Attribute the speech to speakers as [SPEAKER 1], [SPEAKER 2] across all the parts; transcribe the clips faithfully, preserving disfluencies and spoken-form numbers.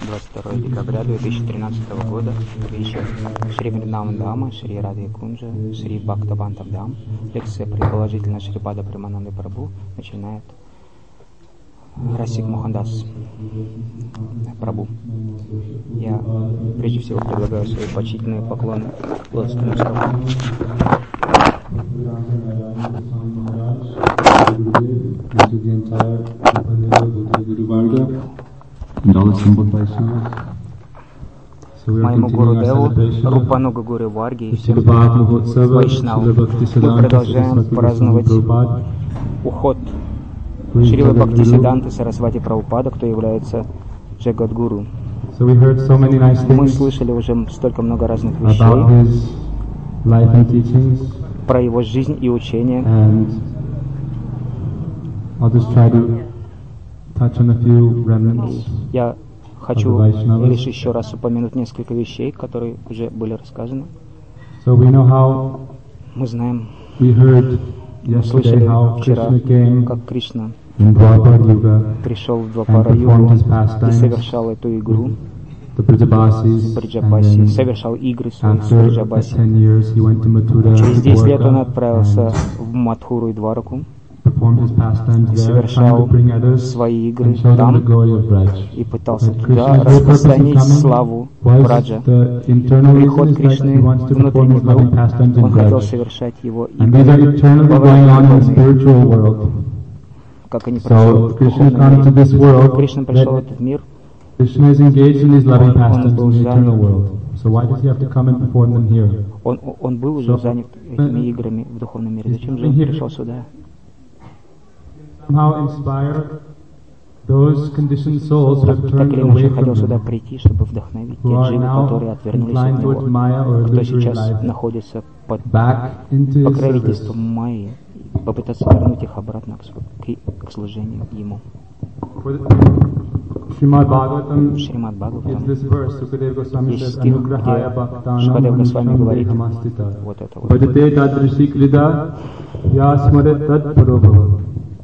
[SPEAKER 1] двадцать второе декабря две тысячи тринадцатого года, вечер. Шри Вриндаван Дама, Шри Радха Кунджа, Шри Бхактабантав Дам. Лекция предположительно Шрипада Премананды Прабху начинает Расик Мохандас Прабху. Я прежде всего предлагаю свои почтительные поклоны Лотовскому столу. Моему Гурудеву, Рупануга Гуру Варги и всем Вайшнавам. Мы продолжаем праздновать уход Шрила Бхактисиданты Сарасвати Прабхупада, кто является Джагадгуру. Мы слышали уже столько много разных вещей про его жизнь и учение. Я хочу лишь еще раз упомянуть несколько вещей, которые уже были рассказаны. Мы знаем, мы слышали вчера, как Кришна пришел в Двапара-югу и совершал эту игру с Бриджабаси, совершал игры с Бриджабаси. Через десять лет он отправился в Мадхуру и Двараку и совершал свои игры там и пытался туда распространить славу Браджа. Приход Кришны внутренний был, он хотел совершать его игры, как они пришли в духовном мире. Кришна пришел в этот мир,
[SPEAKER 2] Krishna is engaged in his loving pastimes in the eternal world. So why does he have to come and perform them here?
[SPEAKER 1] Он, он был уже занят этими играми в духовном мире. Зачем же он пришел сюда?
[SPEAKER 2] Somehow inspire those conditioned souls who have
[SPEAKER 1] Так
[SPEAKER 2] turned
[SPEAKER 1] или
[SPEAKER 2] away
[SPEAKER 1] иначе
[SPEAKER 2] from
[SPEAKER 1] хотел сюда
[SPEAKER 2] him,
[SPEAKER 1] прийти, чтобы вдохновить
[SPEAKER 2] who
[SPEAKER 1] те
[SPEAKER 2] are
[SPEAKER 1] дживы,
[SPEAKER 2] now
[SPEAKER 1] которые отвернулись от
[SPEAKER 2] inclined towards
[SPEAKER 1] него,
[SPEAKER 2] Maya or
[SPEAKER 1] кто
[SPEAKER 2] illusory
[SPEAKER 1] сейчас
[SPEAKER 2] life,
[SPEAKER 1] находится под
[SPEAKER 2] back into his service.
[SPEAKER 1] покровительством Майи, попытаться вернуть их обратно к, к, к служению ему.
[SPEAKER 2] Shrimad Bhagavatam
[SPEAKER 1] Шримад
[SPEAKER 2] is
[SPEAKER 1] Бхагаватам
[SPEAKER 2] this verse. Sukadeva Goswami
[SPEAKER 1] есть
[SPEAKER 2] says,
[SPEAKER 1] стих,
[SPEAKER 2] Anugrahaya
[SPEAKER 1] где
[SPEAKER 2] Bhaktanam
[SPEAKER 1] Шукадев Госвами
[SPEAKER 2] Manisham
[SPEAKER 1] говорит
[SPEAKER 2] Dehamastita.
[SPEAKER 1] вот это вот.
[SPEAKER 2] Bhajate tadrishi krida yasmaret tad parobhava.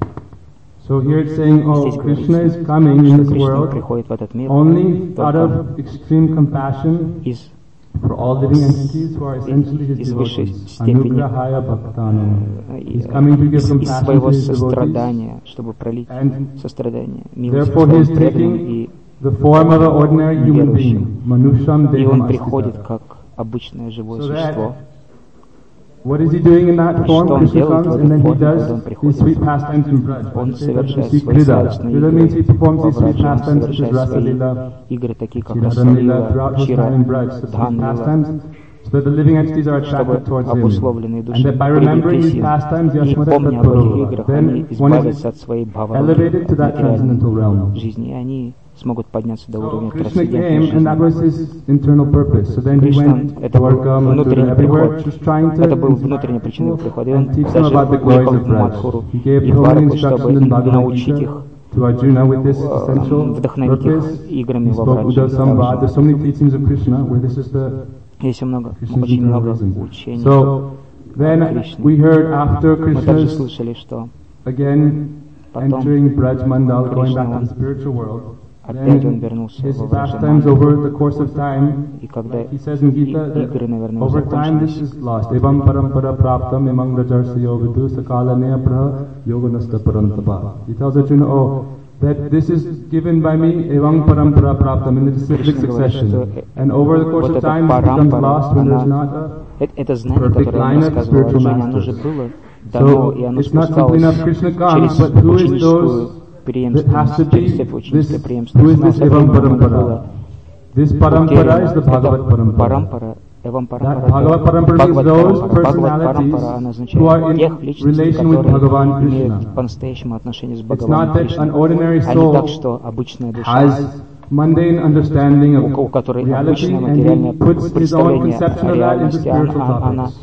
[SPEAKER 2] So here it's saying, oh,
[SPEAKER 1] Здесь
[SPEAKER 2] Krishna
[SPEAKER 1] говорится,
[SPEAKER 2] is coming in
[SPEAKER 1] что
[SPEAKER 2] this
[SPEAKER 1] Кришна
[SPEAKER 2] world
[SPEAKER 1] приходит в этот мир
[SPEAKER 2] only out
[SPEAKER 1] только
[SPEAKER 2] of extreme compassion
[SPEAKER 1] из
[SPEAKER 2] for all living entities who are essentially his
[SPEAKER 1] из высшей
[SPEAKER 2] devotees.
[SPEAKER 1] степени,
[SPEAKER 2] Anugrahaya Bhaktanam. He's
[SPEAKER 1] э,
[SPEAKER 2] coming to give
[SPEAKER 1] из, из
[SPEAKER 2] compassion to
[SPEAKER 1] своего
[SPEAKER 2] his devotees.
[SPEAKER 1] сострадания, чтобы пролить
[SPEAKER 2] And
[SPEAKER 1] сострадание, милость
[SPEAKER 2] therefore he
[SPEAKER 1] своим
[SPEAKER 2] is
[SPEAKER 1] преданным,
[SPEAKER 2] taking
[SPEAKER 1] и,
[SPEAKER 2] the form of an ordinary human being. Manusham
[SPEAKER 1] и он
[SPEAKER 2] Dehamastita.
[SPEAKER 1] приходит как обычное живое
[SPEAKER 2] So that-
[SPEAKER 1] существо.
[SPEAKER 2] What is he doing in that form?
[SPEAKER 1] Что он
[SPEAKER 2] Krishna
[SPEAKER 1] делает в
[SPEAKER 2] comes
[SPEAKER 1] этой
[SPEAKER 2] and then he
[SPEAKER 1] форме,
[SPEAKER 2] does
[SPEAKER 1] когда он
[SPEAKER 2] his
[SPEAKER 1] приходит?
[SPEAKER 2] sweet pastimes in Braj.
[SPEAKER 1] Он
[SPEAKER 2] Krishna
[SPEAKER 1] совершает
[SPEAKER 2] does
[SPEAKER 1] свои
[SPEAKER 2] Krida.
[SPEAKER 1] сладостные
[SPEAKER 2] Krida means he
[SPEAKER 1] игры
[SPEAKER 2] performs
[SPEAKER 1] во
[SPEAKER 2] his sweet
[SPEAKER 1] Браджа, он
[SPEAKER 2] pastimes such as
[SPEAKER 1] совершает свои
[SPEAKER 2] Rasa-lila,
[SPEAKER 1] игры, такие как
[SPEAKER 2] Radha-lila,
[SPEAKER 1] Раса-лила,
[SPEAKER 2] throughout his
[SPEAKER 1] Чира,
[SPEAKER 2] time in Braj, the sweet
[SPEAKER 1] Дхан-лила,
[SPEAKER 2] pastimes, so that the living entities are
[SPEAKER 1] чтобы
[SPEAKER 2] attracted towards him.
[SPEAKER 1] обусловленные
[SPEAKER 2] And
[SPEAKER 1] души
[SPEAKER 2] that by remembering his
[SPEAKER 1] привлеклись им,
[SPEAKER 2] pastimes,
[SPEAKER 1] и
[SPEAKER 2] Yasmata
[SPEAKER 1] помня об этих
[SPEAKER 2] Tatparova,
[SPEAKER 1] играх, они
[SPEAKER 2] then one
[SPEAKER 1] избавятся
[SPEAKER 2] is
[SPEAKER 1] от своей бхавы
[SPEAKER 2] elevated to that transcendental realm.
[SPEAKER 1] жизни, и они смогут подняться до
[SPEAKER 2] So
[SPEAKER 1] уровня
[SPEAKER 2] Krishna
[SPEAKER 1] трансцендентной
[SPEAKER 2] came, and that was
[SPEAKER 1] жизни.
[SPEAKER 2] his internal purpose. So then he
[SPEAKER 1] Кришна,
[SPEAKER 2] went to
[SPEAKER 1] это был
[SPEAKER 2] Dwarka, Mathura,
[SPEAKER 1] внутренний
[SPEAKER 2] everywhere,
[SPEAKER 1] приход.
[SPEAKER 2] just trying to
[SPEAKER 1] Это был
[SPEAKER 2] inspire
[SPEAKER 1] внутренняя причина его
[SPEAKER 2] people
[SPEAKER 1] прихода, и он
[SPEAKER 2] and teach them
[SPEAKER 1] даже
[SPEAKER 2] about the glories
[SPEAKER 1] уехал
[SPEAKER 2] of
[SPEAKER 1] в
[SPEAKER 2] Braj.
[SPEAKER 1] Мадхуру
[SPEAKER 2] He gave
[SPEAKER 1] и
[SPEAKER 2] so many
[SPEAKER 1] Двараку, чтобы
[SPEAKER 2] instructions in Bhagavad
[SPEAKER 1] научить
[SPEAKER 2] Gita
[SPEAKER 1] их,
[SPEAKER 2] to Arjuna with this
[SPEAKER 1] э,
[SPEAKER 2] essential
[SPEAKER 1] вдохновить
[SPEAKER 2] purpose.
[SPEAKER 1] их играми
[SPEAKER 2] He
[SPEAKER 1] во
[SPEAKER 2] spoke
[SPEAKER 1] Браджа.
[SPEAKER 2] Uddhava Samvad. There's so many teachings of Krishna where this is the
[SPEAKER 1] Есть много,
[SPEAKER 2] Krishna's
[SPEAKER 1] очень
[SPEAKER 2] eternal
[SPEAKER 1] много
[SPEAKER 2] reason.
[SPEAKER 1] учений.
[SPEAKER 2] So then
[SPEAKER 1] Krishna.
[SPEAKER 2] we heard after
[SPEAKER 1] Мы также
[SPEAKER 2] Krishna's
[SPEAKER 1] слышали, что
[SPEAKER 2] again
[SPEAKER 1] потом
[SPEAKER 2] entering Braj Mandal, going
[SPEAKER 1] Krishna,
[SPEAKER 2] back to
[SPEAKER 1] он
[SPEAKER 2] the spiritual world.
[SPEAKER 1] опять он
[SPEAKER 2] Then
[SPEAKER 1] вернулся
[SPEAKER 2] his
[SPEAKER 1] во
[SPEAKER 2] pastimes
[SPEAKER 1] Враджаманду.
[SPEAKER 2] over the course of time,
[SPEAKER 1] И когда
[SPEAKER 2] he says in Gita,
[SPEAKER 1] и- игры,
[SPEAKER 2] that
[SPEAKER 1] наверное,
[SPEAKER 2] over time this
[SPEAKER 1] закончились,
[SPEAKER 2] is lost. Evam parampara praptam imam rajarsa yovidu sakala neya praha yoganasta parantapa. He tells Arjuna, oh, that this is given by me, evam parampara praptam, in the cyclic
[SPEAKER 1] Krishna говорит, что
[SPEAKER 2] succession. And over the course
[SPEAKER 1] вот
[SPEAKER 2] of
[SPEAKER 1] эта
[SPEAKER 2] time this becomes
[SPEAKER 1] парампара,
[SPEAKER 2] lost when there's
[SPEAKER 1] она,
[SPEAKER 2] not a...
[SPEAKER 1] это, это знание,
[SPEAKER 2] perfect
[SPEAKER 1] которое он
[SPEAKER 2] line of
[SPEAKER 1] рассказывал
[SPEAKER 2] spiritual
[SPEAKER 1] Арджуне, оно уже
[SPEAKER 2] masters.
[SPEAKER 1] было дано, и
[SPEAKER 2] So
[SPEAKER 1] оно
[SPEAKER 2] it's not simply
[SPEAKER 1] спускалось
[SPEAKER 2] enough Krishna comes,
[SPEAKER 1] через
[SPEAKER 2] but who is
[SPEAKER 1] ученическую
[SPEAKER 2] those that has
[SPEAKER 1] преемственность,
[SPEAKER 2] to
[SPEAKER 1] через
[SPEAKER 2] be
[SPEAKER 1] цепь ученической
[SPEAKER 2] this,
[SPEAKER 1] преемственности.
[SPEAKER 2] who is
[SPEAKER 1] Но
[SPEAKER 2] this
[SPEAKER 1] со
[SPEAKER 2] evam
[SPEAKER 1] временем оно было
[SPEAKER 2] parampara? This parampara is the Bhagavad
[SPEAKER 1] это
[SPEAKER 2] parampara.
[SPEAKER 1] парампара, эвам парампара,
[SPEAKER 2] That Bhagavad parampara means
[SPEAKER 1] Бхагават
[SPEAKER 2] those
[SPEAKER 1] парампара. Бхагават
[SPEAKER 2] personalities
[SPEAKER 1] парампара, она
[SPEAKER 2] who are
[SPEAKER 1] означает
[SPEAKER 2] in
[SPEAKER 1] тех личностей,
[SPEAKER 2] relation with
[SPEAKER 1] которые
[SPEAKER 2] Bhagavan
[SPEAKER 1] имеют
[SPEAKER 2] Krishna.
[SPEAKER 1] по-настоящему отношение с
[SPEAKER 2] It's
[SPEAKER 1] Бхагаваном
[SPEAKER 2] not that an
[SPEAKER 1] Кришной.
[SPEAKER 2] ordinary
[SPEAKER 1] А не так,
[SPEAKER 2] soul
[SPEAKER 1] что обычная душа,
[SPEAKER 2] has mundane understanding
[SPEAKER 1] у, у
[SPEAKER 2] of
[SPEAKER 1] которой
[SPEAKER 2] reality
[SPEAKER 1] обычное
[SPEAKER 2] and
[SPEAKER 1] материальное
[SPEAKER 2] he puts his own
[SPEAKER 1] представление
[SPEAKER 2] conception
[SPEAKER 1] о
[SPEAKER 2] of that into
[SPEAKER 1] реальности, она,
[SPEAKER 2] spiritual
[SPEAKER 1] она
[SPEAKER 2] topics.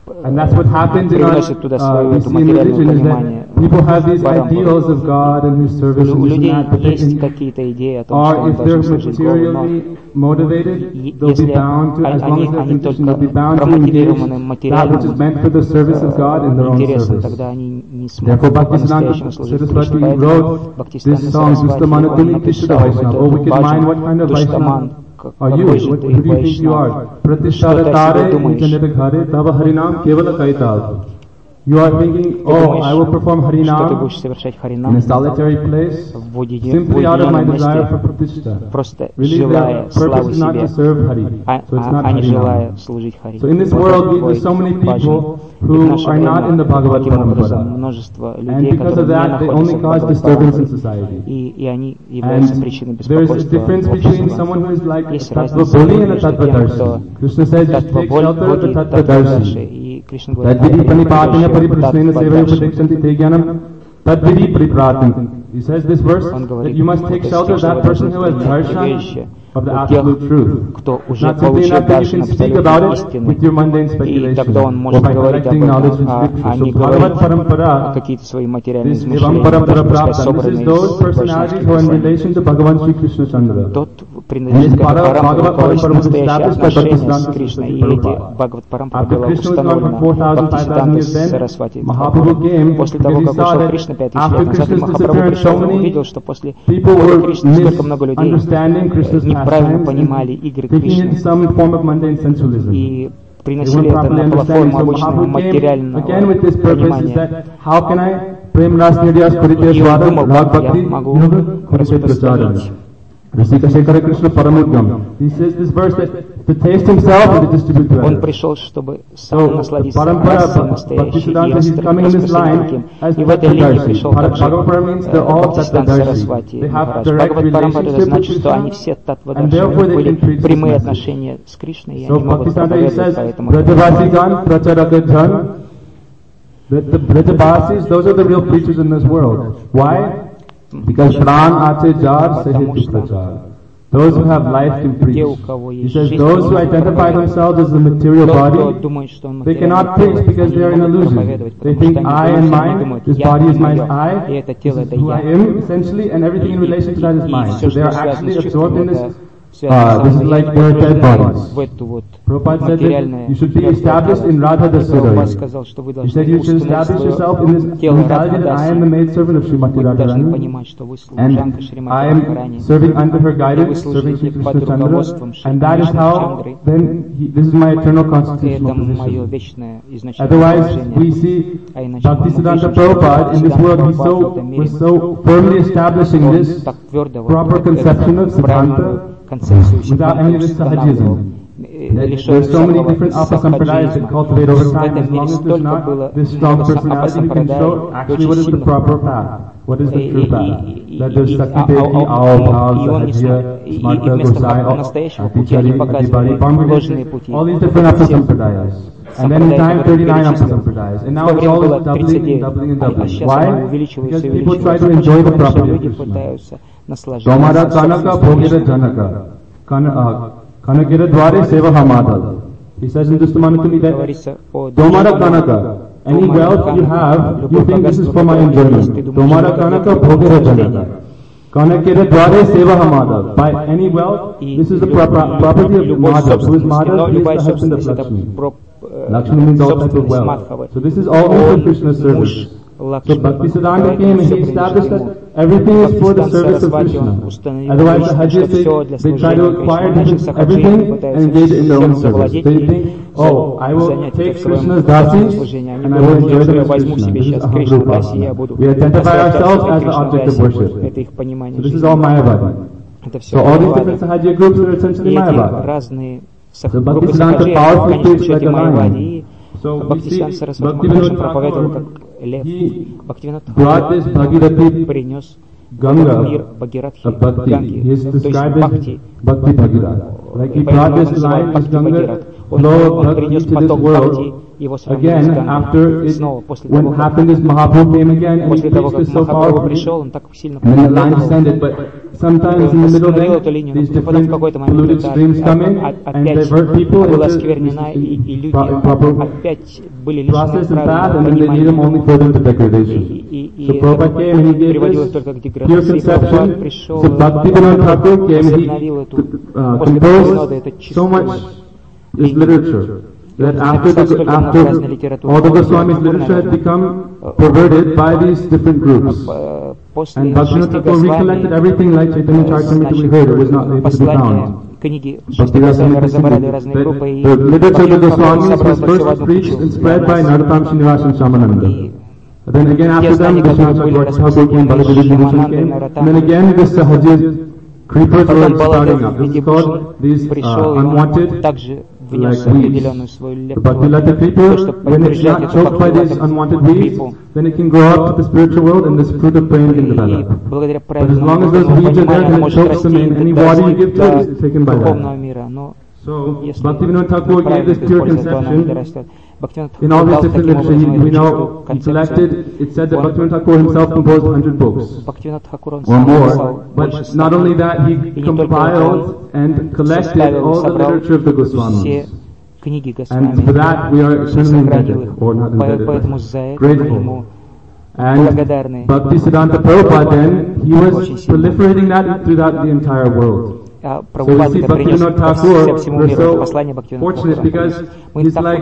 [SPEAKER 2] And that's what happens in our,
[SPEAKER 1] привносит туда
[SPEAKER 2] uh,
[SPEAKER 1] свое
[SPEAKER 2] we
[SPEAKER 1] это
[SPEAKER 2] see in
[SPEAKER 1] материальное
[SPEAKER 2] religion is
[SPEAKER 1] понимание.
[SPEAKER 2] that people have these
[SPEAKER 1] Парампару.
[SPEAKER 2] ideals of God and His service
[SPEAKER 1] У
[SPEAKER 2] and this and
[SPEAKER 1] людей
[SPEAKER 2] that, but they
[SPEAKER 1] есть
[SPEAKER 2] can,
[SPEAKER 1] какие-то идеи о том, что
[SPEAKER 2] or
[SPEAKER 1] он
[SPEAKER 2] if
[SPEAKER 1] должен
[SPEAKER 2] they're
[SPEAKER 1] служить Богу, но
[SPEAKER 2] materially motivated, they'll be
[SPEAKER 1] если
[SPEAKER 2] bound to, as long
[SPEAKER 1] они,
[SPEAKER 2] as they're
[SPEAKER 1] они
[SPEAKER 2] conditioned, they'll
[SPEAKER 1] только
[SPEAKER 2] be bound to
[SPEAKER 1] промотивированы
[SPEAKER 2] engage that which is
[SPEAKER 1] материальным
[SPEAKER 2] meant for the service of God in their own
[SPEAKER 1] интересом,
[SPEAKER 2] service.
[SPEAKER 1] тогда они не
[SPEAKER 2] Therefore,
[SPEAKER 1] смогут по-настоящему
[SPEAKER 2] Bhaktisiddhanta
[SPEAKER 1] служить
[SPEAKER 2] Saraswati
[SPEAKER 1] Кришне. Поэтому
[SPEAKER 2] wrote
[SPEAKER 1] Бхактисиданта
[SPEAKER 2] this song,
[SPEAKER 1] Сарасвати
[SPEAKER 2] Dushtamanatuni
[SPEAKER 1] он
[SPEAKER 2] Krishna
[SPEAKER 1] написал
[SPEAKER 2] Vaishnava. Oh,
[SPEAKER 1] вот
[SPEAKER 2] wicked
[SPEAKER 1] эту
[SPEAKER 2] mind, what kind
[SPEAKER 1] баджан
[SPEAKER 2] of
[SPEAKER 1] Душтаман,
[SPEAKER 2] Vaishnava are you?
[SPEAKER 1] какой же
[SPEAKER 2] What,
[SPEAKER 1] ты
[SPEAKER 2] who do you think you
[SPEAKER 1] Вайшнав?
[SPEAKER 2] are?
[SPEAKER 1] Что ты о себе
[SPEAKER 2] Pratishtharatare
[SPEAKER 1] думаешь?
[SPEAKER 2] Nijaniraghare Tava Harinam Kevala Kaitav. You are thinking, oh, I will perform
[SPEAKER 1] Что ты
[SPEAKER 2] Harinam
[SPEAKER 1] будешь совершать
[SPEAKER 2] in
[SPEAKER 1] Харинам
[SPEAKER 2] a solitary place,
[SPEAKER 1] в уединенном
[SPEAKER 2] simply out of my desire for
[SPEAKER 1] месте,
[SPEAKER 2] pratishtha.
[SPEAKER 1] просто
[SPEAKER 2] Really,
[SPEAKER 1] желая
[SPEAKER 2] their
[SPEAKER 1] славы
[SPEAKER 2] purpose is not
[SPEAKER 1] себе,
[SPEAKER 2] to serve Hari,
[SPEAKER 1] а,
[SPEAKER 2] so it's
[SPEAKER 1] а,
[SPEAKER 2] not
[SPEAKER 1] а не
[SPEAKER 2] Harinam.
[SPEAKER 1] желая служить Хари.
[SPEAKER 2] So in this
[SPEAKER 1] Вот
[SPEAKER 2] world,
[SPEAKER 1] такой
[SPEAKER 2] there's so many
[SPEAKER 1] баджан.
[SPEAKER 2] people
[SPEAKER 1] И в
[SPEAKER 2] who
[SPEAKER 1] наше
[SPEAKER 2] are not in the
[SPEAKER 1] время
[SPEAKER 2] Bhagavad
[SPEAKER 1] таким образом
[SPEAKER 2] Parampara.
[SPEAKER 1] множество
[SPEAKER 2] And
[SPEAKER 1] людей,
[SPEAKER 2] because of
[SPEAKER 1] которые не
[SPEAKER 2] that, they
[SPEAKER 1] находятся
[SPEAKER 2] only
[SPEAKER 1] в
[SPEAKER 2] cause
[SPEAKER 1] Бхагавад
[SPEAKER 2] disturbance in
[SPEAKER 1] Парампаре.
[SPEAKER 2] society.
[SPEAKER 1] И, и они являются причиной
[SPEAKER 2] And there's a
[SPEAKER 1] беспокойства
[SPEAKER 2] difference between
[SPEAKER 1] общества.
[SPEAKER 2] someone who is like a
[SPEAKER 1] Есть
[SPEAKER 2] Tattva
[SPEAKER 1] разница
[SPEAKER 2] Boli and a
[SPEAKER 1] между
[SPEAKER 2] Tattva
[SPEAKER 1] тем, кто
[SPEAKER 2] Darshi. Krishna says, just
[SPEAKER 1] Tattva
[SPEAKER 2] take
[SPEAKER 1] Boli
[SPEAKER 2] shelter of the
[SPEAKER 1] и
[SPEAKER 2] Tattva
[SPEAKER 1] Tattva Darshi.
[SPEAKER 2] Darshi.
[SPEAKER 1] И Кришна говорит,
[SPEAKER 2] Tadvidi Pranipatena Pariprasnena
[SPEAKER 1] Tattva
[SPEAKER 2] Sevaya
[SPEAKER 1] Darshi.
[SPEAKER 2] Pradiksanti Te Jnanam Tadvidi Pripratam. He says this verse
[SPEAKER 1] Он
[SPEAKER 2] that
[SPEAKER 1] говорит,
[SPEAKER 2] you must take shelter of that person who has darshan of the absolute truth.
[SPEAKER 1] кто уже
[SPEAKER 2] Not simply
[SPEAKER 1] получил
[SPEAKER 2] enough that you
[SPEAKER 1] даршан
[SPEAKER 2] can speak about
[SPEAKER 1] абсолютной
[SPEAKER 2] it with your
[SPEAKER 1] истины.
[SPEAKER 2] mundane
[SPEAKER 1] И
[SPEAKER 2] speculation
[SPEAKER 1] тогда он
[SPEAKER 2] or
[SPEAKER 1] может
[SPEAKER 2] by
[SPEAKER 1] говорить об
[SPEAKER 2] collecting knowledge
[SPEAKER 1] этом,
[SPEAKER 2] from
[SPEAKER 1] а,
[SPEAKER 2] scripture.
[SPEAKER 1] а не
[SPEAKER 2] So Bhagavad
[SPEAKER 1] говорить о
[SPEAKER 2] Parampara,
[SPEAKER 1] какие-то свои материальные
[SPEAKER 2] this
[SPEAKER 1] измышления,
[SPEAKER 2] Evam Parampara
[SPEAKER 1] даже пускай
[SPEAKER 2] Prapta, this is
[SPEAKER 1] собранные
[SPEAKER 2] those
[SPEAKER 1] из
[SPEAKER 2] personalities
[SPEAKER 1] вайшнавских
[SPEAKER 2] who are in
[SPEAKER 1] писаний.
[SPEAKER 2] relation to Bhagavan Sri Krishna Chandra.
[SPEAKER 1] Тот
[SPEAKER 2] And
[SPEAKER 1] принадлежит
[SPEAKER 2] this
[SPEAKER 1] к этой
[SPEAKER 2] Bhagavad
[SPEAKER 1] парампаре, у кого есть
[SPEAKER 2] Parampara was
[SPEAKER 1] настоящее
[SPEAKER 2] established by
[SPEAKER 1] отношение с
[SPEAKER 2] Bhaktisiddhanta
[SPEAKER 1] Кришной, и
[SPEAKER 2] Saraswati
[SPEAKER 1] эти
[SPEAKER 2] Prabhupada.
[SPEAKER 1] Бхагавад Парампара
[SPEAKER 2] After
[SPEAKER 1] была
[SPEAKER 2] Krishna was gone
[SPEAKER 1] установлена
[SPEAKER 2] for four thousand, five thousand
[SPEAKER 1] Бхактисиданта
[SPEAKER 2] years, then
[SPEAKER 1] Сарасвати
[SPEAKER 2] Mahaprabhu came
[SPEAKER 1] После
[SPEAKER 2] because
[SPEAKER 1] того,
[SPEAKER 2] he
[SPEAKER 1] как
[SPEAKER 2] saw
[SPEAKER 1] ушел
[SPEAKER 2] that
[SPEAKER 1] Кришна пять тысяч
[SPEAKER 2] after
[SPEAKER 1] лет назад,
[SPEAKER 2] Krishna's
[SPEAKER 1] Махапрабху
[SPEAKER 2] disappearance,
[SPEAKER 1] пришел
[SPEAKER 2] so
[SPEAKER 1] и
[SPEAKER 2] many
[SPEAKER 1] увидел, что после
[SPEAKER 2] people
[SPEAKER 1] ухода
[SPEAKER 2] were
[SPEAKER 1] Кришны столько много людей
[SPEAKER 2] misunderstanding Krishna's
[SPEAKER 1] неправильно
[SPEAKER 2] pastimes
[SPEAKER 1] понимали
[SPEAKER 2] and
[SPEAKER 1] игры
[SPEAKER 2] taking it
[SPEAKER 1] Кришны
[SPEAKER 2] in some form of mundane sensualism.
[SPEAKER 1] и
[SPEAKER 2] They
[SPEAKER 1] приносили
[SPEAKER 2] weren't
[SPEAKER 1] это
[SPEAKER 2] properly
[SPEAKER 1] на
[SPEAKER 2] understanding.
[SPEAKER 1] форму
[SPEAKER 2] So
[SPEAKER 1] обычного
[SPEAKER 2] Mahaprabhu came
[SPEAKER 1] материального
[SPEAKER 2] again with this purpose is
[SPEAKER 1] понимания.
[SPEAKER 2] that how can I prem ras niryas kurite
[SPEAKER 1] И он
[SPEAKER 2] swada
[SPEAKER 1] думал,
[SPEAKER 2] rag
[SPEAKER 1] как я
[SPEAKER 2] bhakti
[SPEAKER 1] могу
[SPEAKER 2] yoga kurite prasada.
[SPEAKER 1] распространить.
[SPEAKER 2] Rasika Shekara Krishna Paramudgam. He says this verse that to taste himself and to distribute to
[SPEAKER 1] Он
[SPEAKER 2] others.
[SPEAKER 1] пришел, чтобы сам
[SPEAKER 2] So,
[SPEAKER 1] насладиться
[SPEAKER 2] Parampara,
[SPEAKER 1] расой настоящей и
[SPEAKER 2] Bhaktisiddhanta, he's coming in this line
[SPEAKER 1] распространить
[SPEAKER 2] as
[SPEAKER 1] И в этой линии
[SPEAKER 2] Tattva
[SPEAKER 1] пришел
[SPEAKER 2] Darshi.
[SPEAKER 1] также
[SPEAKER 2] Bhagavad means they're all
[SPEAKER 1] Бхактисиданта
[SPEAKER 2] Tattva
[SPEAKER 1] Сарасвати
[SPEAKER 2] Darshi. They have
[SPEAKER 1] Махарадж.
[SPEAKER 2] direct
[SPEAKER 1] Бхагавад Парампара это
[SPEAKER 2] relationship with
[SPEAKER 1] значит, что они
[SPEAKER 2] Krishna,
[SPEAKER 1] все Таттва
[SPEAKER 2] and
[SPEAKER 1] Дарши,
[SPEAKER 2] therefore
[SPEAKER 1] у них
[SPEAKER 2] they
[SPEAKER 1] были
[SPEAKER 2] can preach this
[SPEAKER 1] прямые
[SPEAKER 2] message.
[SPEAKER 1] отношения с Кришной, и
[SPEAKER 2] So
[SPEAKER 1] они могут
[SPEAKER 2] Bhaktisiddhanta, he
[SPEAKER 1] проповедовать
[SPEAKER 2] says,
[SPEAKER 1] поэтому.
[SPEAKER 2] Brajavasigan Pracharagadhan. The, the Brajavasis, those are the real preachers in this world. Why? Because Pran Ate Jar Sahit Prachar. Those who have life can preach. He says those who identify themselves as the material body, they cannot preach because they are in illusion. They think I and mine, this body is my I, this is who I am essentially, and everything in relation to that is mine. So they are actually absorbed in this. Uh, this is like their dead bodies. Prabhupada said that you should be established in Radha Dasudaya. He said you should establish yourself in this mentality that I am the maidservant of Srimati Radharani and I am serving under her guidance, serving Sri Krishna Chandra, and that is how then he, this is my eternal constitutional position. Otherwise, we see Bhaktisiddhanta Prabhupada in this world, he so, was so firmly establishing this proper conception of Siddhanta without any of this sahajism. There's so many different apasampradayas that cultivate over time. As long as there's not this strong personality, you can show actually what is the proper path. What is the true path? That there's Sakti Devi, Aal, Sahajya, Smarta, Gosai, Atichari, Adibari, Bangladesh, all these different apasampradayas. And then in time, thirty-nine apasampradayas. And now it's all doubling and doubling and doubling. Why? Because people try to enjoy the property of Krishna. Tomara Kanaka Bhogira Janaka. Kanakira Dware Seva Hamadal. He says in Dustamanatuni that Tomara Kanaka, any wealth you have, you think this is for my enjoyment. Tomara Kanaka Bhogira Janaka. Kanakira Dware Seva Hamadal. By any wealth, this is the pro- property of Madhav. Who is Madhav? He is the husband of Lakshmi. Lakshmi means all types of wealth. So this is all for Krishna's service. So Bhaktisiddhanta came and he established that everything is for the service of Krishna. Otherwise the Hajjis, they try to acquire everything and engage in their own service. They think, oh, I will take Krishna's dasis and I will enjoy them as Krishna. This is Ahamrupa. We identify ourselves as the object of worship. So this is all Mayavadi. So all these different Sahajya groups are essentially Mayavadi. So Bhaktisiddhanta powerfully preached like a lion. So we see Bhaktivinoda Thakur, he brought this Bhagirathi Ganga of Bhakti. He is described as Bhakti Bhagirath. Like he brought this line, this Ganga, flow of Bhakti to this world. again, after it, when happened is Mahaprabhu came again and he preached this so powerfully, and then the line descended, but sometimes in the middle there, these different polluted streams come in and divert people into proper process and path, and then they lead them only further into degradation. So Prabhupada came and he gave this pure conception. So Bhaktivinoda Thakur came and he uh, composed so much this literature that after, the, after all the Goswamis' literature had become perverted by these different groups. And Bhaktivinoda Thakur recollected everything like Chaitanya Charitamrita we heard, it was not able to be found.
[SPEAKER 1] Книги разобрали разные группы, и
[SPEAKER 2] the literature of the Goswamis was first preached and spread by Narottam Srinivas and Shamananda. Then again after them, Vishwanath Thakur came, Baladevi Bhushan came, and then again this Sahajya creepers were starting up. This is called these uh, unwanted, like weeds. But we let the creeper, when it's not choked by these unwanted weeds, then it can grow up to the spiritual world and this fruit of praying can develop. But as long as those weeds are there, then it chokes them in. Any water you give to it is taken by that. So, Bhaktivinoda Thakur gave this pure conception. In all this different literature, he, we know, he collected, it said that Bhaktivinoda Thakur himself composed one hundred books, or more. But not only that, he compiled and collected all the literature of the Goswamis. And for that, we are eternally indebted, or not indebted, but grateful. And Bhaktisiddhanta Prabhupada then, he was proliferating that throughout the entire world. So we see Bhaktivinoda Thakur, we're so fortunate because he's like,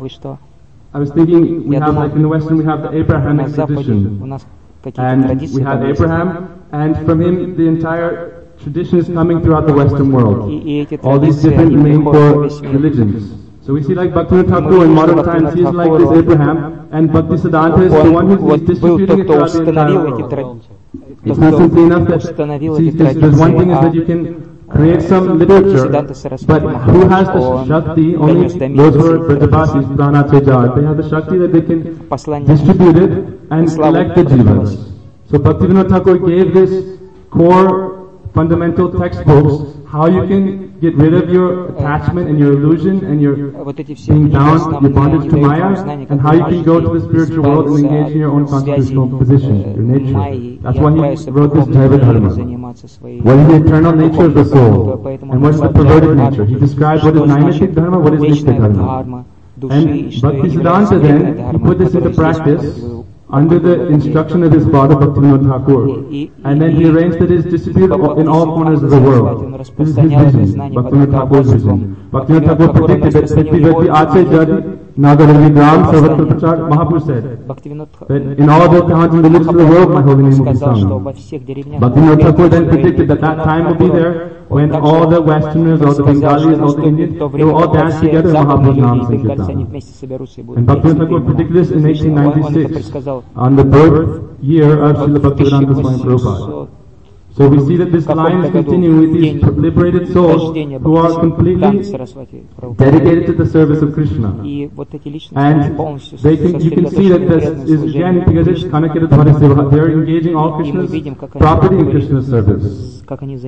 [SPEAKER 2] I was thinking, we have like in the Western, we have the Abrahamic tradition. And we have Abraham, and from him the entire tradition is coming throughout the Western world. All these different main core religions. So we see like Bhaktivinoda Thakur in modern times, he's like this Abraham, and Bhaktisiddhanta is the one who's distributing it throughout the entire world. It's not simply enough that, see, there's, there's one thing is that you can create some literature, but who has the Shakti? Only those who are Brajabasis, Pranachajar, they have the Shakti that they can distribute it and collect the jivas. So Bhaktivinoda Thakur gave this core fundamental textbooks, how you can get rid of your attachment and your illusion and your being bound, your bondage to Maya, and how you can go to the spiritual world and engage in your own constitutional position, your nature. That's why he wrote this Jaiva Dharma. What is the eternal nature of the soul? And what is the perverted nature? He described what is Naimishic Dharma, what is Nitya Dharma. And Bhaktisiddhanta then, he put this into practice under the instruction of his father Bhaktivinoda Thakur, and then he arranged that it is distributed in all corners of the world. This is his vision, Bhaktivinoda Thakur's vision. Bhaktivinoda Thakur predicted that Prithvi Vati Ache Jadi Nagarali Gram Sarvatra Prachar. Mahaprabhu said that in all the towns and villages of the world my holy name will be sung. Bhaktivinoda Thakur then predicted that that time will be there when all the Westerners, all the Bengalis, all the Indians, they will all dance together in Mahaprabhu's Naam Sankirtan. And Bhaktivinoda Thakur predicted this in eighteen ninety-six. On the birth year of Srila Bhaktivedanta Swami Prabhupada. So we see that this line is continuing with these liberated souls who are completely dedicated to the service of Krishna. And they can, you can see that this is again because it's Kanakira Dhvara Seva. They are engaging all Krishna's property in Krishna's service.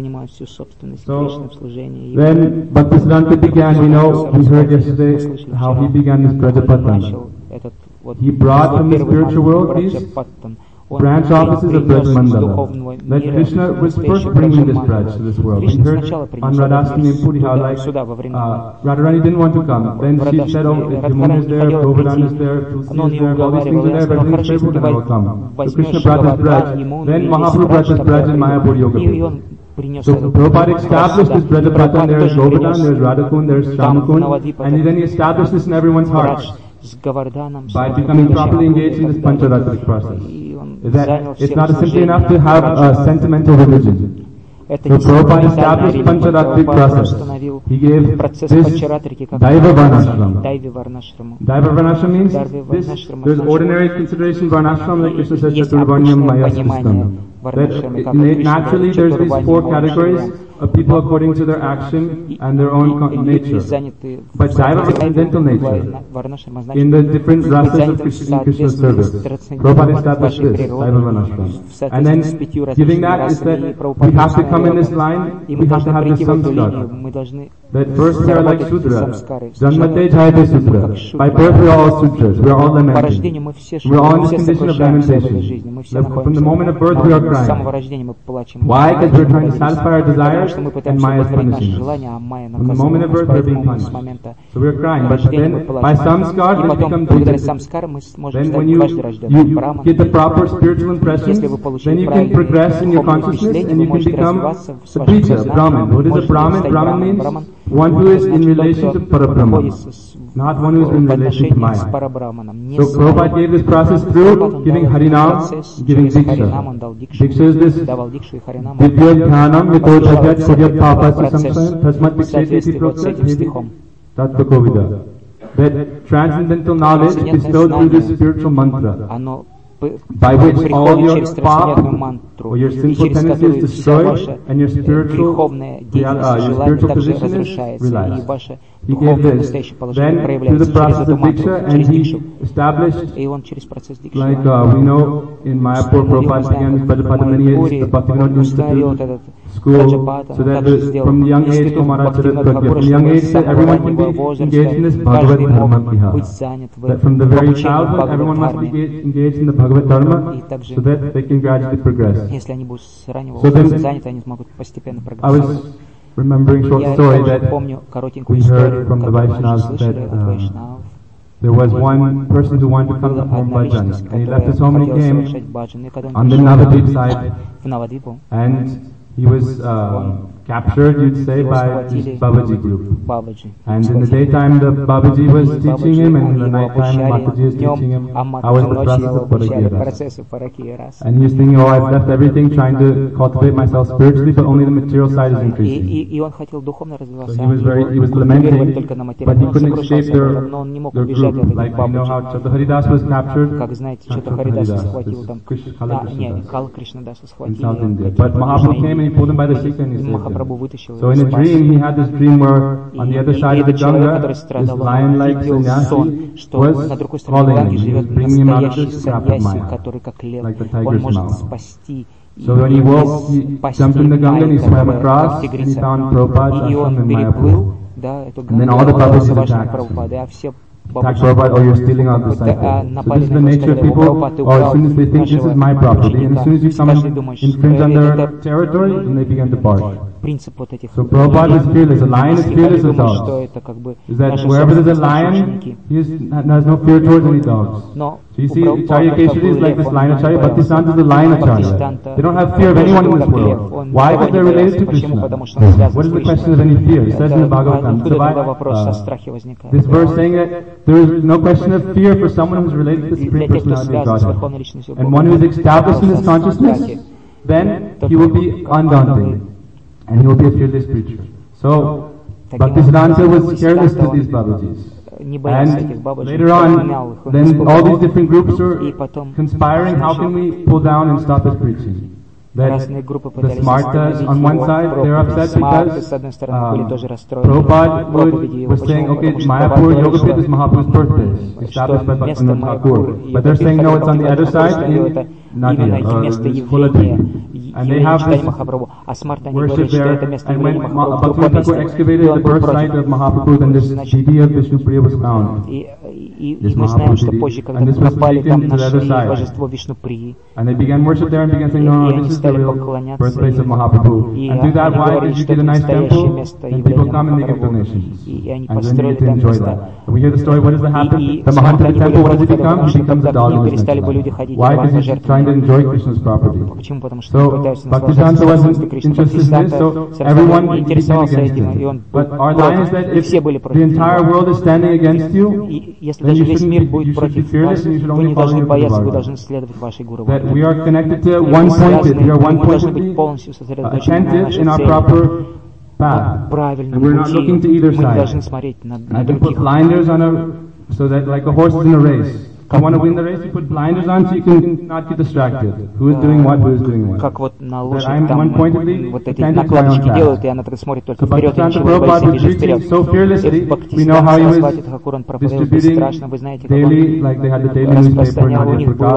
[SPEAKER 2] So when Bhaktisiddhanta began, we know, we heard yesterday how he began this Brajapatan. He brought from the spiritual world these branch offices of Braj Mandala. That Krishna was first bringing this Braj to this world. We heard on Radhastami and Puri how like uh, Radharani didn't want to come. Then she said, oh, if Yamuna is there, Govardhan is there, Tulsi is there, all these things are there, but everything's favorable, then I will come. So Krishna brought this Braj. Then Mahaprabhu brought this Braj in Mayapur Yoga. So Prabhupada established this Brajapatan. There is Govardhan, there is Radhakund, there is Shyamakund, and then he established this in everyone's hearts by becoming properly engaged in this Pancharatric process. Is that it's not simply enough to have a sentimental religion. So Prabhupada established Pancharatric process. He gave this Daiva Varnashram. Daiva Varnashram means this, there's ordinary consideration Varnashram, like Krishna says, Chaturvarnyam Maya Sristam. That naturally there's these four categories of people according to their action and their own nature. But Daiva is incidental nature in the different rasas of Krishna, Krishna's service. Prabhupada established this, Daiva Varnashram. And then giving that is that we have to come in this line, we have to have this samskar. That first we are like Sudra. Janmate Jayate Sudra. By birth we are all Sudras. We are all lamenting. We are all in this condition of lamentation. From the moment of birth we are crying. Why? Because we are trying to satisfy our desires and Maya is punishing us. From the moment of birth we are being punished. So we are crying. But then by samskar we become Dvija. Then when you, you get the proper spiritual impression, then you can progress in your consciousness and you can become a Dvija, Brahman. What is a Brahman? Brahman means one who is in relation to Parabrahman, not one who is in relation to Maya. So Prabhupada gave this process through giving Harinam, giving Diksha. Diksha is this Divya Dhanam Vitodhajat Suryat Papasi Samsayam Tasmat Diksheti Prokta Tattva Kovida. That transcendental knowledge is bestowed through this spiritual mantra, by which all your pap or your sinful tendency is destroyed and your spiritual, uh, your spiritual position is realized. He gave this. Then through the process of Diksha, and he established, like uh, we know in Mayapur, Prabhupada began with Prajapada lineage, the Bhaktivinoda Institute school, so that the, from the young age, Maharaj Charit Pragya, from the young age that everyone can be engaged in this Bhagavad Dharma Viha. That from the very childhood, everyone must be engaged in the Bhagavad Dharma, so that they can gradually progress. So then, I was remembering a short story that we heard from the Vaishnavas that uh, there was one person who wanted to come to home bhajan, and he left his home and he came on the Navadvip side, and he was uh, captured, you'd say, by this Babaji group. And in the daytime, the Babaji was teaching him, and in the nighttime, Mataji was teaching him how was the process of Parakya. And he was thinking, oh, I've left everything, trying to cultivate myself spiritually, but only the material side is increasing. So he was very, he was lamenting, but he couldn't escape their, their group. Like we know how Chatur Haridas was captured, Chatur Haridas in South India. But Mahaprabhu came and he pulled him by the shikha and he saved him. So in a dream, he had this dream where on the other side of the Ganga, this lion-like sannyasi was calling him. He was bringing him out of this trap of Maya, like the tiger's mouth. So when he woke, he jumped in the Ganga and he swam across and he found Prabhupada's ashram in Mayapur. And then all the Babajis attacked him. Attack Prabhupada, oh, you're stealing our disciples. So this is the nature of people, or as soon as they think this is my property, and as soon as you come and infringe on their territory, then they begin to bark. So Prabhupada is fearless. A lion is fearless of dogs. Is that wherever there's a lion, he is, has no fear towards any dogs. So you see, Acharya Keshari is like this lion Acharya, Bhaktisiddhanta is the lion Acharya. They don't have fear of anyone in this world. Why? Because they're related to Krishna. What is the question of any fear? It says in the Bhagavatam. Uh, this verse saying that there is no question of fear for someone who is related to the Supreme Personality of Godhead. And one who is established in his consciousness, then he will be undaunted. And he will be a fearless preacher. So, Bhaktisiddhanta was careless to these Babajis. And later on, then all these different groups are conspiring, how can we pull down and stop his preaching? That the Smartas on one side, they're upset because uh, Prabhupada would, was saying, okay, Mayapur Yogapith is Mahaprabhu's birthplace, established by Bhaktivinoda Thakur. But they're saying, no, it's on the other side in Nadia, or Kuladri. And they have this worship there. And when Bhaktivinoda Thakur excavated the birth site of Mahaprabhu, then this Siddhi of Vishnupriya was found. This Mahaprabhu. And this was taken to the other side. And they began worship there and began saying, no, no, this is the real birthplace of Mahaprabhu. And through that, why did you get a nice temple? And people come and they give donations. And then you get to enjoy that. And we hear the story, what does that happen? The Mahanta of the temple, what does he become? He becomes a dog in this temple. Why? Because he's trying to enjoy Krishna's property. So, Bhaktisiddhanta wasn't interested in this, so everyone became against him. But our line is that if the entire world is standing against you, then you shouldn't be, you should be fearless and you should only follow your Guru. That we are connected to one-pointed, we are one-pointedly uh, attentive in our proper path. And we're not looking to either side. I can put blinders on a, so that like a horse is in a race. If you want to win the race, you put blinders on so you can not get distracted. Who is doing what, who is doing what. That I'm one-pointedly attentive to my own task. So Bhaktisiddhanta Prabhupada was preaching so fearlessly, we know how he was distributing daily, like they had the daily newspaper, Nadia Prakash,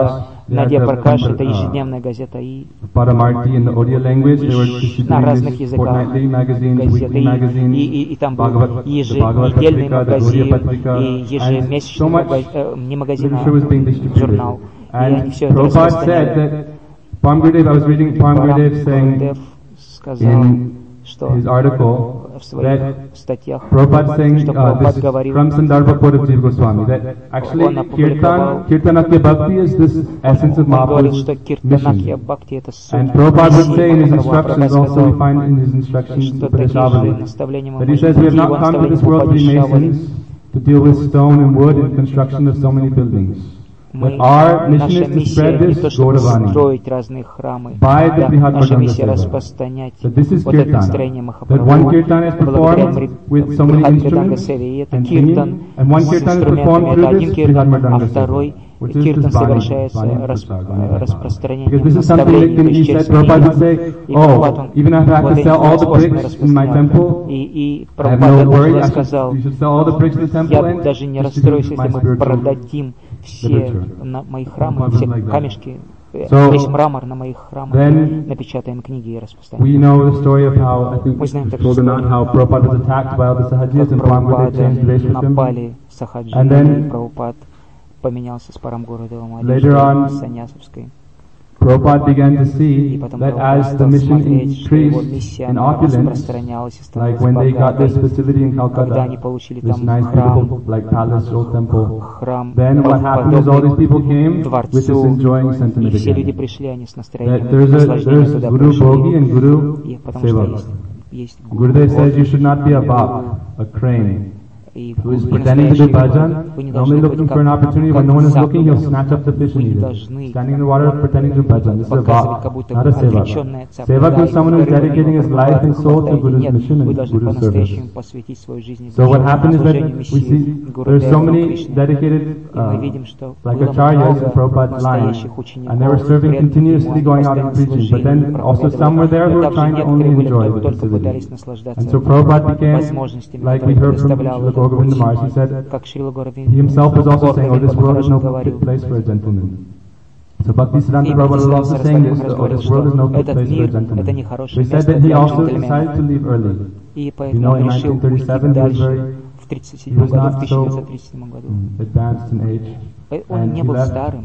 [SPEAKER 1] Надья Пракаш — это ежедневная газета, и
[SPEAKER 2] Paramarti in the Odia language, they were distributing
[SPEAKER 1] на разных
[SPEAKER 2] these
[SPEAKER 1] языках
[SPEAKER 2] fortnightly magazines,
[SPEAKER 1] газеты,
[SPEAKER 2] weekly
[SPEAKER 1] и,
[SPEAKER 2] magazines,
[SPEAKER 1] и, и, и там был
[SPEAKER 2] Bhagavad, the Bhagavad
[SPEAKER 1] еженедельный
[SPEAKER 2] Patrika, the
[SPEAKER 1] магазин,
[SPEAKER 2] Gaudiya Patrika,
[SPEAKER 1] и
[SPEAKER 2] and
[SPEAKER 1] ежемесячный
[SPEAKER 2] so much
[SPEAKER 1] магазин, э, не магазин,
[SPEAKER 2] literature was being distributed.
[SPEAKER 1] журнал. И они
[SPEAKER 2] And
[SPEAKER 1] все это
[SPEAKER 2] Prabhupada said
[SPEAKER 1] распространяли.
[SPEAKER 2] that Parm Gurudev, I was reading Parm Gurudev saying
[SPEAKER 1] сказал,
[SPEAKER 2] in
[SPEAKER 1] что
[SPEAKER 2] his article
[SPEAKER 1] в своих
[SPEAKER 2] that
[SPEAKER 1] статьях,
[SPEAKER 2] Prabhupada saying
[SPEAKER 1] что
[SPEAKER 2] uh,
[SPEAKER 1] Прабхупад
[SPEAKER 2] this
[SPEAKER 1] говорил,
[SPEAKER 2] from Sandarbha Port of Jiva Goswami that actually
[SPEAKER 1] он опубликовал,
[SPEAKER 2] Kirtan, Kirtanakya Bhakti is this essence of
[SPEAKER 1] он говорил, что
[SPEAKER 2] Mahaprabhu's
[SPEAKER 1] Киртанакья
[SPEAKER 2] mission.
[SPEAKER 1] Бхакти — это суть
[SPEAKER 2] And Prabhupada would say in his
[SPEAKER 1] миссии.
[SPEAKER 2] instructions,
[SPEAKER 1] Прабхупад
[SPEAKER 2] also we
[SPEAKER 1] сказал,
[SPEAKER 2] find in his instructions,
[SPEAKER 1] что такие же
[SPEAKER 2] Upanishadavali,
[SPEAKER 1] наставления мы
[SPEAKER 2] that he
[SPEAKER 1] можем
[SPEAKER 2] says we have
[SPEAKER 1] найти в
[SPEAKER 2] not come to this
[SPEAKER 1] наставлениях
[SPEAKER 2] world to be
[SPEAKER 1] Упанишавали.
[SPEAKER 2] masons, to deal with stone and wood and construction of so many buildings.
[SPEAKER 1] Мы,
[SPEAKER 2] But our mission
[SPEAKER 1] наша
[SPEAKER 2] is to
[SPEAKER 1] миссия
[SPEAKER 2] spread
[SPEAKER 1] не
[SPEAKER 2] this
[SPEAKER 1] то, чтобы
[SPEAKER 2] Gauravani
[SPEAKER 1] строить разные храмы,
[SPEAKER 2] by the
[SPEAKER 1] да,
[SPEAKER 2] Brihad
[SPEAKER 1] наша
[SPEAKER 2] Bhajanga
[SPEAKER 1] миссия
[SPEAKER 2] Seva.
[SPEAKER 1] распространять
[SPEAKER 2] That this is
[SPEAKER 1] вот это настроение
[SPEAKER 2] Kirtana. That one
[SPEAKER 1] Махапрабху
[SPEAKER 2] Kirtan is
[SPEAKER 1] благодаря
[SPEAKER 2] performed with so many
[SPEAKER 1] Брихад-Мриданга
[SPEAKER 2] instruments
[SPEAKER 1] Севе. И это
[SPEAKER 2] and
[SPEAKER 1] киртан
[SPEAKER 2] singing, and one
[SPEAKER 1] с
[SPEAKER 2] Kirtan is
[SPEAKER 1] инструментами,
[SPEAKER 2] performed
[SPEAKER 1] это
[SPEAKER 2] through
[SPEAKER 1] один
[SPEAKER 2] this
[SPEAKER 1] киртан, а
[SPEAKER 2] Brihad-Mridanga
[SPEAKER 1] второй
[SPEAKER 2] Seva, which is
[SPEAKER 1] киртан
[SPEAKER 2] this Bani,
[SPEAKER 1] совершается
[SPEAKER 2] Bani
[SPEAKER 1] рас,
[SPEAKER 2] Prasad.
[SPEAKER 1] распространением
[SPEAKER 2] Because this is something that
[SPEAKER 1] наставлений,
[SPEAKER 2] can
[SPEAKER 1] то есть
[SPEAKER 2] be
[SPEAKER 1] через
[SPEAKER 2] said, Prabhupada would
[SPEAKER 1] книгу.
[SPEAKER 2] say,
[SPEAKER 1] И Прабхупад,
[SPEAKER 2] oh,
[SPEAKER 1] он
[SPEAKER 2] even if I have
[SPEAKER 1] вот
[SPEAKER 2] to
[SPEAKER 1] этим
[SPEAKER 2] sell all the
[SPEAKER 1] способом
[SPEAKER 2] bricks in my
[SPEAKER 1] распространял.
[SPEAKER 2] temple,
[SPEAKER 1] И, и
[SPEAKER 2] I have
[SPEAKER 1] Прабхупад
[SPEAKER 2] no worry,
[SPEAKER 1] однажды
[SPEAKER 2] I should,
[SPEAKER 1] сказал,
[SPEAKER 2] you should sell all the bricks in the temple
[SPEAKER 1] я
[SPEAKER 2] and
[SPEAKER 1] даже не
[SPEAKER 2] distribute
[SPEAKER 1] расстроюсь,
[SPEAKER 2] my
[SPEAKER 1] если мы
[SPEAKER 2] spiritual
[SPEAKER 1] продадим все
[SPEAKER 2] literature.
[SPEAKER 1] на мои храмы,
[SPEAKER 2] Prabhupada
[SPEAKER 1] все
[SPEAKER 2] was like that.
[SPEAKER 1] камешки,
[SPEAKER 2] So,
[SPEAKER 1] весь мрамор на моих храмах,
[SPEAKER 2] then
[SPEAKER 1] напечатаем книги и
[SPEAKER 2] we
[SPEAKER 1] распространяем.
[SPEAKER 2] know the story of how, I think,
[SPEAKER 1] Мы знаем
[SPEAKER 2] it's
[SPEAKER 1] также
[SPEAKER 2] told or not, how Prabhupada was attacked by all the Sahajis
[SPEAKER 1] как
[SPEAKER 2] and Parm Gurudev
[SPEAKER 1] Прабхупада
[SPEAKER 2] changed ways with him.
[SPEAKER 1] напали сахаджи,
[SPEAKER 2] And then,
[SPEAKER 1] и Прабхупад поменялся с Парам Гурудевом
[SPEAKER 2] later on,
[SPEAKER 1] саньясовской.
[SPEAKER 2] Prabhupada began to
[SPEAKER 1] И
[SPEAKER 2] see
[SPEAKER 1] потом
[SPEAKER 2] that
[SPEAKER 1] Прабхупад
[SPEAKER 2] as the
[SPEAKER 1] стал
[SPEAKER 2] mission
[SPEAKER 1] смотреть, что его
[SPEAKER 2] increased
[SPEAKER 1] миссия
[SPEAKER 2] in
[SPEAKER 1] она
[SPEAKER 2] opulence,
[SPEAKER 1] распространялась и
[SPEAKER 2] like
[SPEAKER 1] становилась
[SPEAKER 2] when they got this
[SPEAKER 1] богатой.
[SPEAKER 2] facility in
[SPEAKER 1] Когда они
[SPEAKER 2] Calcutta,
[SPEAKER 1] получили
[SPEAKER 2] this
[SPEAKER 1] там
[SPEAKER 2] nice,
[SPEAKER 1] храм,
[SPEAKER 2] beautiful, like palace, old temple,
[SPEAKER 1] храм,
[SPEAKER 2] then what happened is all these people came with this
[SPEAKER 1] дворцу,
[SPEAKER 2] enjoying
[SPEAKER 1] и
[SPEAKER 2] sentiment
[SPEAKER 1] все люди
[SPEAKER 2] again.
[SPEAKER 1] пришли, они с
[SPEAKER 2] That
[SPEAKER 1] настроением
[SPEAKER 2] there's a
[SPEAKER 1] наслаждения
[SPEAKER 2] there's
[SPEAKER 1] туда
[SPEAKER 2] Guru Bhogi
[SPEAKER 1] пришли,
[SPEAKER 2] and Guru
[SPEAKER 1] и потому что
[SPEAKER 2] Seva.
[SPEAKER 1] есть, есть гуру,
[SPEAKER 2] Gurudev says you should not be a bhak, a crane,
[SPEAKER 1] и
[SPEAKER 2] who is
[SPEAKER 1] и
[SPEAKER 2] pretending to do
[SPEAKER 1] настоящий
[SPEAKER 2] bhajan,
[SPEAKER 1] гуру. Вы не
[SPEAKER 2] and
[SPEAKER 1] должны
[SPEAKER 2] only
[SPEAKER 1] быть
[SPEAKER 2] looking
[SPEAKER 1] как,
[SPEAKER 2] for an opportunity
[SPEAKER 1] как
[SPEAKER 2] when no one is
[SPEAKER 1] зак.
[SPEAKER 2] looking, he'll snatch up the fish
[SPEAKER 1] Вы
[SPEAKER 2] and
[SPEAKER 1] не
[SPEAKER 2] eat it.
[SPEAKER 1] должны
[SPEAKER 2] Standing in the water pretending to do bhajan. This is a
[SPEAKER 1] показывать, как
[SPEAKER 2] bhak,
[SPEAKER 1] будто
[SPEAKER 2] not
[SPEAKER 1] вы
[SPEAKER 2] a seva.
[SPEAKER 1] отвлеченная цапля.
[SPEAKER 2] Seva
[SPEAKER 1] Да,
[SPEAKER 2] is someone who is
[SPEAKER 1] и
[SPEAKER 2] dedicating his life and soul to Guru's
[SPEAKER 1] нет,
[SPEAKER 2] mission
[SPEAKER 1] вы
[SPEAKER 2] and
[SPEAKER 1] должны
[SPEAKER 2] Guru's
[SPEAKER 1] по-настоящему
[SPEAKER 2] service.
[SPEAKER 1] посвятить свою жизнь
[SPEAKER 2] So what happened is that
[SPEAKER 1] служению
[SPEAKER 2] we
[SPEAKER 1] миссии
[SPEAKER 2] see
[SPEAKER 1] Гуру
[SPEAKER 2] there's so
[SPEAKER 1] Дева
[SPEAKER 2] many
[SPEAKER 1] Кришны.
[SPEAKER 2] dedicated,
[SPEAKER 1] И мы
[SPEAKER 2] uh,
[SPEAKER 1] видим, что
[SPEAKER 2] like
[SPEAKER 1] было
[SPEAKER 2] acharyas in
[SPEAKER 1] много
[SPEAKER 2] Prabhupada's line,
[SPEAKER 1] настоящих учеников,
[SPEAKER 2] and they were serving
[SPEAKER 1] преданных
[SPEAKER 2] continuously
[SPEAKER 1] ему,
[SPEAKER 2] going out and preaching, but then also some were there who were trying to only enjoy the
[SPEAKER 1] только пытались
[SPEAKER 2] facility.
[SPEAKER 1] наслаждаться
[SPEAKER 2] And so Prabhupada became,
[SPEAKER 1] возможностями,
[SPEAKER 2] like we
[SPEAKER 1] которые
[SPEAKER 2] heard from
[SPEAKER 1] предоставлял
[SPEAKER 2] Srila
[SPEAKER 1] этот
[SPEAKER 2] Govinda
[SPEAKER 1] путь.
[SPEAKER 2] Maharaj, he said,
[SPEAKER 1] Как Шрила
[SPEAKER 2] he himself was also saying, oh, this world is no
[SPEAKER 1] говорил.
[SPEAKER 2] fit place for a gentleman. So Bhaktisiddhanta
[SPEAKER 1] И
[SPEAKER 2] Prabhupada was
[SPEAKER 1] Бхактисиданта
[SPEAKER 2] also
[SPEAKER 1] Сарасвати
[SPEAKER 2] saying this,
[SPEAKER 1] Maharaj
[SPEAKER 2] oh,
[SPEAKER 1] говорил,
[SPEAKER 2] this world is
[SPEAKER 1] что
[SPEAKER 2] no fit
[SPEAKER 1] этот
[SPEAKER 2] place for a
[SPEAKER 1] мир — это
[SPEAKER 2] gentleman.
[SPEAKER 1] не
[SPEAKER 2] So
[SPEAKER 1] хорошее
[SPEAKER 2] he said
[SPEAKER 1] место
[SPEAKER 2] that he
[SPEAKER 1] для
[SPEAKER 2] also decided
[SPEAKER 1] джентльмена.
[SPEAKER 2] to leave early.
[SPEAKER 1] И
[SPEAKER 2] You
[SPEAKER 1] поэтому
[SPEAKER 2] know,
[SPEAKER 1] он
[SPEAKER 2] in
[SPEAKER 1] решил
[SPEAKER 2] nineteen
[SPEAKER 1] уйти
[SPEAKER 2] thirty-seven, he was
[SPEAKER 1] дальше.
[SPEAKER 2] very,
[SPEAKER 1] В тридцать
[SPEAKER 2] he
[SPEAKER 1] седьмом
[SPEAKER 2] was
[SPEAKER 1] году, в
[SPEAKER 2] not
[SPEAKER 1] тысяча девятьсот
[SPEAKER 2] so
[SPEAKER 1] тридцать седьмом году.
[SPEAKER 2] advanced in age,
[SPEAKER 1] Он
[SPEAKER 2] and
[SPEAKER 1] не
[SPEAKER 2] he
[SPEAKER 1] был
[SPEAKER 2] left.
[SPEAKER 1] старым.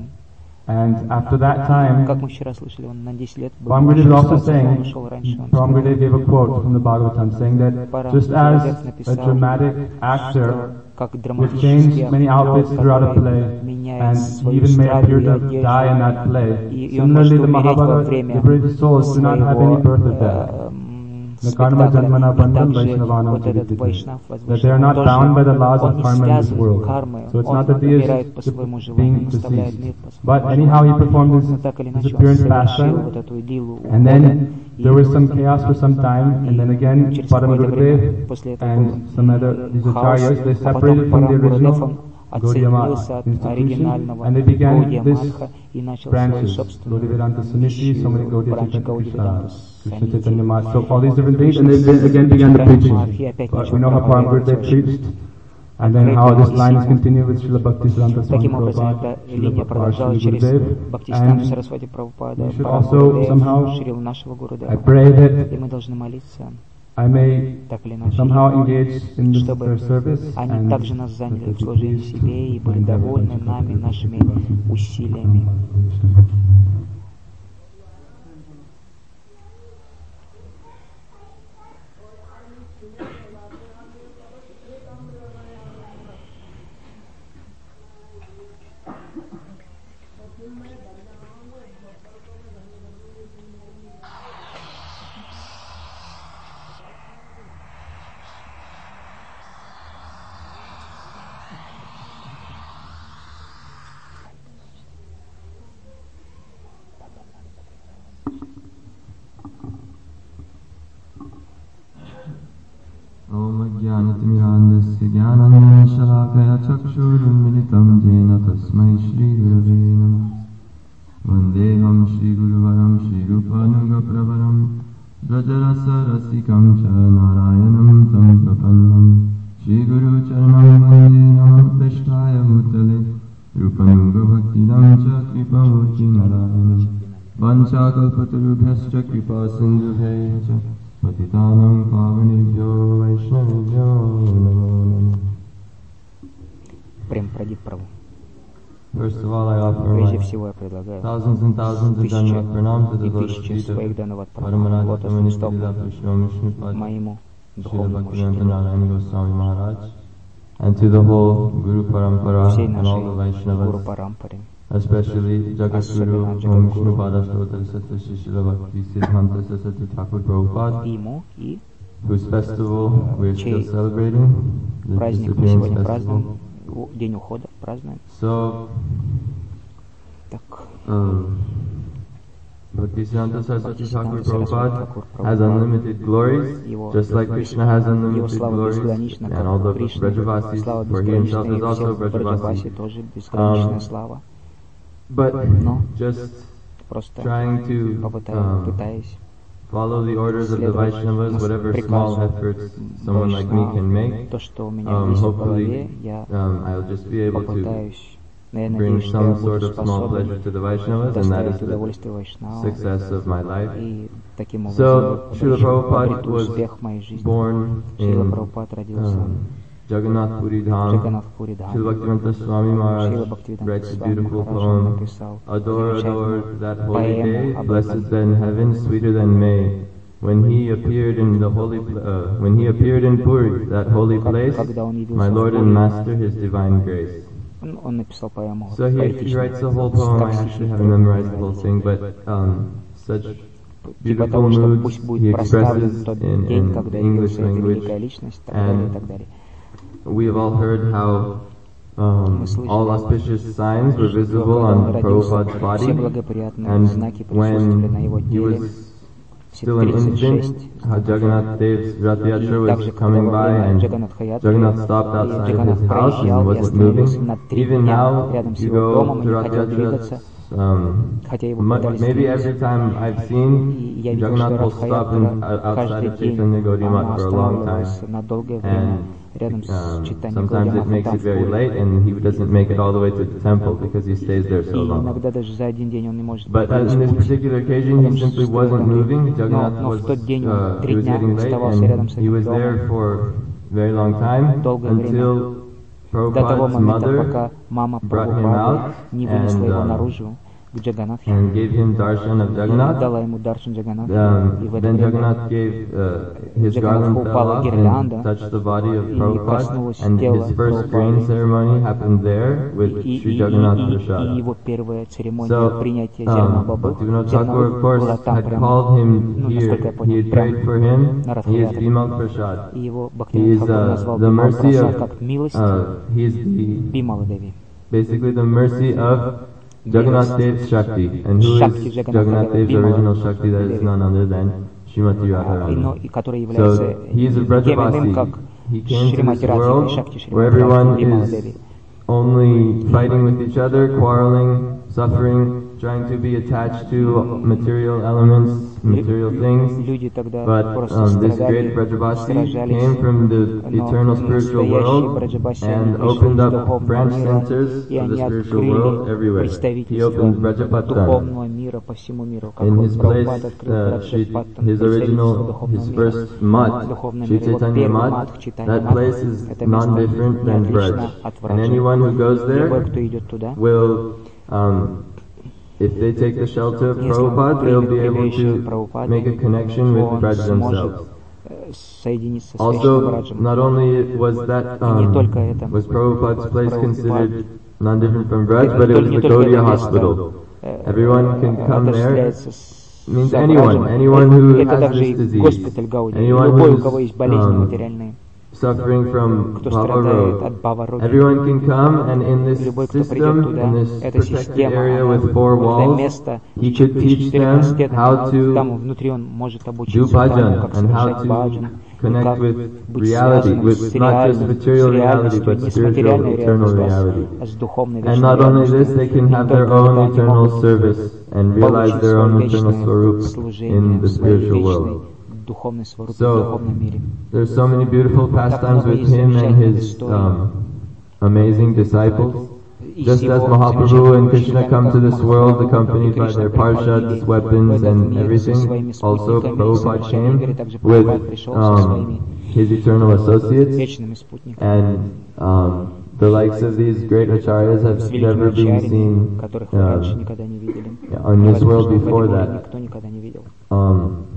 [SPEAKER 2] And after that time,
[SPEAKER 1] Как мы вчера слышали, он на десять лет был
[SPEAKER 2] Parm
[SPEAKER 1] младше,
[SPEAKER 2] Gurudev is also
[SPEAKER 1] он
[SPEAKER 2] saying,
[SPEAKER 1] ушел раньше. Он
[SPEAKER 2] Parm
[SPEAKER 1] сказал,
[SPEAKER 2] Gurudev gave a quote from the Bhagavatam saying that
[SPEAKER 1] Парам
[SPEAKER 2] just as
[SPEAKER 1] Гурудев
[SPEAKER 2] a
[SPEAKER 1] написал,
[SPEAKER 2] dramatic
[SPEAKER 1] что
[SPEAKER 2] actor
[SPEAKER 1] как
[SPEAKER 2] would
[SPEAKER 1] драматический
[SPEAKER 2] change many
[SPEAKER 1] актер,
[SPEAKER 2] outfits throughout a
[SPEAKER 1] который
[SPEAKER 2] play,
[SPEAKER 1] меняет
[SPEAKER 2] and
[SPEAKER 1] свою
[SPEAKER 2] even may
[SPEAKER 1] эстраду
[SPEAKER 2] appear
[SPEAKER 1] и
[SPEAKER 2] to
[SPEAKER 1] одежду,
[SPEAKER 2] die in that play.
[SPEAKER 1] и, и он может
[SPEAKER 2] Similarly, the
[SPEAKER 1] умереть во
[SPEAKER 2] Mahabharata,
[SPEAKER 1] время
[SPEAKER 2] liberated souls do not have any
[SPEAKER 1] своего
[SPEAKER 2] birth or death.
[SPEAKER 1] э,
[SPEAKER 2] Karma
[SPEAKER 1] спектакля.
[SPEAKER 2] Janmana
[SPEAKER 1] И
[SPEAKER 2] Bandhan
[SPEAKER 1] также
[SPEAKER 2] Vaishnavana
[SPEAKER 1] вот этот
[SPEAKER 2] Puriti.
[SPEAKER 1] Вайшнав,
[SPEAKER 2] That they are not
[SPEAKER 1] тоже,
[SPEAKER 2] bound by the laws
[SPEAKER 1] он
[SPEAKER 2] of
[SPEAKER 1] не
[SPEAKER 2] karma in this
[SPEAKER 1] связан
[SPEAKER 2] world.
[SPEAKER 1] кармой,
[SPEAKER 2] So it's
[SPEAKER 1] он
[SPEAKER 2] not that he
[SPEAKER 1] умирает по
[SPEAKER 2] is
[SPEAKER 1] своему
[SPEAKER 2] just
[SPEAKER 1] желанию,
[SPEAKER 2] being
[SPEAKER 1] он оставляет
[SPEAKER 2] deceased.
[SPEAKER 1] мир по
[SPEAKER 2] But
[SPEAKER 1] своему
[SPEAKER 2] anyhow, he performed
[SPEAKER 1] Но
[SPEAKER 2] his,
[SPEAKER 1] так или
[SPEAKER 2] his
[SPEAKER 1] иначе он
[SPEAKER 2] appearance
[SPEAKER 1] совершил
[SPEAKER 2] pastime,
[SPEAKER 1] вот эту идиллу
[SPEAKER 2] and then
[SPEAKER 1] и
[SPEAKER 2] there was some chaos for some time, and then again,
[SPEAKER 1] через
[SPEAKER 2] Param
[SPEAKER 1] какое-то время
[SPEAKER 2] Gurudev
[SPEAKER 1] после этого
[SPEAKER 2] and some other these
[SPEAKER 1] хаос,
[SPEAKER 2] acharyas, they
[SPEAKER 1] а потом
[SPEAKER 2] separated from the
[SPEAKER 1] Парам Гурудев
[SPEAKER 2] original
[SPEAKER 1] он
[SPEAKER 2] Gaudiya
[SPEAKER 1] отсоединился от
[SPEAKER 2] institution,
[SPEAKER 1] оригинального
[SPEAKER 2] and they began
[SPEAKER 1] Гаудия
[SPEAKER 2] this
[SPEAKER 1] Матха и начал свою
[SPEAKER 2] branches,
[SPEAKER 1] собственную
[SPEAKER 2] Gaudiya Vedanta Samiti, so many Gaudiya
[SPEAKER 1] бранч
[SPEAKER 2] Chaitanya
[SPEAKER 1] Гаудия
[SPEAKER 2] Krishna,
[SPEAKER 1] Веданта
[SPEAKER 2] Krishna Chaitanya Math, so all these different things, and then they again began the preaching. But we know how Param Gurudev preached, and then how this line is continued with Srila Bhaktisiddhanta Swami
[SPEAKER 1] Таким образом,
[SPEAKER 2] Prabhupada,
[SPEAKER 1] эта
[SPEAKER 2] Srila
[SPEAKER 1] линия
[SPEAKER 2] Prabhupada,
[SPEAKER 1] продолжалась
[SPEAKER 2] Srila
[SPEAKER 1] через
[SPEAKER 2] Gurudev,
[SPEAKER 1] Бхактисиддханту
[SPEAKER 2] and
[SPEAKER 1] Сарасвати Прабхупада,
[SPEAKER 2] we should
[SPEAKER 1] Парам
[SPEAKER 2] also
[SPEAKER 1] Гурудев,
[SPEAKER 2] somehow,
[SPEAKER 1] Шрила нашего
[SPEAKER 2] I
[SPEAKER 1] Гурудева.
[SPEAKER 2] pray
[SPEAKER 1] И
[SPEAKER 2] that
[SPEAKER 1] мы должны молиться,
[SPEAKER 2] I may
[SPEAKER 1] так или иначе,
[SPEAKER 2] somehow engage in this,
[SPEAKER 1] чтобы
[SPEAKER 2] their service,
[SPEAKER 1] они
[SPEAKER 2] and
[SPEAKER 1] также нас заняли
[SPEAKER 2] that
[SPEAKER 1] в
[SPEAKER 2] they
[SPEAKER 1] служении
[SPEAKER 2] please
[SPEAKER 1] себе и были
[SPEAKER 2] find their
[SPEAKER 1] довольны
[SPEAKER 2] relationship
[SPEAKER 1] нами,
[SPEAKER 2] with
[SPEAKER 1] нашими
[SPEAKER 2] Krishna.
[SPEAKER 1] усилиями.
[SPEAKER 3] ॐ ज्ञानतिमिरान्धस्य ज्ञानाञ्जनशलाकया चक्षुरुन्मिलितं येन तस्मै श्रीगुरवे नमः। वन्देऽहं श्रीगुरुवरं श्रीरूपानुगप्रवरं व्रजरसरसिकं च नारायणं तं प्रपन्नं श्रीगुरुचरणं वन्दे नमः पृष्ठाय भूतले रूपनुगभक्तिदं च कृपमुच्यते Narayanam Vanchakalpatarubhyascha kripa sindhubhyacha Patitanam pavanebhyo vaishnavibhyo namo namo.
[SPEAKER 1] Прем Прадип Прабhu.
[SPEAKER 3] First of all, I offer
[SPEAKER 1] Прежде
[SPEAKER 3] my
[SPEAKER 1] всего я предлагаю
[SPEAKER 3] thousands and thousands of
[SPEAKER 1] тысячи
[SPEAKER 3] Dhanavad pranam to the
[SPEAKER 1] и
[SPEAKER 3] Lotus
[SPEAKER 1] тысячи
[SPEAKER 3] feet
[SPEAKER 1] своих
[SPEAKER 3] of
[SPEAKER 1] Данават
[SPEAKER 3] Paramaraja
[SPEAKER 1] лотосным
[SPEAKER 3] Tamani
[SPEAKER 1] стопам
[SPEAKER 3] Srila Vishnu Vishnupad
[SPEAKER 1] моему
[SPEAKER 3] Srila
[SPEAKER 1] духовному
[SPEAKER 3] Bhaktivedanta
[SPEAKER 1] учителю,
[SPEAKER 3] Narayana Goswami Maharaj, and to the whole Guru Parampara
[SPEAKER 1] всей
[SPEAKER 3] and all
[SPEAKER 1] нашей
[SPEAKER 3] the
[SPEAKER 1] Гуру
[SPEAKER 3] Vaishnavas,
[SPEAKER 1] Парампаре,
[SPEAKER 3] especially Jagat
[SPEAKER 1] особенно
[SPEAKER 3] Guru
[SPEAKER 1] Джагадгуру,
[SPEAKER 3] Om Vishnupada Sarvatra Satya Srila Bhakti Siddhanta Saraswati Thakur Prabhupada,
[SPEAKER 1] ему и
[SPEAKER 3] whose festival we are still
[SPEAKER 1] чей
[SPEAKER 3] celebrating, the
[SPEAKER 1] праздник мы
[SPEAKER 3] disappearance
[SPEAKER 1] сегодня
[SPEAKER 3] festival.
[SPEAKER 1] празднуем, у- День ухода празднуем.
[SPEAKER 3] So,
[SPEAKER 1] Так,
[SPEAKER 3] um, Bhaktisiddhanta Saraswati Thakur
[SPEAKER 1] Бхактисиддханта Сарасвати
[SPEAKER 3] Prabhupada
[SPEAKER 1] Тхакур
[SPEAKER 3] has
[SPEAKER 1] Прабхупад,
[SPEAKER 3] unlimited glories,
[SPEAKER 1] его,
[SPEAKER 3] just like Krishna has
[SPEAKER 1] его
[SPEAKER 3] unlimited
[SPEAKER 1] слава
[SPEAKER 3] glories,
[SPEAKER 1] безгранична,
[SPEAKER 3] and all
[SPEAKER 1] как
[SPEAKER 3] the
[SPEAKER 1] Кришны,
[SPEAKER 3] Brajavasis,
[SPEAKER 1] слава
[SPEAKER 3] for he himself
[SPEAKER 1] безгранична,
[SPEAKER 3] is
[SPEAKER 1] и
[SPEAKER 3] also
[SPEAKER 1] всех Браджаваси
[SPEAKER 3] Brajavasi.
[SPEAKER 1] тоже безграничная
[SPEAKER 3] Um,
[SPEAKER 1] слава.
[SPEAKER 3] But
[SPEAKER 1] Но
[SPEAKER 3] just
[SPEAKER 1] просто
[SPEAKER 3] trying to
[SPEAKER 1] попытаюсь,
[SPEAKER 3] um,
[SPEAKER 1] пытаясь
[SPEAKER 3] follow the orders of the
[SPEAKER 1] следовать
[SPEAKER 3] Vaishnavas, whatever small
[SPEAKER 1] приказу
[SPEAKER 3] efforts someone like me can make,
[SPEAKER 1] то, что у меня
[SPEAKER 3] um,
[SPEAKER 1] есть в голове,
[SPEAKER 3] hopefully
[SPEAKER 1] я
[SPEAKER 3] um, I'll just be able to
[SPEAKER 1] попытаюсь, я
[SPEAKER 3] bring
[SPEAKER 1] надеюсь, что я
[SPEAKER 3] some sort
[SPEAKER 1] буду
[SPEAKER 3] of small
[SPEAKER 1] способен
[SPEAKER 3] pleasure to the Vaishnavas, and that is
[SPEAKER 1] доставить
[SPEAKER 3] the
[SPEAKER 1] удовольствие Вайшнавам,
[SPEAKER 3] success of my life.
[SPEAKER 1] и таким
[SPEAKER 3] So,
[SPEAKER 1] образом
[SPEAKER 3] Srila Prabhupada
[SPEAKER 1] обрету
[SPEAKER 3] was
[SPEAKER 1] успех в моей жизни.
[SPEAKER 3] born
[SPEAKER 1] Шрила
[SPEAKER 3] in
[SPEAKER 1] Прабхупад родился
[SPEAKER 3] um, Jagannath Puri
[SPEAKER 1] в
[SPEAKER 3] Dham.
[SPEAKER 1] Джаганнатхпури
[SPEAKER 3] Srila
[SPEAKER 1] Дхаме.
[SPEAKER 3] Bhaktivedanta Swami
[SPEAKER 1] Шрила
[SPEAKER 3] Maharaj
[SPEAKER 1] Бхактивиданта
[SPEAKER 3] writes a
[SPEAKER 1] Свами
[SPEAKER 3] beautiful
[SPEAKER 1] Махарадж
[SPEAKER 3] poem,
[SPEAKER 1] написал
[SPEAKER 3] Adore, adore
[SPEAKER 1] замечательную
[SPEAKER 3] that holy day,
[SPEAKER 1] поэму об
[SPEAKER 3] blessed
[SPEAKER 1] этом.
[SPEAKER 3] than heaven, sweeter than May. When he appeared in the holy, pl- uh, when he appeared in Puri, that holy place,
[SPEAKER 1] Когда он
[SPEAKER 3] my
[SPEAKER 1] явился
[SPEAKER 3] Lord
[SPEAKER 1] в
[SPEAKER 3] and
[SPEAKER 1] Пури,
[SPEAKER 3] Master, His divine grace.
[SPEAKER 1] он, он написал поэму
[SPEAKER 3] So he, he writes the whole poem. I actually haven't memorized the whole thing, but um, such
[SPEAKER 1] типа
[SPEAKER 3] beautiful
[SPEAKER 1] того, что
[SPEAKER 3] moods
[SPEAKER 1] пусть
[SPEAKER 3] he
[SPEAKER 1] будет проставлен
[SPEAKER 3] expresses
[SPEAKER 1] тот
[SPEAKER 3] in,
[SPEAKER 1] день,
[SPEAKER 3] in
[SPEAKER 1] когда
[SPEAKER 3] the English
[SPEAKER 1] явилась эта великая
[SPEAKER 3] language.
[SPEAKER 1] личность, и так далее, и
[SPEAKER 3] And
[SPEAKER 1] так далее.
[SPEAKER 3] we have all heard how um,
[SPEAKER 1] Мы слышали,
[SPEAKER 3] all auspicious signs were
[SPEAKER 1] что
[SPEAKER 3] visible
[SPEAKER 1] когда он
[SPEAKER 3] on
[SPEAKER 1] родился,
[SPEAKER 3] Prabhupada's
[SPEAKER 1] все
[SPEAKER 3] body,
[SPEAKER 1] благоприятные знаки
[SPEAKER 3] and
[SPEAKER 1] присутствовали на
[SPEAKER 3] when
[SPEAKER 1] его
[SPEAKER 3] he
[SPEAKER 1] теле.
[SPEAKER 3] was
[SPEAKER 1] Все
[SPEAKER 3] still an
[SPEAKER 1] тридцать шесть.
[SPEAKER 3] infant, how Jagannath Dev's Rath
[SPEAKER 1] И
[SPEAKER 3] Yatra
[SPEAKER 1] также,
[SPEAKER 3] was
[SPEAKER 1] когда
[SPEAKER 3] coming
[SPEAKER 1] во
[SPEAKER 3] by
[SPEAKER 1] время
[SPEAKER 3] and
[SPEAKER 1] Джаганнат Хаятри,
[SPEAKER 3] Jagannath stopped
[SPEAKER 1] и
[SPEAKER 3] outside
[SPEAKER 1] Джаганнат
[SPEAKER 3] his house
[SPEAKER 1] проезжал
[SPEAKER 3] and
[SPEAKER 1] и
[SPEAKER 3] wasn't
[SPEAKER 1] остановился
[SPEAKER 3] moving.
[SPEAKER 1] на три
[SPEAKER 3] Even
[SPEAKER 1] дня
[SPEAKER 3] now,
[SPEAKER 1] рядом с
[SPEAKER 3] you
[SPEAKER 1] его домом
[SPEAKER 3] go
[SPEAKER 1] и
[SPEAKER 3] to
[SPEAKER 1] не
[SPEAKER 3] Rath
[SPEAKER 1] хотел двигаться,
[SPEAKER 3] Yatra, um,
[SPEAKER 1] хотя его
[SPEAKER 3] mu-
[SPEAKER 1] пытались
[SPEAKER 3] maybe
[SPEAKER 1] двигать.
[SPEAKER 3] every time I've
[SPEAKER 1] И
[SPEAKER 3] seen
[SPEAKER 1] я видел, что
[SPEAKER 3] Jagannath will
[SPEAKER 1] Радха
[SPEAKER 3] stop in,
[SPEAKER 1] Ятра
[SPEAKER 3] uh, outside
[SPEAKER 1] каждый
[SPEAKER 3] of
[SPEAKER 1] день
[SPEAKER 3] Chaitanya Gaudiya
[SPEAKER 1] она
[SPEAKER 3] Math for a long
[SPEAKER 1] останавливалась
[SPEAKER 3] time.
[SPEAKER 1] на долгое время
[SPEAKER 3] And
[SPEAKER 1] рядом с
[SPEAKER 3] um,
[SPEAKER 1] Чайтаньей
[SPEAKER 3] sometimes it
[SPEAKER 1] Гаудиаматом
[SPEAKER 3] makes
[SPEAKER 1] там
[SPEAKER 3] it
[SPEAKER 1] в
[SPEAKER 3] very
[SPEAKER 1] Пури.
[SPEAKER 3] late and he doesn't make it all the way to the temple because he stays there
[SPEAKER 1] И
[SPEAKER 3] so long.
[SPEAKER 1] иногда даже за один день он не может
[SPEAKER 3] But uh,
[SPEAKER 1] пройти
[SPEAKER 3] in this
[SPEAKER 1] путь.
[SPEAKER 3] particular occasion, he simply wasn't moving.
[SPEAKER 1] Но,
[SPEAKER 3] Jagannath
[SPEAKER 1] но
[SPEAKER 3] was,
[SPEAKER 1] в тот день он
[SPEAKER 3] uh, he
[SPEAKER 1] три
[SPEAKER 3] was
[SPEAKER 1] дня
[SPEAKER 3] getting late
[SPEAKER 1] оставался рядом с
[SPEAKER 3] and he
[SPEAKER 1] этим
[SPEAKER 3] was there
[SPEAKER 1] домом
[SPEAKER 3] for a very long time
[SPEAKER 1] долгое время,
[SPEAKER 3] until
[SPEAKER 1] до того
[SPEAKER 3] Prabhupada's
[SPEAKER 1] момента,
[SPEAKER 3] mother
[SPEAKER 1] пока мама
[SPEAKER 3] brought him
[SPEAKER 1] Прабхупады
[SPEAKER 3] out
[SPEAKER 1] не вынесла его
[SPEAKER 3] and, uh,
[SPEAKER 1] наружу к Джаганатхе
[SPEAKER 3] and gave him darshan of
[SPEAKER 1] и
[SPEAKER 3] Jagannath.
[SPEAKER 1] дала ему даршан Джаганатхи.
[SPEAKER 3] Um,
[SPEAKER 1] И в это
[SPEAKER 3] then
[SPEAKER 1] время
[SPEAKER 3] Jagannath gave uh, his
[SPEAKER 1] Джаганатху
[SPEAKER 3] garland fell
[SPEAKER 1] упала
[SPEAKER 3] off
[SPEAKER 1] гирлянда
[SPEAKER 3] and touched the body of
[SPEAKER 1] и
[SPEAKER 3] Prabhupada,
[SPEAKER 1] коснулась
[SPEAKER 3] and
[SPEAKER 1] тела
[SPEAKER 3] his first grain
[SPEAKER 1] Прабхупады.
[SPEAKER 3] ceremony happened there with
[SPEAKER 1] И,
[SPEAKER 3] Sri
[SPEAKER 1] и,
[SPEAKER 3] Jagannath
[SPEAKER 1] и, и
[SPEAKER 3] Prasad.
[SPEAKER 1] его первая церемония
[SPEAKER 3] So,
[SPEAKER 1] принятия зерна
[SPEAKER 3] um,
[SPEAKER 1] бабы,
[SPEAKER 3] Bhaktivinoda Thakur, of course,
[SPEAKER 1] была там
[SPEAKER 3] had
[SPEAKER 1] прямо,
[SPEAKER 3] called him
[SPEAKER 1] ну, насколько я
[SPEAKER 3] here. He
[SPEAKER 1] понял,
[SPEAKER 3] had
[SPEAKER 1] прямо
[SPEAKER 3] prayed for him.
[SPEAKER 1] на
[SPEAKER 3] He is
[SPEAKER 1] Радха-ятре.
[SPEAKER 3] Bimal Prasad.
[SPEAKER 1] И его
[SPEAKER 3] He
[SPEAKER 1] Бхактивинода
[SPEAKER 3] is
[SPEAKER 1] Тхакур
[SPEAKER 3] uh,
[SPEAKER 1] назвал
[SPEAKER 3] the
[SPEAKER 1] Бимал
[SPEAKER 3] mercy
[SPEAKER 1] Прасад
[SPEAKER 3] of,
[SPEAKER 1] как милость
[SPEAKER 3] uh, he is the,
[SPEAKER 1] Бимала Деви.
[SPEAKER 3] basically the mercy of Jagannath Dev's Shakti. And who
[SPEAKER 1] Shakti
[SPEAKER 3] is
[SPEAKER 1] Jagannath
[SPEAKER 3] Jagannath Dev's
[SPEAKER 1] Bimala
[SPEAKER 3] original Shakti? That is none other than Srimati
[SPEAKER 1] А, и, но,
[SPEAKER 3] Radharani.
[SPEAKER 1] и который является
[SPEAKER 3] So he is a
[SPEAKER 1] тем иным, как
[SPEAKER 3] Brajavasi. He came to
[SPEAKER 1] Шримати
[SPEAKER 3] this
[SPEAKER 1] Радхи,
[SPEAKER 3] world
[SPEAKER 1] Шакти
[SPEAKER 3] where
[SPEAKER 1] Шримати Радхи,
[SPEAKER 3] everyone
[SPEAKER 1] Бимала
[SPEAKER 3] is
[SPEAKER 1] Деви.
[SPEAKER 3] only fighting with each other, quarreling, suffering, trying to be attached to material elements, material things.
[SPEAKER 1] Люди тогда
[SPEAKER 3] But
[SPEAKER 1] просто
[SPEAKER 3] um, this
[SPEAKER 1] страдали,
[SPEAKER 3] great Brajabasi
[SPEAKER 1] сражались,
[SPEAKER 3] came from the
[SPEAKER 1] но
[SPEAKER 3] eternal spiritual
[SPEAKER 1] настоящий
[SPEAKER 3] world
[SPEAKER 1] Браджабаси
[SPEAKER 3] and
[SPEAKER 1] пришел
[SPEAKER 3] opened
[SPEAKER 1] из
[SPEAKER 3] up
[SPEAKER 1] духовного
[SPEAKER 3] branch
[SPEAKER 1] мира,
[SPEAKER 3] centers
[SPEAKER 1] и
[SPEAKER 3] of the
[SPEAKER 1] они
[SPEAKER 3] spiritual world
[SPEAKER 1] открыли
[SPEAKER 3] everywhere. He
[SPEAKER 1] представительство
[SPEAKER 3] opened Brajapattan.
[SPEAKER 1] духовного мира по всему миру, как
[SPEAKER 3] In
[SPEAKER 1] вот
[SPEAKER 3] his place,
[SPEAKER 1] Прабхупад открыл
[SPEAKER 3] uh, Shri-
[SPEAKER 1] Браджапаттан,
[SPEAKER 3] his
[SPEAKER 1] представительство
[SPEAKER 3] original,
[SPEAKER 1] духовного
[SPEAKER 3] his
[SPEAKER 1] мира.
[SPEAKER 3] first mat,
[SPEAKER 1] Духовный
[SPEAKER 3] Sri
[SPEAKER 1] мир, его
[SPEAKER 3] Chaitanya
[SPEAKER 1] первый
[SPEAKER 3] mat,
[SPEAKER 1] мат, Чайтанья
[SPEAKER 3] that
[SPEAKER 1] мат,
[SPEAKER 3] place is
[SPEAKER 1] это место
[SPEAKER 3] non-different
[SPEAKER 1] не
[SPEAKER 3] than
[SPEAKER 1] отлично
[SPEAKER 3] Braj.
[SPEAKER 1] от
[SPEAKER 3] And
[SPEAKER 1] Враджа.
[SPEAKER 3] anyone who goes
[SPEAKER 1] Любой,
[SPEAKER 3] there
[SPEAKER 1] кто идет туда,
[SPEAKER 3] will, um, if they take the shelter of
[SPEAKER 1] если
[SPEAKER 3] Prabhupada, they'll be
[SPEAKER 1] примет
[SPEAKER 3] able
[SPEAKER 1] прибежище
[SPEAKER 3] to
[SPEAKER 1] Прабхупады,
[SPEAKER 3] make a connection with
[SPEAKER 1] он
[SPEAKER 3] Braj
[SPEAKER 1] сможет
[SPEAKER 3] themselves.
[SPEAKER 1] э, соединиться с Вечным
[SPEAKER 3] Also,
[SPEAKER 1] Браджем.
[SPEAKER 3] not only was that,
[SPEAKER 1] И не
[SPEAKER 3] um,
[SPEAKER 1] только это.
[SPEAKER 3] was Prabhupada's place
[SPEAKER 1] Прабхупад-
[SPEAKER 3] considered non-different from Braj,
[SPEAKER 1] Не
[SPEAKER 3] but it was
[SPEAKER 1] только-
[SPEAKER 3] the
[SPEAKER 1] не только
[SPEAKER 3] Gaudiya
[SPEAKER 1] это
[SPEAKER 3] hospital.
[SPEAKER 1] место, э,
[SPEAKER 3] Everyone can come there.
[SPEAKER 1] отождествляется с
[SPEAKER 3] Means
[SPEAKER 1] Браджем.
[SPEAKER 3] anyone, anyone who
[SPEAKER 1] Это
[SPEAKER 3] has
[SPEAKER 1] также
[SPEAKER 3] this
[SPEAKER 1] и
[SPEAKER 3] disease,
[SPEAKER 1] госпиталь Гаудия.
[SPEAKER 3] anyone
[SPEAKER 1] Любой, у
[SPEAKER 3] who's
[SPEAKER 1] кого есть болезни
[SPEAKER 3] um,
[SPEAKER 1] материальные,
[SPEAKER 3] suffering from
[SPEAKER 1] кто
[SPEAKER 3] Bhava
[SPEAKER 1] страдает от
[SPEAKER 3] Roga.
[SPEAKER 1] Бава-роги.
[SPEAKER 3] Everyone can come, and in this
[SPEAKER 1] Любой, кто придет
[SPEAKER 3] system,
[SPEAKER 1] туда,
[SPEAKER 3] in this
[SPEAKER 1] эта
[SPEAKER 3] protected
[SPEAKER 1] система,
[SPEAKER 3] area
[SPEAKER 1] она,
[SPEAKER 3] with four
[SPEAKER 1] это
[SPEAKER 3] walls,
[SPEAKER 1] место
[SPEAKER 3] he
[SPEAKER 1] с
[SPEAKER 3] could teach
[SPEAKER 1] четырьмя
[SPEAKER 3] them
[SPEAKER 1] стенами,
[SPEAKER 3] how
[SPEAKER 1] там
[SPEAKER 3] to
[SPEAKER 1] внутри он может
[SPEAKER 3] do
[SPEAKER 1] обучиться тому,
[SPEAKER 3] bhajan
[SPEAKER 1] как
[SPEAKER 3] and how
[SPEAKER 1] совершать баджан,
[SPEAKER 3] to
[SPEAKER 1] и
[SPEAKER 3] connect
[SPEAKER 1] как
[SPEAKER 3] with
[SPEAKER 1] быть
[SPEAKER 3] reality,
[SPEAKER 1] связанным
[SPEAKER 3] with
[SPEAKER 1] с
[SPEAKER 3] not just
[SPEAKER 1] реальностью,
[SPEAKER 3] material
[SPEAKER 1] с
[SPEAKER 3] reality,
[SPEAKER 1] реальностью,
[SPEAKER 3] but
[SPEAKER 1] не с
[SPEAKER 3] spiritual,
[SPEAKER 1] материальной
[SPEAKER 3] eternal
[SPEAKER 1] реальностью,
[SPEAKER 3] reality.
[SPEAKER 1] а с духовной
[SPEAKER 3] And
[SPEAKER 1] вечной
[SPEAKER 3] not only this,
[SPEAKER 1] реальностью.
[SPEAKER 3] they can
[SPEAKER 1] И
[SPEAKER 3] have
[SPEAKER 1] только
[SPEAKER 3] their own
[SPEAKER 1] тогда они
[SPEAKER 3] eternal
[SPEAKER 1] могут
[SPEAKER 3] service and realize
[SPEAKER 1] получить
[SPEAKER 3] their own
[SPEAKER 1] свое
[SPEAKER 3] eternal
[SPEAKER 1] вечное
[SPEAKER 3] swarup
[SPEAKER 1] служение
[SPEAKER 3] in the
[SPEAKER 1] в своей
[SPEAKER 3] spiritual
[SPEAKER 1] вечной
[SPEAKER 3] world.
[SPEAKER 1] духовной сварупе, в
[SPEAKER 3] So,
[SPEAKER 1] духовном мире.
[SPEAKER 3] there's so many beautiful pastimes with him and his um, amazing disciples. Just as Mahaprabhu and Krishna come to this world accompanied by their parshads, weapons and everything, also Prabhupada came with um, his eternal associates, and um, the likes of these great acharyas have never been seen uh, in this world before that. Um,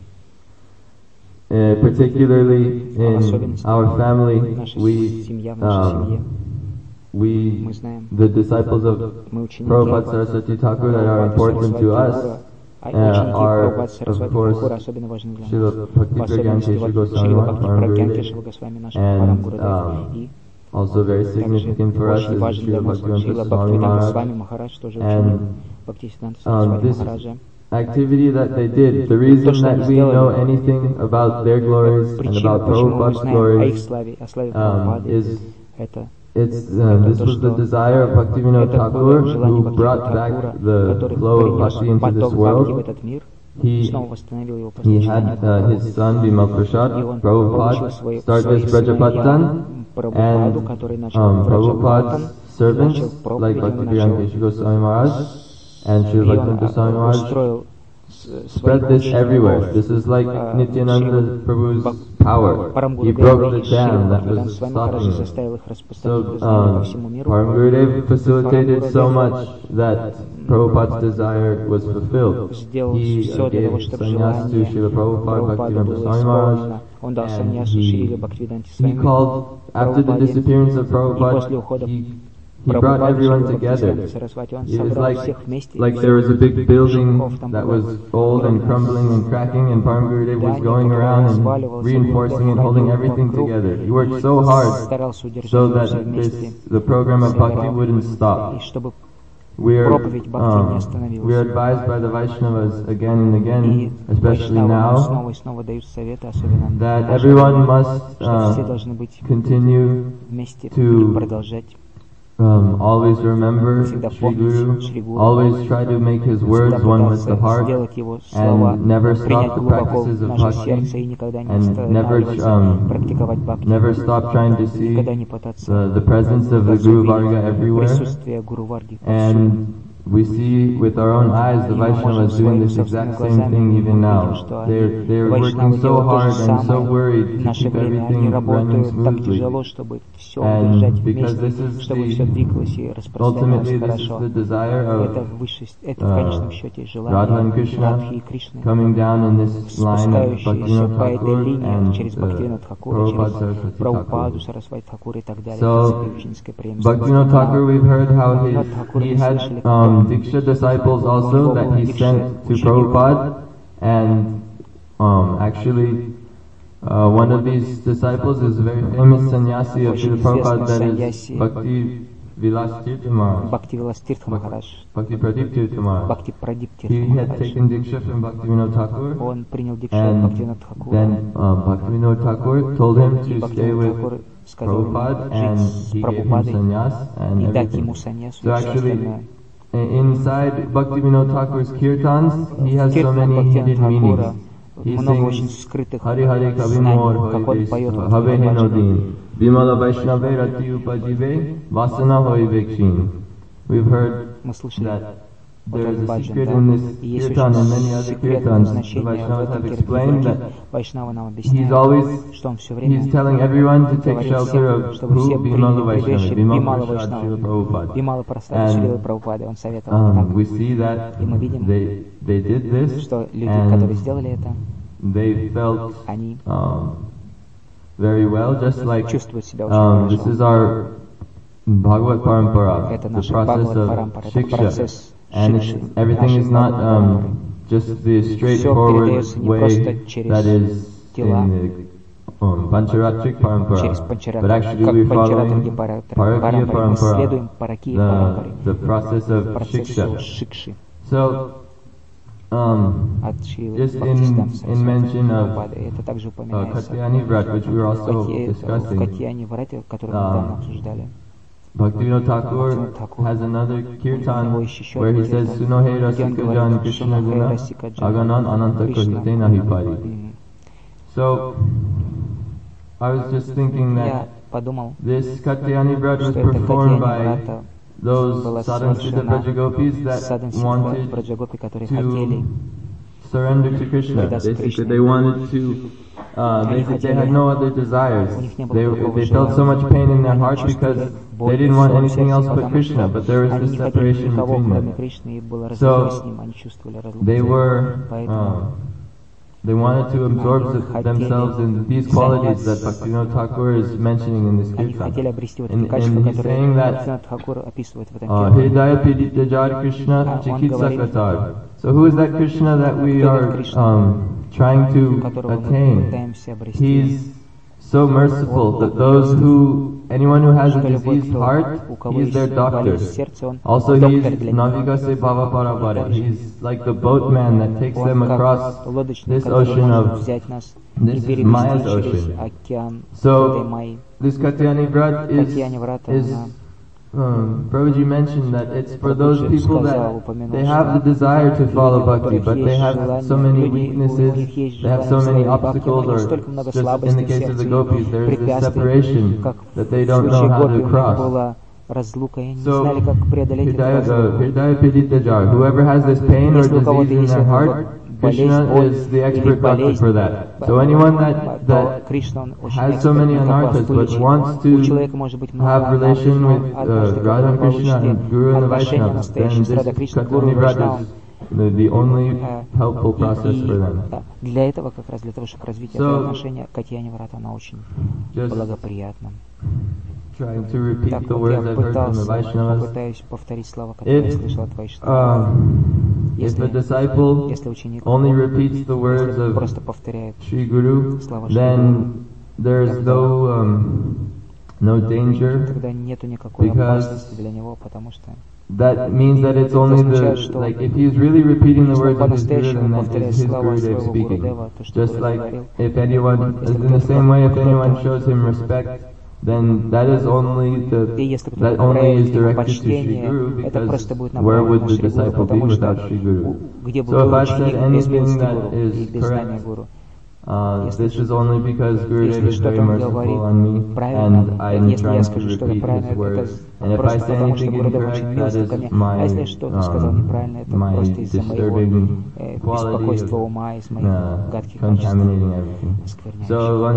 [SPEAKER 3] uh, particularly in our family, we um, we, the disciples of Prabhupada Saraswati Thakur that are important to us uh, are, of course, Srila Bhakti Pragyan Keshav Goswami Maharaj, and um, also very significant for us is Srila Bhaktivinoda Maharaj, and um, this activity that they did, the reason that we know anything about their glories and about Prabhupada's glories um, is It's, uh, this was the desire of Bhaktivinoda Thakur, who brought back the flow of bhakti into this world. He, he had uh, his son Bimal Prasad, Prabhupada, start this Brajapattan, and um, Prabhupada's servants, like Bhakti Pragyan Keshav Goswami Maharaj and Srila Bhaktivinoda Goswami Maharaj, spread this everywhere. This is like Nityananda Prabhu's power. He broke the dam that was stopping him. So um, Param Gurudev facilitated so much that Prabhupada's desire was fulfilled. He uh, gave sannyas to Srila Prabhupada, Bhaktivinoda Goswami Maharaj, and he, he called, after the disappearance of Prabhupada, he He brought everyone together. It was like, like there was a big building that was old and crumbling and cracking, and Param Gurudev was going around and reinforcing and holding everything together. He worked so hard so that this, the program of bhakti wouldn't stop. We're, um, we're advised by the Vaishnavas again and again, especially now, that everyone must uh, continue to Um, always remember Shri Guru, always try to make his words one with the heart, and never stop the practices of bhakti, and never um, never stop trying to see the, the presence of the Guru Varga everywhere. And we see with our own eyes the Vaishnavas doing this exact same thing even now. They're, they're working so hard and so worried to keep everything running smoothly. And because this is the, ultimately this is the desire of uh, Radha and Krishna coming down in this line of Bhaktivinoda Thakur and uh, Prabhupada Saraswati Thakur. So, Bhaktivinoda Thakur, we've heard how he, he had um, Diksha disciples also that he sent to Prabhupada, and um, actually uh, one of these disciples is a very famous sannyasi of Srila Prabhupada, that is Bhakti Vilas Tirtha Maharaj. Bhakti Vilas Tirtha Maharaj. Bhakti Pradip Tirtha Maharaj. Bhakti Pradip Tirtha Maharaj. He had taken Diksha from Bhaktivinoda Thakur, and then um, Bhaktivinoda Thakur told him to stay with Prabhupada, and he gave him sannyas and everything. So actually, inside Bhaktivinoda Thakur's kirtans, he has so many hidden meanings. He sings Hari Hari Kavimor Have Henodin Vimala Vaishnave Rati Upajive Vasana Hoi Vekshin. We've heard that there is a secret in this kirtan and many other kirtans. The Vaishnavas have explained that he's always, he's telling everyone to take shelter of who? Bimala Vaishnava, Bimala Prasad Srila Prabhupada. And um, we see that they, they did this, and they felt um, very well, just like um, this is our Bhagavad Parampara, the process of Shiksha. And everything is not um, just the straightforward way that is in the um, Pancharatric Parampara, but actually we're following Parakya Parampara, the, the process of Shiksha. So, um, just in, in mention of uh, Katyani Vrat, which we were also discussing, um, Bhaktivinoda Thakur has another kirtan where he says, Sunohe Rasika Jan Krishna Guna Aganan Ananta Kohite Nahi Pari. So, I was just thinking that this Katyani Vrat was performed by those Sadhan Siddha Brajagopis that wanted to surrender to Krishna. Basically, they wanted to, uh, they, they had no other desires. They, they felt so much pain in their heart because they didn't want anything else but Krishna, but there was this separation between them. So, they were, uh, they wanted to absorb themselves in these qualities that Bhaktivinoda Thakur is mentioning in this kirtan. And, and he's saying that Hridaya Pidita Jar Krishna Chikitsa Katar. So who is that Krishna that we are um, trying to attain? He's so merciful that those who, anyone who has a diseased heart, he is their doctor. Also he is Navika Se Bhava Parabare. He's like the boatman that takes them across this ocean of, this is Maya's ocean. So this Katyani Vrat is, is Um, Prabhuji mentioned that it's for those people that they have the desire to follow bhakti, but they have so many weaknesses, they have so many obstacles, or just in the case of the gopis, there is this separation that they don't know how to cross. So, Hridaya Pidita Jar, whoever has this pain or disease in their heart, Krishna is the expert doctor for that. So anyone that, that has so many anarthas but wants to have relation with uh, Radha Krishna and Guru and the Vaishnavas, then this Katyani Vrat is the, the only helpful process for them.
[SPEAKER 1] Для этого, как раз для того, чтобы развить это отношение, Катьяни Врат, она очень благоприятна.
[SPEAKER 3] Trying to repeat the words I've heard from the Vaishnavas. If, uh, if a disciple only repeats the words of Sri Guru, then there's no um, no danger, because that means that it's only the, like, if he's really repeating the words of his Guru, then that is his Gurudev speaking. Just like if anyone, in the same way, if anyone shows him respect, then that is only the, that only is directed to Sri Guru, because where would the disciple be without Sri Guru? So if I said anything that is correct, uh, this is only because Gurudev is very merciful on me, and I am trying to repeat his words. And if I say anything incorrect, that is my, um, my disturbing quality of uh, contaminating everything. So, one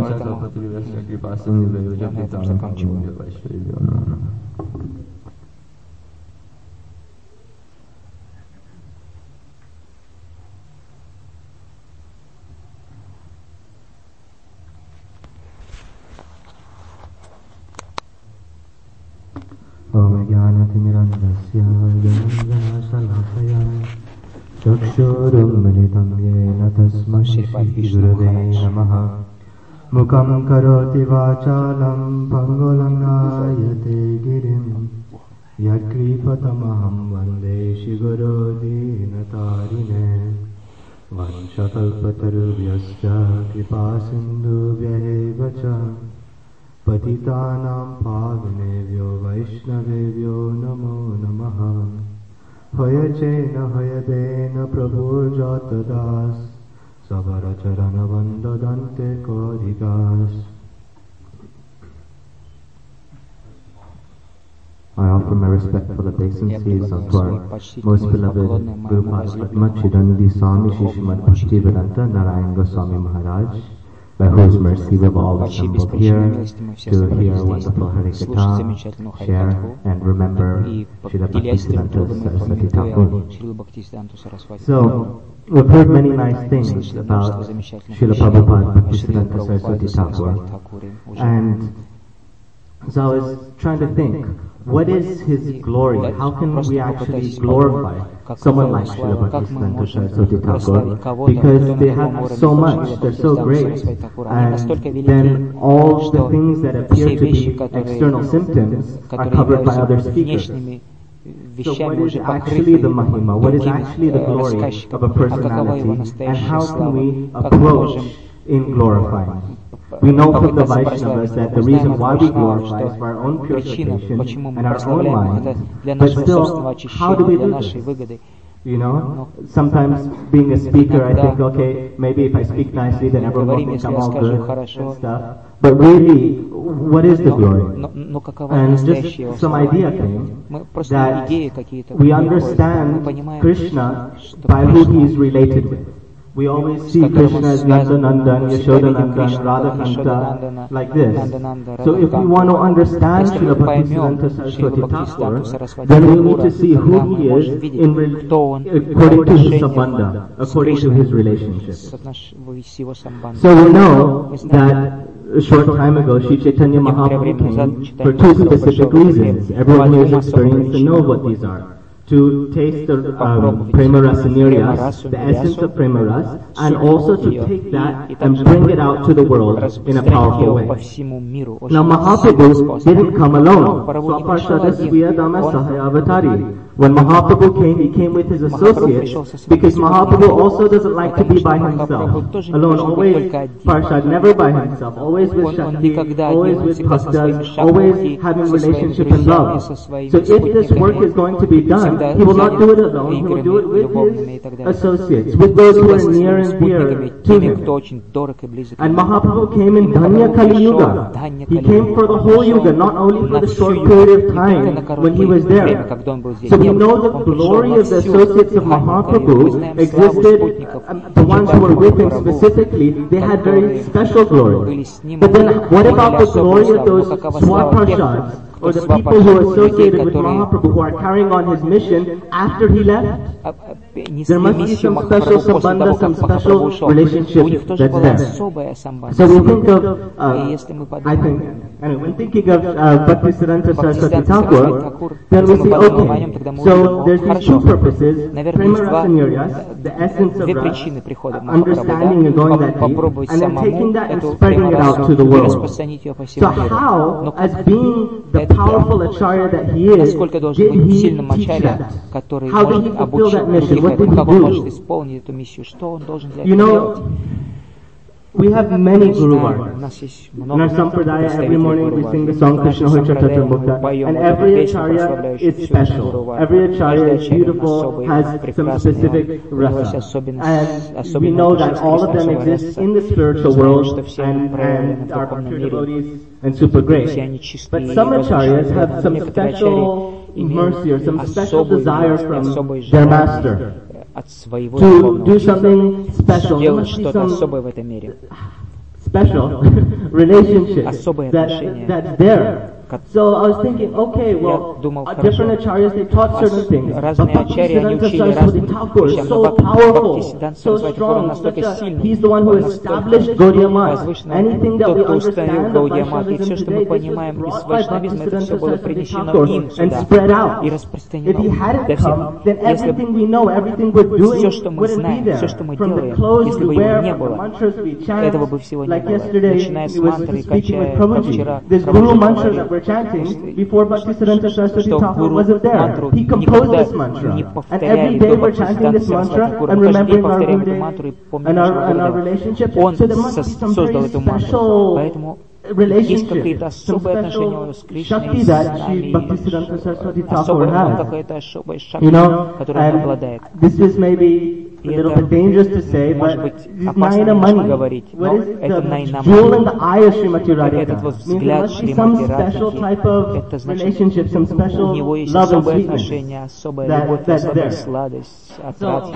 [SPEAKER 4] Om Jnanatimirandasya Jnanashalakaya Chakshurum Militam Yena Tasmai Shri Gurave Namaha Mukam Karoti Vachalam Pangolangayate Girim Yakripatamaham Vande Shri Guru Dinatarine Vanshakalpatarubhyascha Kripasindubhyaevacha Patitanam Pavanevyo Vaishnavevyo Namo Namaha Hayachena Hayadena Prabhurjatadas Savaracharana Vandadante Koridas. I offer my respectful obeisances unto our most beloved Guru Padma Chidanandi Swami Shishimad Bhaktivedanta Narayan Goswami Maharaj, by whose mercy we have all assembled here to hear wonderful Harikatha, share and remember Srila Bhaktisiddhanta Saraswati Thakur. So, we've heard many nice things about Srila Prabhupada Bhaktisiddhanta Saraswati Thakur, and so I was trying to think, what is his glory? How can we actually glorify someone like Srila Bhaktisiddhanta Saraswati Thakur? Because they have so much, they're so great, and then all the things that appear to be external symptoms are covered by other speakers. So what is actually the Mahima? What is actually the glory of a personality? And how can we approach in glorifying? We know from the Vaishnavas that the reason why we glorify is for our own purification and our own mind. But still, how do we do this? You know, sometimes being a speaker, I think, okay, maybe if I speak nicely, then everyone will think I'm all good and stuff. But really, what is the glory? And just some idea came that we understand Krishna by who he is related with. We always see Krishna as Nandanandan, Yashodanandan, Radhakanta, like this. So if we want to understand Srila Bhaktisiddhanta Saraswati Thakur, then we need to see who he is in re- according to his sambandha, according to his relationships. So we know that a short time ago, Sri Chaitanya Mahaprabhu came for two specific reasons. Everyone who has experienced to know what these are. To taste the um, Prema Rasa Niryas, the essence of Prema Ras, and also to take that and bring it out to the world in a powerful way. Now Mahaprabhu didn't come alone. Swaparshadasviya Dhamma Sahayavatari. When Mahaprabhu came, he came with his associates, because Mahaprabhu also doesn't like to be by himself, alone, always Parshad, never by himself, always with Shakti, always with Bhaktas, always having relationship and love. So if this work is going to be done, he will not do it alone, he will do it with his associates, with those who are near and dear to him. And Mahaprabhu came in Dhanya Kali Yuga. He came for the whole Yuga, not only for the short period of time when he was there. So we know the glory of the associates of Mahaprabhu existed, um, the ones who were with him specifically, they had very special glory. But then what about the glory of those Swaparshads, or the people who are associated with Mahaprabhu, who are carrying on his mission after he left? There must be some special sambandha, some special relationship that's there. So we think of, uh, I think, anyway, when thinking of uh, Bhaktisiddhanta Saraswati Thakur, then we see, okay, so there's these two purposes, Prema Rasa Niryas, the essence of Rasa, understanding and going that deep, and then taking that and spreading it out to the world. So how, as being the powerful Acharya that he is, did he teach that? How did he fulfill that mission? What did he do? You know, we have many Guru Vargas. In our Sampradaya, every morning we sing the song Krishna Hoy Chatur Mukta, and every Acharya is special. Every Acharya is beautiful, has some specific rasa. And we know that all of them exist in the spiritual world and, and are pure devotees and super great. But some Acharyas have some special mercy or some special desire from their master to do something special. There must be some special relationship that, that's there. So I was thinking, okay, well, different acharyas, they taught certain things. But Bhaktisiddhanta Saraswati Thakur is so powerful, so strong, such a, he's the one who established Gaudiya Math. Anything that we understand of Vaishnavism today, this was brought by Bhaktisiddhanta Saraswati Thakur and spread out. If he hadn't come, then everything we know, everything we're doing wouldn't be there. From the clothes we wear, from the mantras we chant. Like yesterday, he was speaking with Prabhuji. This Guru mantra that we're chanting before Bhaktisiddhanta Saraswati Thakur wasn't there. He composed this mantra. And every day we're chanting this mantra and remembering our Gurudev and our, and our relationship. So there must be some very special relationship, some special Shakti that Sri Bhaktisiddhanta Saraswati Thakur has. You know, and this is maybe a little bit dangerous to say, but this Naina Mani, what is the jewel in the eye of Srimati Radhika? Means there must be some special type of relationship, some special love and sweetness that, that's there. So,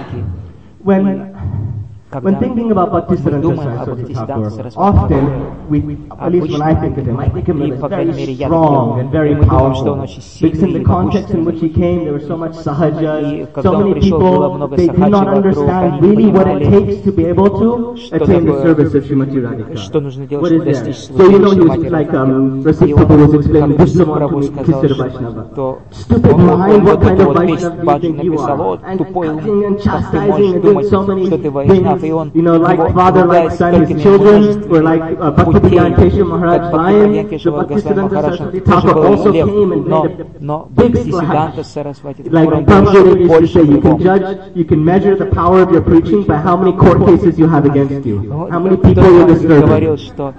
[SPEAKER 4] when When thinking about Bhaktisiddhanta Saraswati Thakur, often, we, at least when I think of him, I think of him as very strong and very powerful. Because in the context in which he came, there was so much sahaja, so many people, they did not understand really what it takes to be able to attain the service of Srimati Radhika. What is that? So you know, he was like, um, Rasit Prabhu was explaining, this is what to me, Kisir Vaishnava. Stupid mind, what kind of Vaishnava do you think you are? And cutting and chastising and doing so many things. You know, like father, like son, his children were like uh, Bhakti-Pradhan Keshav Maharaj Lion. The Bhaktisiddhanta Saraswati Thakur also came and made a big splash. Like Prabhupada used to say, you can judge, you can measure the power of your preaching by how many court cases you have against you. How many people you're disturbing. So,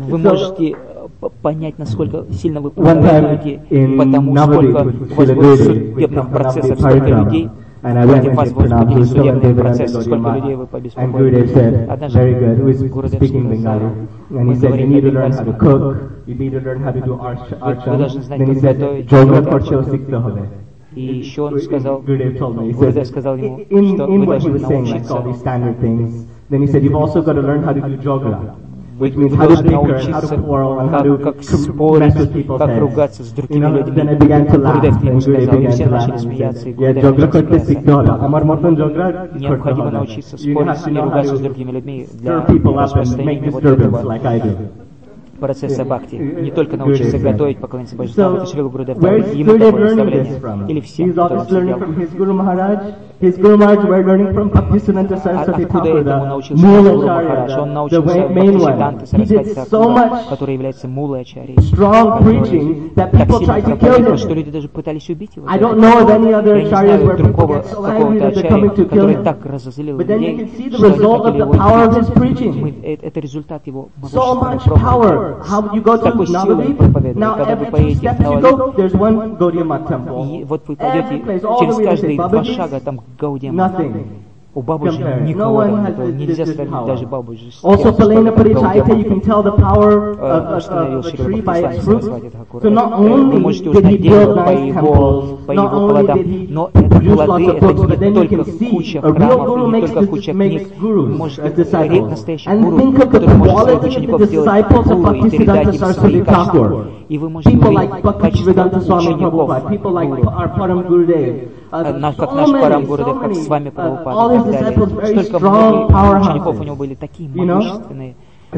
[SPEAKER 5] понять, насколько сильно вы помогаете, потому сколько у вас будет судебных процессов, столько людей.
[SPEAKER 4] And I went and did pranam to Ustavan Devananda Gaudiya and Gurudev said, very good, who is speaking Bengali. And he said, you need to learn how to cook, you need to learn how to do archam. Then he said, yoga korcho sikhte hobe.
[SPEAKER 1] И еще он сказал,
[SPEAKER 4] Gurudev
[SPEAKER 1] сказал ему,
[SPEAKER 4] in,
[SPEAKER 1] что
[SPEAKER 4] in
[SPEAKER 1] вы
[SPEAKER 4] what he
[SPEAKER 1] должны
[SPEAKER 4] was saying, like
[SPEAKER 1] научиться.
[SPEAKER 4] all these standard things, then he said, you've also got to learn how to do yoga. Which means how to bicker and how to quarrel and how to
[SPEAKER 1] как
[SPEAKER 4] mess
[SPEAKER 1] спорить,
[SPEAKER 4] with people's
[SPEAKER 1] как
[SPEAKER 4] heads.
[SPEAKER 1] ругаться с
[SPEAKER 4] You
[SPEAKER 1] другими
[SPEAKER 4] know,
[SPEAKER 1] людьми.
[SPEAKER 4] then I began to laugh,
[SPEAKER 1] Гурудев
[SPEAKER 4] and
[SPEAKER 1] ему
[SPEAKER 4] Gurudev
[SPEAKER 1] сказал, и
[SPEAKER 4] began
[SPEAKER 1] все
[SPEAKER 4] to laugh,
[SPEAKER 1] начали
[SPEAKER 4] and he
[SPEAKER 1] смеяться, и
[SPEAKER 4] said, yeah,
[SPEAKER 1] Гурудев
[SPEAKER 4] yoga
[SPEAKER 1] начал
[SPEAKER 4] korte
[SPEAKER 1] смеяться.
[SPEAKER 4] sikhte Амар мотон yoga
[SPEAKER 1] Необходимо
[SPEAKER 4] korte
[SPEAKER 1] научиться
[SPEAKER 4] hobe. You
[SPEAKER 1] спорить
[SPEAKER 4] have to
[SPEAKER 1] и
[SPEAKER 4] know how
[SPEAKER 1] ругаться с
[SPEAKER 4] to
[SPEAKER 1] другими людьми
[SPEAKER 4] stir
[SPEAKER 1] для
[SPEAKER 4] people up and make
[SPEAKER 1] распространения вот
[SPEAKER 4] disturbance
[SPEAKER 1] этого
[SPEAKER 4] like I do.
[SPEAKER 1] процесса бхакти. Не только
[SPEAKER 4] Gurudev
[SPEAKER 1] научиться
[SPEAKER 4] said.
[SPEAKER 1] готовить, поклоняться божествам, это Шрила Гурудев дал
[SPEAKER 4] Where's
[SPEAKER 1] ему
[SPEAKER 4] Gurudev
[SPEAKER 1] такое
[SPEAKER 4] learning this
[SPEAKER 1] наставление.
[SPEAKER 4] from?
[SPEAKER 1] Или всем,
[SPEAKER 4] He's
[SPEAKER 1] кто
[SPEAKER 4] always learning
[SPEAKER 1] сидел.
[SPEAKER 4] from his Guru Maharaj. His Guru Maharaj were learning from Bhaktisiddhanta Saraswati
[SPEAKER 1] Откуда
[SPEAKER 4] Thakur,
[SPEAKER 1] этому
[SPEAKER 4] the
[SPEAKER 1] научился
[SPEAKER 4] Moola
[SPEAKER 1] Гуру Махарадж? Он
[SPEAKER 4] Acharya, the
[SPEAKER 1] научился
[SPEAKER 4] main
[SPEAKER 1] Бхактисиддханте
[SPEAKER 4] one. He
[SPEAKER 1] Сарасвати
[SPEAKER 4] did so
[SPEAKER 1] Тхакуру,
[SPEAKER 4] much
[SPEAKER 1] который является мулой ачарьей,
[SPEAKER 4] strong preaching that
[SPEAKER 1] так
[SPEAKER 4] people
[SPEAKER 1] сильно
[SPEAKER 4] tried to kill
[SPEAKER 1] проповедовал, что
[SPEAKER 4] him.
[SPEAKER 1] люди даже пытались убить его.
[SPEAKER 4] I don't know of any other
[SPEAKER 1] Я не
[SPEAKER 4] acharyas
[SPEAKER 1] знаю
[SPEAKER 4] where people
[SPEAKER 1] другого
[SPEAKER 4] get so angry
[SPEAKER 1] какого-то
[SPEAKER 4] that they're coming
[SPEAKER 1] ачарья,
[SPEAKER 4] to kill
[SPEAKER 1] который
[SPEAKER 4] him.
[SPEAKER 1] так разозлил
[SPEAKER 4] But then you
[SPEAKER 1] людей,
[SPEAKER 4] can see the
[SPEAKER 1] что они
[SPEAKER 4] result of
[SPEAKER 1] хотели
[SPEAKER 4] the
[SPEAKER 1] его
[SPEAKER 4] power of
[SPEAKER 1] убить.
[SPEAKER 4] his preaching.
[SPEAKER 1] Мы- э- Это результат его
[SPEAKER 4] So
[SPEAKER 1] могущественной
[SPEAKER 4] much
[SPEAKER 1] проповеди.
[SPEAKER 4] power. How you go
[SPEAKER 1] С
[SPEAKER 4] to
[SPEAKER 1] такой силой
[SPEAKER 4] Navadvip,
[SPEAKER 1] проповедует.
[SPEAKER 4] now
[SPEAKER 1] Когда вы
[SPEAKER 4] every two
[SPEAKER 1] поедете в
[SPEAKER 4] steps you
[SPEAKER 1] Навадвип,
[SPEAKER 4] go, there's one Gaudiya Math temple.
[SPEAKER 1] и вот вы
[SPEAKER 4] Every
[SPEAKER 1] пойдете
[SPEAKER 4] place, all the
[SPEAKER 1] через
[SPEAKER 4] way to
[SPEAKER 1] каждые два
[SPEAKER 4] Babaji's,
[SPEAKER 1] шага, там Гаудия Мат.
[SPEAKER 4] nothing.
[SPEAKER 1] У бабушки
[SPEAKER 4] Compare. No
[SPEAKER 1] никого
[SPEAKER 4] one
[SPEAKER 1] там
[SPEAKER 4] has
[SPEAKER 1] этого.
[SPEAKER 4] this-
[SPEAKER 1] Нельзя
[SPEAKER 4] this
[SPEAKER 1] сравнить
[SPEAKER 4] power.
[SPEAKER 1] даже бабушку с
[SPEAKER 4] Also,
[SPEAKER 1] тем, что
[SPEAKER 4] Palena
[SPEAKER 1] это Гаудия
[SPEAKER 4] Paritaita, you
[SPEAKER 1] Мат.
[SPEAKER 4] can tell the power of, of,
[SPEAKER 1] Установил
[SPEAKER 4] of a
[SPEAKER 1] Шрила
[SPEAKER 4] tree by its
[SPEAKER 1] Бхактисиддханта
[SPEAKER 4] fruit.
[SPEAKER 1] Сарасвати Тхакура.
[SPEAKER 4] So not
[SPEAKER 1] Вы
[SPEAKER 4] only
[SPEAKER 1] можете
[SPEAKER 4] did he
[SPEAKER 1] узнать
[SPEAKER 4] build
[SPEAKER 1] дерево по
[SPEAKER 4] nice
[SPEAKER 1] его,
[SPEAKER 4] temples,
[SPEAKER 1] по
[SPEAKER 4] not
[SPEAKER 1] его
[SPEAKER 4] only
[SPEAKER 1] плодам,
[SPEAKER 4] did he
[SPEAKER 1] но это
[SPEAKER 4] produce
[SPEAKER 1] плоды,
[SPEAKER 4] lots of
[SPEAKER 1] это
[SPEAKER 4] books, but
[SPEAKER 1] не
[SPEAKER 4] then you
[SPEAKER 1] только
[SPEAKER 4] can see
[SPEAKER 1] куча
[SPEAKER 4] a real
[SPEAKER 1] храмов,
[SPEAKER 4] guru
[SPEAKER 1] и не
[SPEAKER 4] makes,
[SPEAKER 1] только куча
[SPEAKER 4] makes
[SPEAKER 1] книг.
[SPEAKER 4] gurus
[SPEAKER 1] Можете
[SPEAKER 4] as
[SPEAKER 1] редких
[SPEAKER 4] disciples.
[SPEAKER 1] настоящих
[SPEAKER 4] And
[SPEAKER 1] гуру,
[SPEAKER 4] think of the
[SPEAKER 1] который может своих
[SPEAKER 4] quality of the
[SPEAKER 1] учеников сделать
[SPEAKER 4] disciples of
[SPEAKER 1] гуру и передать
[SPEAKER 4] Bhaktisiddhanta
[SPEAKER 1] им свои
[SPEAKER 4] Saraswati
[SPEAKER 1] качества.
[SPEAKER 4] Thakur.
[SPEAKER 1] И вы можете
[SPEAKER 4] People
[SPEAKER 1] увидеть
[SPEAKER 4] like
[SPEAKER 1] качество
[SPEAKER 4] Bhaktisiddhanta Swami
[SPEAKER 1] учеников
[SPEAKER 4] Prabhupada, people like
[SPEAKER 1] гуру.
[SPEAKER 4] our Param Gurudev, uh,
[SPEAKER 1] На- как
[SPEAKER 4] so
[SPEAKER 1] наш
[SPEAKER 4] many,
[SPEAKER 1] Парам
[SPEAKER 4] so
[SPEAKER 1] Гурудев, как
[SPEAKER 4] many,
[SPEAKER 1] с вами
[SPEAKER 4] uh,
[SPEAKER 1] Прабхупада
[SPEAKER 4] all
[SPEAKER 1] и
[SPEAKER 4] his
[SPEAKER 1] так далее.
[SPEAKER 4] disciples very
[SPEAKER 1] Столько
[SPEAKER 4] strong
[SPEAKER 1] многих учеников у
[SPEAKER 4] powerhouses.
[SPEAKER 1] него были такие
[SPEAKER 4] You know?
[SPEAKER 1] могущественные.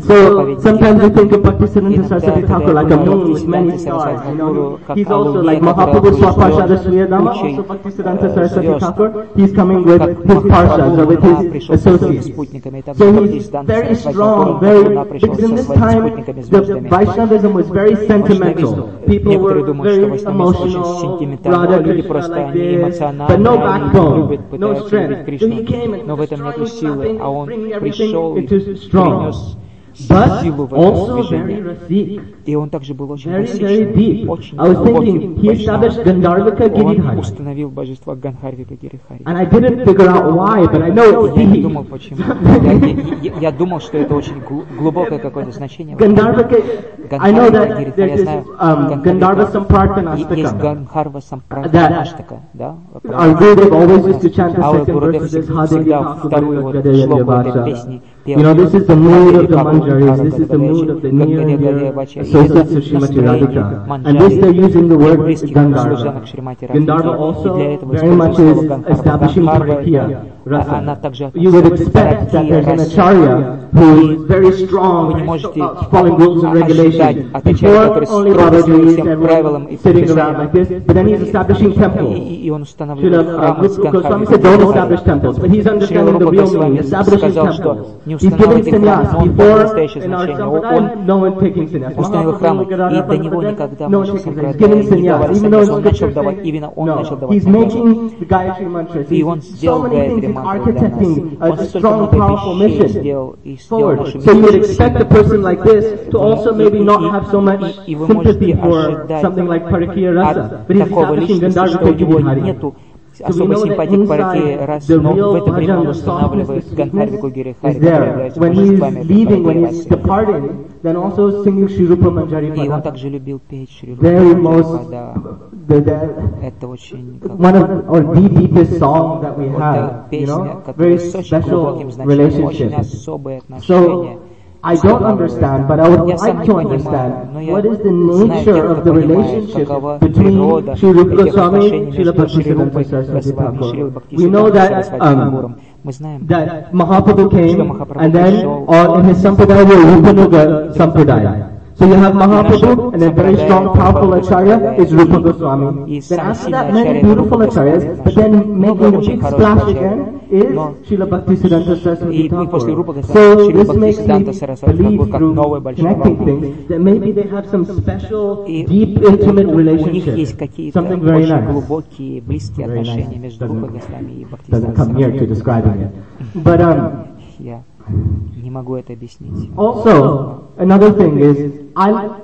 [SPEAKER 4] So sometimes we think of Bhaktisiddhanta
[SPEAKER 1] Иногда,
[SPEAKER 4] Saraswati
[SPEAKER 1] когда
[SPEAKER 4] Thakur
[SPEAKER 1] я
[SPEAKER 4] like a
[SPEAKER 1] думаю о
[SPEAKER 4] moon with many
[SPEAKER 1] Бхактисиддханте
[SPEAKER 4] stars.
[SPEAKER 1] Сарасвати
[SPEAKER 4] You know,
[SPEAKER 1] Тхакуру, как
[SPEAKER 4] he's
[SPEAKER 1] о
[SPEAKER 4] also
[SPEAKER 1] луне,
[SPEAKER 4] like
[SPEAKER 1] которая
[SPEAKER 4] Mahaprabhu Swapashada
[SPEAKER 1] окружён
[SPEAKER 4] Sriyadama,
[SPEAKER 1] кучей,
[SPEAKER 4] also Bhaktisiddhanta
[SPEAKER 1] э,
[SPEAKER 4] Saraswati
[SPEAKER 1] звезд.
[SPEAKER 4] Thakur. He's coming with
[SPEAKER 1] Как
[SPEAKER 4] his parshas or with
[SPEAKER 1] Луна
[SPEAKER 4] his
[SPEAKER 1] пришел со своими
[SPEAKER 4] associates.
[SPEAKER 1] спутниками, и так
[SPEAKER 4] So
[SPEAKER 1] же
[SPEAKER 4] he's
[SPEAKER 1] Бхактисиддханта
[SPEAKER 4] very
[SPEAKER 1] Сарасвати
[SPEAKER 4] strong,
[SPEAKER 1] Тхакур,
[SPEAKER 4] very,
[SPEAKER 1] Луна пришел
[SPEAKER 4] because in
[SPEAKER 1] со
[SPEAKER 4] this
[SPEAKER 1] своими
[SPEAKER 4] time
[SPEAKER 1] спутниками
[SPEAKER 4] the
[SPEAKER 1] звездами.
[SPEAKER 4] Vaishnavism was very sentimental. People
[SPEAKER 1] Некоторые
[SPEAKER 4] were
[SPEAKER 1] думают, что
[SPEAKER 4] very
[SPEAKER 1] вайшнавизм очень
[SPEAKER 4] emotional,
[SPEAKER 1] сентиментальный,
[SPEAKER 4] Radha
[SPEAKER 1] люди
[SPEAKER 4] Krishna
[SPEAKER 1] просто
[SPEAKER 4] like
[SPEAKER 1] они
[SPEAKER 4] this,
[SPEAKER 1] эмоциональны,
[SPEAKER 4] but no
[SPEAKER 1] они
[SPEAKER 4] backbone,
[SPEAKER 1] любят,
[SPEAKER 4] no
[SPEAKER 1] пытаются любить
[SPEAKER 4] strength. So
[SPEAKER 1] Кришну,
[SPEAKER 4] he came and
[SPEAKER 1] но в этом нет
[SPEAKER 4] destroying
[SPEAKER 1] силы,
[SPEAKER 4] nothing,
[SPEAKER 1] а он
[SPEAKER 4] bringing everything
[SPEAKER 1] пришел и
[SPEAKER 4] into strong.
[SPEAKER 1] принес
[SPEAKER 4] But
[SPEAKER 1] силу в это
[SPEAKER 4] also very
[SPEAKER 1] движение.
[SPEAKER 4] Rasik,
[SPEAKER 1] И он также был очень
[SPEAKER 4] very, very
[SPEAKER 1] насыщенный,
[SPEAKER 4] deep.
[SPEAKER 1] очень
[SPEAKER 4] I was
[SPEAKER 1] глубокий
[SPEAKER 4] thinking, he
[SPEAKER 1] вайшнав.
[SPEAKER 4] established Gandharvika
[SPEAKER 1] Он
[SPEAKER 4] Giridhara.
[SPEAKER 1] установил божество Ганхарвика Гирихари.
[SPEAKER 4] And I didn't figure out why, but I know it's
[SPEAKER 1] Я не
[SPEAKER 4] deep.
[SPEAKER 1] думал, почему. Я, я- я- я думал, что это очень глу- глубокое какое-то значение.
[SPEAKER 4] Gandharvika, I know that
[SPEAKER 1] Гирихари, я
[SPEAKER 4] there's this
[SPEAKER 1] знаю,
[SPEAKER 4] um, Gandharva Sampartana
[SPEAKER 1] И- есть
[SPEAKER 4] Astakam.
[SPEAKER 1] Ганхарва
[SPEAKER 4] That
[SPEAKER 1] Сампраштака, да?
[SPEAKER 4] Our Gurudev always used to chant the
[SPEAKER 1] Our
[SPEAKER 4] second
[SPEAKER 1] Gurudев
[SPEAKER 4] verse of this
[SPEAKER 1] всегда
[SPEAKER 4] Hadegita
[SPEAKER 1] вторую вот
[SPEAKER 4] Gadaya
[SPEAKER 1] шлоку этой
[SPEAKER 4] Devasha.
[SPEAKER 1] песни
[SPEAKER 4] You
[SPEAKER 1] пел.
[SPEAKER 4] know, this is the mood of the
[SPEAKER 1] Как
[SPEAKER 4] Manjaris, this is the mood of the near and dear associates of Srimati Radhika. And this they're using the word Gandharva. Gandharva also very much is establishing Parakya rasa. You would expect that there's an acharya who is very strong, uh, following rules and regulations. Before, only Babaji is everyone sitting around like this, but then he's establishing temples.
[SPEAKER 1] И он
[SPEAKER 4] Srila
[SPEAKER 1] устанавливает
[SPEAKER 4] uh,
[SPEAKER 1] храмы с
[SPEAKER 4] Rupa Goswami
[SPEAKER 1] Ганхарвой.
[SPEAKER 4] said, don't establish temples, but he's
[SPEAKER 1] Шрила
[SPEAKER 4] understanding the
[SPEAKER 1] Рупа
[SPEAKER 4] real meaning,
[SPEAKER 1] Госвами
[SPEAKER 4] establishing
[SPEAKER 1] сказал, что
[SPEAKER 4] temples.
[SPEAKER 1] не
[SPEAKER 4] He's giving
[SPEAKER 1] устанавливайте храм,
[SPEAKER 4] sannyas.
[SPEAKER 1] но он
[SPEAKER 4] Before,
[SPEAKER 1] настоящее
[SPEAKER 4] in our
[SPEAKER 1] значение.
[SPEAKER 4] Sampradaya,
[SPEAKER 1] Он
[SPEAKER 4] no one taking sannyas.
[SPEAKER 1] установил храмы, и до него
[SPEAKER 4] Mahaprabhu,
[SPEAKER 1] никогда
[SPEAKER 4] no
[SPEAKER 1] в нашем
[SPEAKER 4] taking sannyas. He's
[SPEAKER 1] Сампрадаре
[SPEAKER 4] giving
[SPEAKER 1] не
[SPEAKER 4] sannyas,
[SPEAKER 1] давали
[SPEAKER 4] even though
[SPEAKER 1] саньяс.
[SPEAKER 4] in
[SPEAKER 1] Он начал
[SPEAKER 4] scripture
[SPEAKER 1] давать,
[SPEAKER 4] says,
[SPEAKER 1] именно он
[SPEAKER 4] no,
[SPEAKER 1] начал давать
[SPEAKER 4] he's
[SPEAKER 1] саньяс.
[SPEAKER 4] making the Gayatri Mantra.
[SPEAKER 1] И он
[SPEAKER 4] He's
[SPEAKER 1] сделал
[SPEAKER 4] so many
[SPEAKER 1] Гайатри
[SPEAKER 4] things, he's
[SPEAKER 1] мантру для нас.
[SPEAKER 4] architecting
[SPEAKER 1] Он
[SPEAKER 4] a
[SPEAKER 1] столько
[SPEAKER 4] strong,
[SPEAKER 1] много
[SPEAKER 4] powerful
[SPEAKER 1] вещей
[SPEAKER 4] mission
[SPEAKER 1] сделал и сделал
[SPEAKER 4] forward.
[SPEAKER 1] нашу
[SPEAKER 4] So you would
[SPEAKER 1] миссию.
[SPEAKER 4] expect a person like this to also maybe not have so much
[SPEAKER 1] И вы
[SPEAKER 4] sympathy
[SPEAKER 1] можете
[SPEAKER 4] for
[SPEAKER 1] ожидать
[SPEAKER 4] something like Parakya Rasa,
[SPEAKER 1] от
[SPEAKER 4] but he's
[SPEAKER 1] такого
[SPEAKER 4] establishing
[SPEAKER 1] личности, что у
[SPEAKER 4] Gandharvika
[SPEAKER 1] него
[SPEAKER 4] Giridhari.
[SPEAKER 1] нету
[SPEAKER 4] So we
[SPEAKER 1] особой
[SPEAKER 4] know that
[SPEAKER 1] симпатии к Параке
[SPEAKER 4] inside
[SPEAKER 1] Рас,
[SPEAKER 4] the
[SPEAKER 1] но в
[SPEAKER 4] real
[SPEAKER 1] это время
[SPEAKER 4] bhajan,
[SPEAKER 1] он
[SPEAKER 4] the softness,
[SPEAKER 1] устанавливает
[SPEAKER 4] the
[SPEAKER 1] Ганхарвику
[SPEAKER 4] sweetness
[SPEAKER 1] Гирихари,
[SPEAKER 4] is
[SPEAKER 1] который
[SPEAKER 4] there.
[SPEAKER 1] является
[SPEAKER 4] When he's
[SPEAKER 1] божествами
[SPEAKER 4] leaving, when
[SPEAKER 1] Параке
[SPEAKER 4] he's
[SPEAKER 1] Расе.
[SPEAKER 4] departing, then also singing Shri Rupa Manjari
[SPEAKER 1] И он
[SPEAKER 4] Pada.
[SPEAKER 1] также любил петь Шри
[SPEAKER 4] Very
[SPEAKER 1] Рупа
[SPEAKER 4] most,
[SPEAKER 1] Pada.
[SPEAKER 4] the, the,
[SPEAKER 1] Это очень как
[SPEAKER 4] one of or the deepest song that we
[SPEAKER 1] это
[SPEAKER 4] have, you
[SPEAKER 1] песня,
[SPEAKER 4] know,
[SPEAKER 1] которая
[SPEAKER 4] very
[SPEAKER 1] с очень
[SPEAKER 4] special
[SPEAKER 1] глубоким значением, очень
[SPEAKER 4] relationship.
[SPEAKER 1] особые отношения.
[SPEAKER 4] So I don't understand, but I would
[SPEAKER 1] Я сам
[SPEAKER 4] like
[SPEAKER 1] не
[SPEAKER 4] to
[SPEAKER 1] понимаю,
[SPEAKER 4] understand
[SPEAKER 1] но я
[SPEAKER 4] what is the
[SPEAKER 1] знаю
[SPEAKER 4] nature
[SPEAKER 1] тех,
[SPEAKER 4] of
[SPEAKER 1] кто
[SPEAKER 4] the
[SPEAKER 1] понимает,
[SPEAKER 4] relationship
[SPEAKER 1] какова
[SPEAKER 4] between
[SPEAKER 1] природа
[SPEAKER 4] Shri Rupa
[SPEAKER 1] этих
[SPEAKER 4] Goswami
[SPEAKER 1] отношений
[SPEAKER 4] and Srila
[SPEAKER 1] между Шри
[SPEAKER 4] Bhaktisiddhanta
[SPEAKER 1] Рупой
[SPEAKER 4] Saraswati
[SPEAKER 1] Госвами и Шрила
[SPEAKER 4] Thakur. We know
[SPEAKER 1] Бхактисиддханта
[SPEAKER 4] that
[SPEAKER 1] Сарасвати
[SPEAKER 4] um,
[SPEAKER 1] Тхакуром. Мы знаем,
[SPEAKER 4] that Mahaprabhu came,
[SPEAKER 1] Что Махапрабху
[SPEAKER 4] and then
[SPEAKER 1] пришел.
[SPEAKER 4] on in his sampradaya were Rupanuga sampradaya. So you have Mahaprabhu, and then very strong, powerful acharya is Rupa Goswami. Then after that, many beautiful acharyas, but then making a big splash again is Srila Bhaktisiddhanta Saraswati
[SPEAKER 1] И после Рупа
[SPEAKER 4] Thakur.
[SPEAKER 1] Госвами
[SPEAKER 4] So
[SPEAKER 1] Шрила
[SPEAKER 4] this makes me
[SPEAKER 1] Бхактисиддханта Сарасвати
[SPEAKER 4] believe
[SPEAKER 1] Тхакур как
[SPEAKER 4] through
[SPEAKER 1] новая большая
[SPEAKER 4] connecting
[SPEAKER 1] волна.
[SPEAKER 4] things that maybe they have some special,
[SPEAKER 1] И
[SPEAKER 4] deep, intimate
[SPEAKER 1] у них есть
[SPEAKER 4] relationship,
[SPEAKER 1] какие-то
[SPEAKER 4] something very
[SPEAKER 1] очень
[SPEAKER 4] nice.
[SPEAKER 1] глубокие, близкие
[SPEAKER 4] Very nice.
[SPEAKER 1] отношения между
[SPEAKER 4] Doesn't-
[SPEAKER 1] Рупой Госвами и
[SPEAKER 4] Doesn't
[SPEAKER 1] Бхактисиддханта
[SPEAKER 4] come near to
[SPEAKER 1] Сарасвати
[SPEAKER 4] describing it.
[SPEAKER 1] Тхакуром.
[SPEAKER 4] But um,
[SPEAKER 1] Я не могу это объяснить.
[SPEAKER 4] also, another thing is, I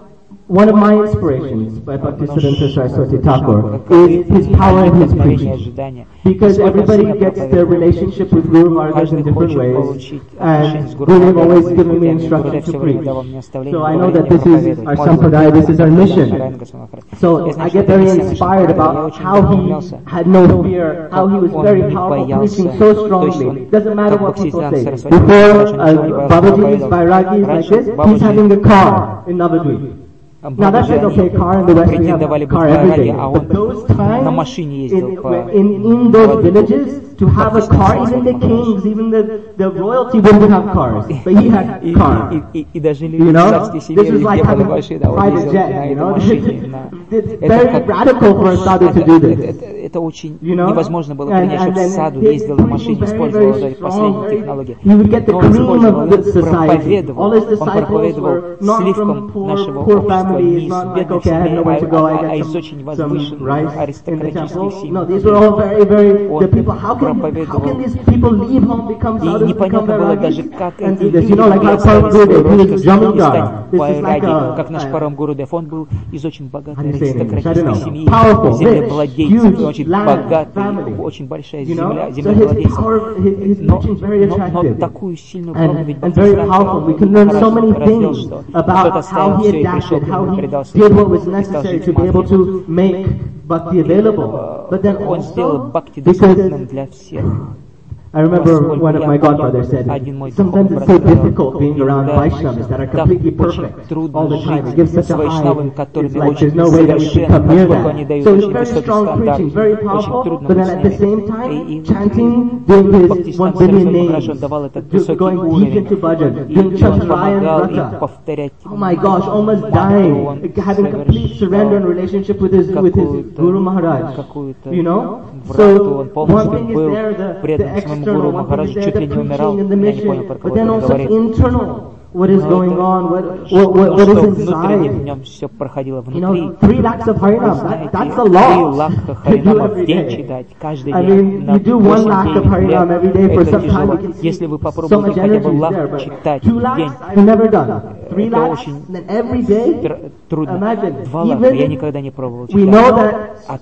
[SPEAKER 4] one of my inspirations by Bhaktisiddhanta Saraswati Thakur is his power in his preaching. Because everybody gets their relationship with Guru Maharaj in different ways, and Guru have always given me instruction to preach. So I know that this is our sampradaya, this is our mission. So I get very inspired about how he had no fear, how he was very powerful, preaching so strongly. Doesn't matter what people say. Before uh, Babaji's Bairagi is like this, he's having a car in Navadvip. Now that's like, okay, car in the West, we have car every day. But those times, in, in, in those villages, to have a car, even the kings, even the, the royalty wouldn't have cars. But he had car. You know? This is like having a private jet, you know? It's very radical for a sadhu to do this.
[SPEAKER 5] Это очень невозможно было принять, чтобы саду ездил на машине, использовал последние технологии. Но он проповедовал, он проповедовал сливкам нашего общества не из бедных семей, а, а из очень возвышенных аристократических семей. Он проповедовал. И непонятно было даже, как эти люди могли оставить свой род и стать байраги, как наш Парам Гурудев. Он был из очень богатой аристократической семьи, землевладельцев, очень богатый, очень большая земля, землевладельцев. Но, но, но такую сильную проповедь развел, что кто-то оставил все и пришел к нему, предал свою матери. Он сделал бхакти доступным для всех.
[SPEAKER 4] I remember one of my godfathers said, sometimes it's so difficult being around Vaishnavas that are completely perfect all the time. It gives such a high, it's like there's no way that we can come near that. So it's very strong preaching, very powerful, but then at the same time, chanting, doing his one billion names, going deep into bhajan, doing Chandrayan Vrata. Oh my gosh, almost dying, having complete surrender and relationship with his, with his Guru Maharaj. You know? So one thing is there, the, the external, one thing is there, the preaching and the mission, but then also internal. What is going on? What what what, what is inside? You know, three lakhs of Harinam. That, that's a lot to do every day. I mean, you do one lakh of Harinam every day for some time. You can see so much energy is there. But two lakhs, I've never done. Three lakhs, and then every day. Imagine. Even we know that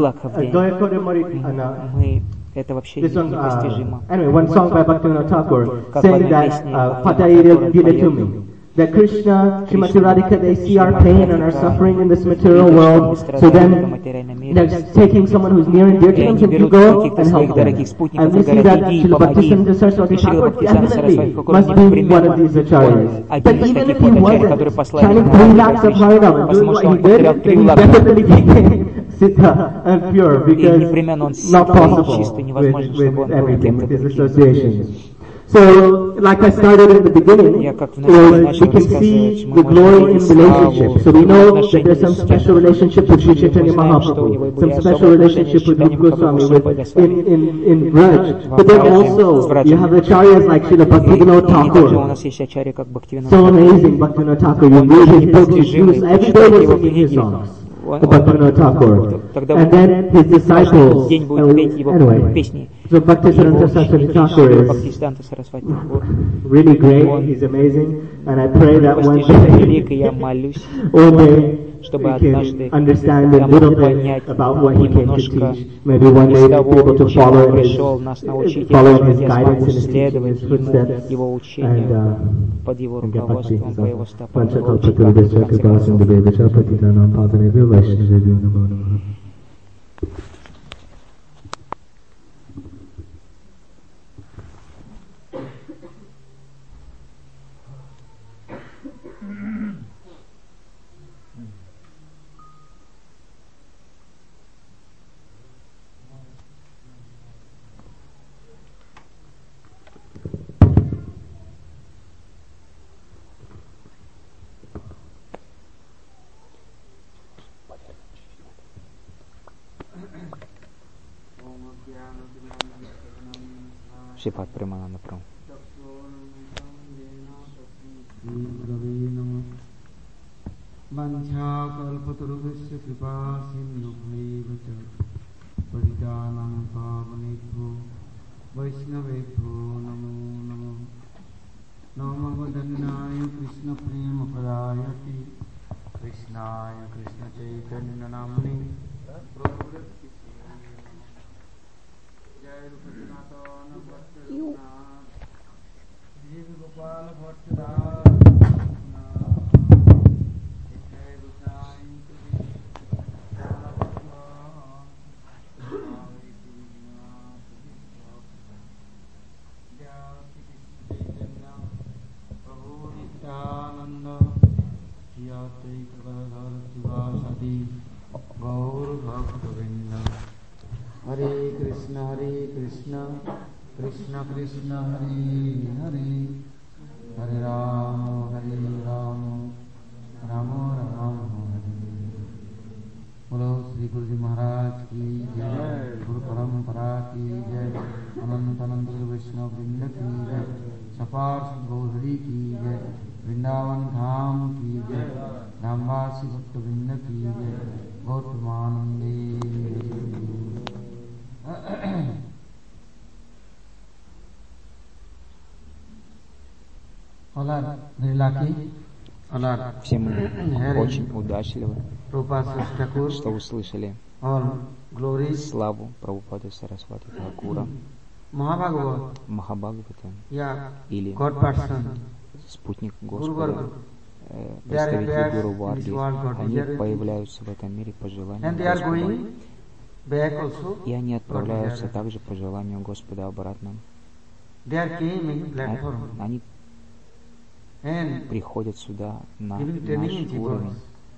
[SPEAKER 4] um,
[SPEAKER 5] Это вообще непостижимо.
[SPEAKER 4] Anyway, one song by Bhaktivinoda Thakur saying that Fatayil Dilatumi, that Krishna, Srimati Radhika, they see our pain and our suffering in this material world, so then they're taking someone who's near and dear to them, so you go and help them. And we see that Srila Bhaktisiddhanta Saraswati Thakur definitely must be one of these acharyas. But even if he wasn't chanting three lakhs of Harinam and doing what he did, then he definitely became Siddha and pure, because not possible with, with everything, with his associations. So, like I started in the beginning, was we can see the glory in relationship. So we know that there's some special relationship with Sri Chaitanya Mahaprabhu, some special relationship with Rupa Goswami, with in in in Raj. But then also you have acharyas like Srila Bhaktivinoda Thakur. So amazing, Bhaktivinoda Thakur. You read his books, you use every day we're singing his songs. The Bhaktivinoda Thakur. And then his disciples. Anyway, so Bhaktisiddhanta Saraswati Thakur is really great, he's amazing, and I pray that one day, one day, we can understand a little bit about what he came to teach. Maybe one day we'll be able to follow in his, follow in his guidance and his teaching, his footsteps, and, uh, and get bhakti. So, Panchakalpatarubhasya Kripasindhubhya Patitanam Pavanebhyo Vaishnavebhyo Namo Namaha.
[SPEAKER 5] Shripat Premananda Prabhu.
[SPEAKER 6] Vancha kalpatarubhasya kripa sindhubhaiva ca parijanam pavanebhyo vaishnavebhyo namo namo namo vadannaya krishna prema pradayati Krishna Krishnaya Krishna Chaitanya Namni Jai Rupanatana Bhattana Jiv Gopal Bhattana Jai Rusai Nanda Yate Kadhartivasadi Gaur Bhaktavinda Hare Krishna Hare Krishna Krishna Krishna Hare Hare Hare Rama Hare Rama Rama Rama Hare Bolo Sri Guruji Maharaj ki Jai Guru Parampara ki Jai Ananta Ananta Vaishnava Vrinda ki Jai Sapar Gauri ki Jai Vrindavan Dham ki Jai Ramvasi Bhakta Vrinda ki Jai Gautamanande.
[SPEAKER 1] Все мы очень удачливы, что услышали славу Прабхупады Сарасвати Тхакура, Махабхагавата или спутник Господа, э, представители Гуру Варги. Они появляются в этом мире по желанию Господа, и они отправляются также по желанию Господа обратно. Они приходят сюда на наш уровень.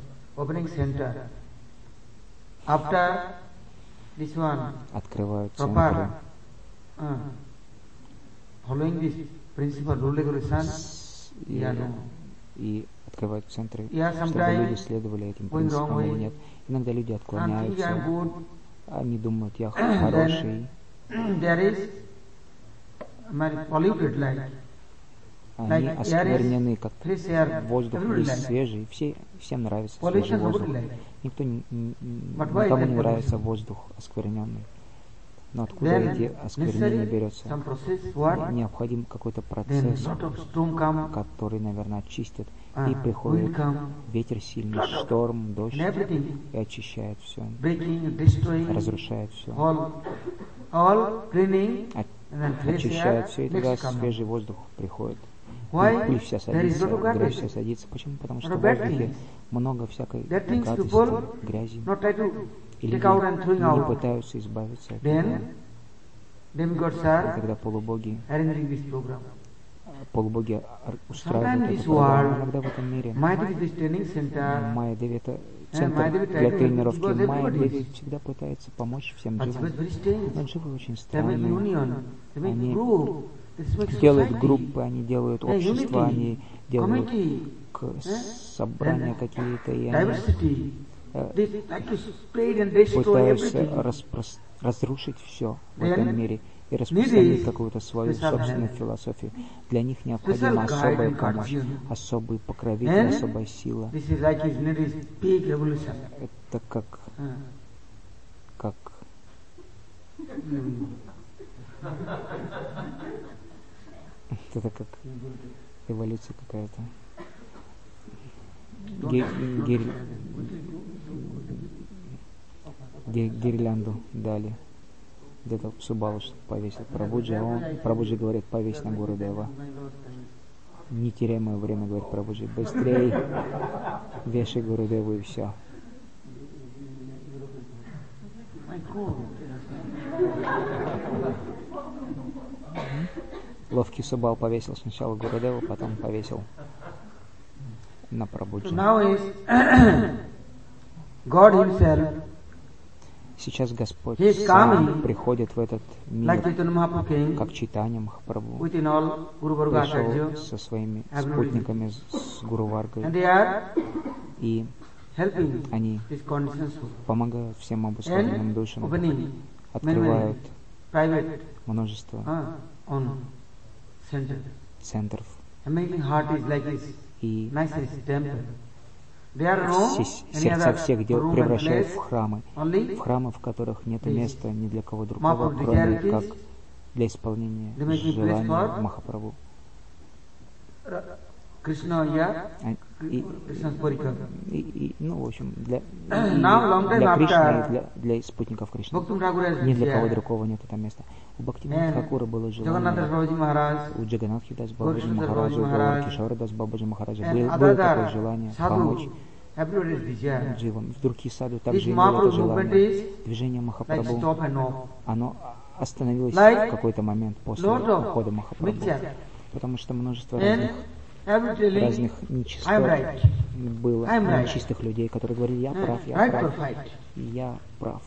[SPEAKER 1] Открывают центры. И, и открывают центры, чтобы люди следовали этим принципам или нет. Иногда люди отклоняются, они думают, я хороший. Они осквернены, как воздух весь свежий. Все, всем нравится свежий воздух. Никто не, никому не нравится воздух оскверненный. Но откуда эти осквернения берется? Необходим какой-то процесс, который, наверное, очистит. И приходит ветер сильный, шторм, дождь, и очищает все, разрушает все. Очищает все, и тогда свежий воздух приходит. И пыль вся садится, грязь вся садится. Почему? Потому что в воздухе много всякой гадости, грязи. И люди не пытаются избавиться от этого. И когда полубоги, полубоги устраивают эту программу, иногда в этом мире Майя-Деви — это центр для тренировки. Майя-Деви всегда пытается помочь всем дживам. Но дживы очень странные. Они делают группы, они делают общества, они делают собрания какие-то, и они пытаются распро- разрушить все в этом мире и распространить какую-то свою собственную философию. Для них необходима особая помощь, особый покровитель, особая сила. Это как, как это как эволюция какая-то. Гир, гир, гир, гирлянду дали. Где-то Субалу повесил Прабхуджи, а он, Прабхуджи говорит, повесь на Гурудева. Не теряй мое время, говорит Прабхуджи, быстрее вешай Гурудеву и все. Ловкий Субал повесил сначала Гурудеву, потом повесил на Прабхуджи. Сейчас Господь сам приходит в этот мир, как Чайтанья Махапрабху пришел со своими спутниками, с Гуру Варгой, и они помогают всем обусловленным душам, открывают множество центров, и сердца всех дел превращают в храмы, в храмы, в которых нет места ни для кого другого, кроме как для исполнения желания Махапрабху.
[SPEAKER 6] Krishna here,
[SPEAKER 1] И,
[SPEAKER 6] Krishna's Parikar.
[SPEAKER 1] и, и, ну, в общем, для,
[SPEAKER 6] Now, long time
[SPEAKER 1] для Кришны
[SPEAKER 6] after,
[SPEAKER 1] и для, для спутников Кришны.
[SPEAKER 6] Bhakti Thakur has
[SPEAKER 1] Ни для кого
[SPEAKER 6] here.
[SPEAKER 1] другого нет этого места. У Бхактивинода
[SPEAKER 6] And
[SPEAKER 1] Тхакура было
[SPEAKER 6] Jagannath
[SPEAKER 1] желание,
[SPEAKER 6] Babaji Maharaj,
[SPEAKER 1] у Джаганатхи Дас Бабаджи
[SPEAKER 6] Gaurachandra
[SPEAKER 1] Махараджа, у
[SPEAKER 6] Babaji Maharaj,
[SPEAKER 1] Гауракишора Дас Бабаджи Махараджа
[SPEAKER 6] and
[SPEAKER 1] был-
[SPEAKER 6] other
[SPEAKER 1] было такое
[SPEAKER 6] than
[SPEAKER 1] желание помочь
[SPEAKER 6] sadhu, everybody is desire.
[SPEAKER 1] дживам. В Дурки Саду
[SPEAKER 6] This
[SPEAKER 1] также имело это
[SPEAKER 6] Mahaprabhu movement
[SPEAKER 1] желание.
[SPEAKER 6] is
[SPEAKER 1] Движение
[SPEAKER 6] like
[SPEAKER 1] Махапрабху,
[SPEAKER 6] stop and off.
[SPEAKER 1] оно остановилось
[SPEAKER 6] Like
[SPEAKER 1] в какой-то момент после
[SPEAKER 6] lot of
[SPEAKER 1] ухода Махапрабху,
[SPEAKER 6] mixture.
[SPEAKER 1] потому что множество
[SPEAKER 6] And
[SPEAKER 1] разных,
[SPEAKER 6] every telling,
[SPEAKER 1] разных
[SPEAKER 6] I am
[SPEAKER 1] нечистот
[SPEAKER 6] right.
[SPEAKER 1] было,
[SPEAKER 6] I am right.
[SPEAKER 1] нечистых людей, которые говорили, я прав, я
[SPEAKER 6] Right for
[SPEAKER 1] прав,
[SPEAKER 6] fight.
[SPEAKER 1] я прав.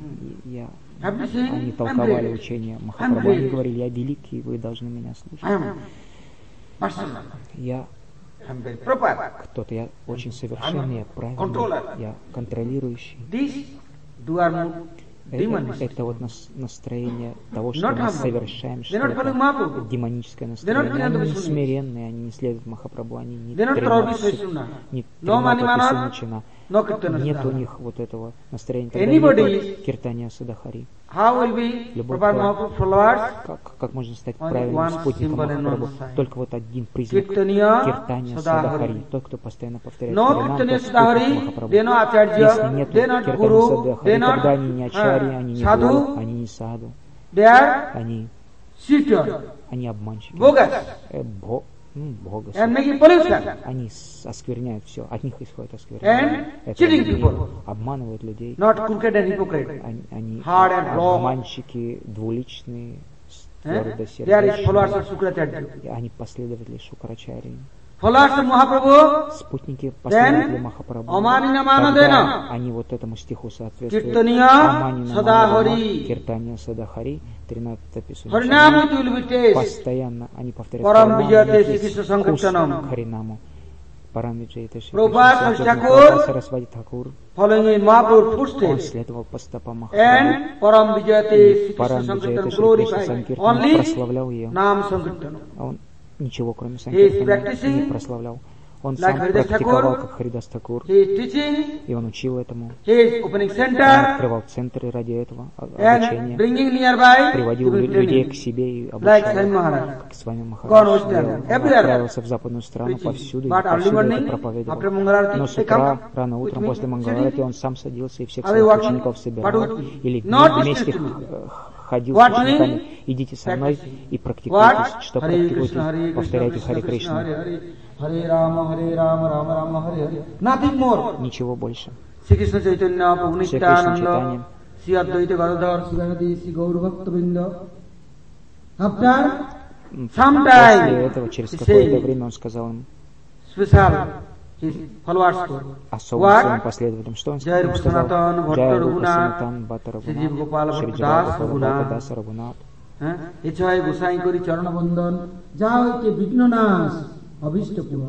[SPEAKER 1] И я...
[SPEAKER 6] Everything,
[SPEAKER 1] Они
[SPEAKER 6] I'm
[SPEAKER 1] толковали
[SPEAKER 6] great.
[SPEAKER 1] учение
[SPEAKER 6] I'm
[SPEAKER 1] Махапрабху, они
[SPEAKER 6] great.
[SPEAKER 1] говорили, я великий, вы должны меня слушать.
[SPEAKER 6] I am personal.
[SPEAKER 1] Я
[SPEAKER 6] I am very proper.
[SPEAKER 1] кто-то, я очень совершенный, я правильный,
[SPEAKER 6] Controller.
[SPEAKER 1] я контролирующий.
[SPEAKER 6] This dual mood,
[SPEAKER 1] Это,
[SPEAKER 6] demons.
[SPEAKER 1] это вот нас- настроение того, что
[SPEAKER 6] Not
[SPEAKER 1] мы
[SPEAKER 6] humble.
[SPEAKER 1] совершаем, что
[SPEAKER 6] They're not
[SPEAKER 1] это
[SPEAKER 6] following Mahaprabhu.
[SPEAKER 1] демоническое
[SPEAKER 6] They're not
[SPEAKER 1] настроение.
[SPEAKER 6] following
[SPEAKER 1] Они
[SPEAKER 6] the
[SPEAKER 1] не
[SPEAKER 6] Vishnu.
[SPEAKER 1] смиренные, они не следуют Махапрабху, они не
[SPEAKER 6] They're not Traudi
[SPEAKER 1] тринадцать
[SPEAKER 6] Vaishnava.
[SPEAKER 1] не
[SPEAKER 6] No Mani
[SPEAKER 1] тринадцать
[SPEAKER 6] Manat,
[SPEAKER 1] Суничина.
[SPEAKER 6] no Kirtana
[SPEAKER 1] Нет у
[SPEAKER 6] Siddhara.
[SPEAKER 1] них вот этого настроения. Тогда
[SPEAKER 6] Anybody-
[SPEAKER 1] нет Киртания Садахари.
[SPEAKER 6] How will be
[SPEAKER 1] Любовь
[SPEAKER 6] proper
[SPEAKER 1] к-
[SPEAKER 6] Mahaprabhu followers?
[SPEAKER 1] Как, как можно стать
[SPEAKER 6] Only
[SPEAKER 1] правильным
[SPEAKER 6] one
[SPEAKER 1] спутником
[SPEAKER 6] symbol and
[SPEAKER 1] Махапрабху?
[SPEAKER 6] one sign.
[SPEAKER 1] Только вот один признак
[SPEAKER 6] Киртания
[SPEAKER 1] Киртания
[SPEAKER 6] Садахари.
[SPEAKER 1] Садахари. Тот, кто постоянно повторяет
[SPEAKER 6] No
[SPEAKER 1] Харинам,
[SPEAKER 6] Kirtania
[SPEAKER 1] тот спутник
[SPEAKER 6] Siddhari,
[SPEAKER 1] Махапрабху.
[SPEAKER 6] they no
[SPEAKER 1] Если
[SPEAKER 6] Acharya,
[SPEAKER 1] нет
[SPEAKER 6] they not
[SPEAKER 1] Киртания
[SPEAKER 6] Guru,
[SPEAKER 1] Садахари,
[SPEAKER 6] they
[SPEAKER 1] тогда
[SPEAKER 6] not
[SPEAKER 1] они не ачари,
[SPEAKER 6] uh,
[SPEAKER 1] они не
[SPEAKER 6] sadhu.
[SPEAKER 1] гуру, они не саду,
[SPEAKER 6] they are
[SPEAKER 1] они,
[SPEAKER 6] cheater,
[SPEAKER 1] они обманщики.
[SPEAKER 6] bogus,
[SPEAKER 1] Э, бо- м, Бога.
[SPEAKER 6] and making pollution.
[SPEAKER 1] Они с- оскверняют все, от них исходит осквернение.
[SPEAKER 6] And
[SPEAKER 1] Это
[SPEAKER 6] cheating
[SPEAKER 1] они
[SPEAKER 6] people.
[SPEAKER 1] обманывают людей.
[SPEAKER 6] Not crooked and hypocrite.
[SPEAKER 1] Они, они
[SPEAKER 6] Hard and raw.
[SPEAKER 1] обманщики, двуличные,
[SPEAKER 6] Eh?
[SPEAKER 1] твердо
[SPEAKER 6] They are his followers
[SPEAKER 1] сердечные.
[SPEAKER 6] of Sukracharya.
[SPEAKER 1] Они последователи Шукрачари.
[SPEAKER 6] Followers of Mahaprabhu,
[SPEAKER 1] Спутники последователи
[SPEAKER 6] then
[SPEAKER 1] Махапрабху.
[SPEAKER 6] Amanina
[SPEAKER 1] Тогда
[SPEAKER 6] Manadena,
[SPEAKER 1] они вот этому стиху соответствуют.
[SPEAKER 6] Kirtaniya
[SPEAKER 1] Аманина
[SPEAKER 6] Садахари.
[SPEAKER 1] Манадана, Киртания Садахари, тринадцатое писание.
[SPEAKER 6] Harinam it will be taste.
[SPEAKER 1] Постоянно они повторяют
[SPEAKER 6] Парам
[SPEAKER 1] Харинам,
[SPEAKER 6] Виджаяте
[SPEAKER 1] есть
[SPEAKER 6] Шри Кришна
[SPEAKER 1] вкус
[SPEAKER 6] Санкиртанам.
[SPEAKER 1] к Харинаму. Парам Виджаяте Шри
[SPEAKER 6] Прабхупад
[SPEAKER 1] Кришна Санкиртанам.
[SPEAKER 6] Тхакур,
[SPEAKER 1] Прабхупад Сарасвати Тхакур.
[SPEAKER 6] Following in Mahaprabhu's
[SPEAKER 1] Он
[SPEAKER 6] footsteps.
[SPEAKER 1] следовал по стопам Махапрабху.
[SPEAKER 6] And Param Vijayate Shri
[SPEAKER 1] Парам
[SPEAKER 6] Krishna
[SPEAKER 1] Виджаяте
[SPEAKER 6] Sankirtan
[SPEAKER 1] Шри Кришна
[SPEAKER 6] glorified
[SPEAKER 1] Санкиртанам
[SPEAKER 6] only
[SPEAKER 1] прославлял ее.
[SPEAKER 6] Nam Sankirtan.
[SPEAKER 1] А он ничего кроме
[SPEAKER 6] He is
[SPEAKER 1] Санкиртана
[SPEAKER 6] practicing
[SPEAKER 1] не прославлял. Он
[SPEAKER 6] like
[SPEAKER 1] сам
[SPEAKER 6] Haridas
[SPEAKER 1] практиковал
[SPEAKER 6] Thakur.
[SPEAKER 1] как Харидас Такур,
[SPEAKER 6] He is teaching,
[SPEAKER 1] и он учил этому.
[SPEAKER 6] he is opening
[SPEAKER 1] Он
[SPEAKER 6] center
[SPEAKER 1] открывал центры ради этого о-
[SPEAKER 6] and
[SPEAKER 1] обучения,
[SPEAKER 6] bringing nearby
[SPEAKER 1] приводил
[SPEAKER 6] to
[SPEAKER 1] лю-
[SPEAKER 6] be
[SPEAKER 1] людей к
[SPEAKER 6] training.
[SPEAKER 1] себе и
[SPEAKER 6] Like
[SPEAKER 1] обучал,
[SPEAKER 6] Sai Maharaj.
[SPEAKER 1] как с вами
[SPEAKER 6] Gone
[SPEAKER 1] Махарадж
[SPEAKER 6] with them.
[SPEAKER 1] делал. Он
[SPEAKER 6] Everywhere.
[SPEAKER 1] отправился в западную страну,
[SPEAKER 6] Preaching.
[SPEAKER 1] повсюду, и
[SPEAKER 6] But early
[SPEAKER 1] повсюду это
[SPEAKER 6] morning, after
[SPEAKER 1] проповедовал.
[SPEAKER 6] Mangalarati,
[SPEAKER 1] Но с
[SPEAKER 6] they
[SPEAKER 1] утра,
[SPEAKER 6] come
[SPEAKER 1] рано
[SPEAKER 6] with
[SPEAKER 1] утром,
[SPEAKER 6] me,
[SPEAKER 1] после Мангаларати,
[SPEAKER 6] sitting.
[SPEAKER 1] он сам садился и всех
[SPEAKER 6] Are they
[SPEAKER 1] своих
[SPEAKER 6] walking?
[SPEAKER 1] учеников
[SPEAKER 6] What
[SPEAKER 1] собирал,
[SPEAKER 6] with me?
[SPEAKER 1] или
[SPEAKER 6] Not
[SPEAKER 1] вместе
[SPEAKER 6] with me.
[SPEAKER 1] х- ходил
[SPEAKER 6] What
[SPEAKER 1] с учениками.
[SPEAKER 6] mean?
[SPEAKER 1] Идите со мной и
[SPEAKER 6] What?
[SPEAKER 1] практикуйтесь. Что
[SPEAKER 6] Харе Кришна,
[SPEAKER 1] практикуйтесь?
[SPEAKER 6] Харе Кришна,
[SPEAKER 1] Повторяйте
[SPEAKER 6] Кришна
[SPEAKER 1] Харе
[SPEAKER 6] Кришна,
[SPEAKER 1] Кришна.
[SPEAKER 6] Харе Харе, Харе Рама, Харе Рама, Рама Рама, Харе Харе. Nothing more.
[SPEAKER 1] Ничего больше.
[SPEAKER 6] Shri Krishna Chaitanya, Prabhu
[SPEAKER 1] Shri Krishna
[SPEAKER 6] Nityananda,
[SPEAKER 1] Chaitanya.
[SPEAKER 6] Shri Advaita Gadadhar, Shri Gadadi, Shri Gaur Bhakta Vrinda. After some
[SPEAKER 1] После
[SPEAKER 6] time,
[SPEAKER 1] этого, через
[SPEAKER 6] he
[SPEAKER 1] какое-то
[SPEAKER 6] said,
[SPEAKER 1] время он сказал им
[SPEAKER 6] special, his followers to
[SPEAKER 1] особым своим
[SPEAKER 6] what?
[SPEAKER 1] последователям, что он
[SPEAKER 6] Джай
[SPEAKER 1] сказал? Он сказал,
[SPEAKER 6] Рупасанатан, Бхатта
[SPEAKER 1] Джай
[SPEAKER 6] Рагунат,
[SPEAKER 1] Рупасанатан, Бхатта
[SPEAKER 6] Шри Гопал
[SPEAKER 1] Рагунат, Шри
[SPEAKER 6] Бхактадас
[SPEAKER 1] Джай
[SPEAKER 6] Рагунат।
[SPEAKER 1] Бхактадас Рагунат.
[SPEAKER 6] ইচ্ছায় গোসাই করি চরণ বন্দন যা হইতে বিঘ্ন নাশ অভীষ্ট পূরণ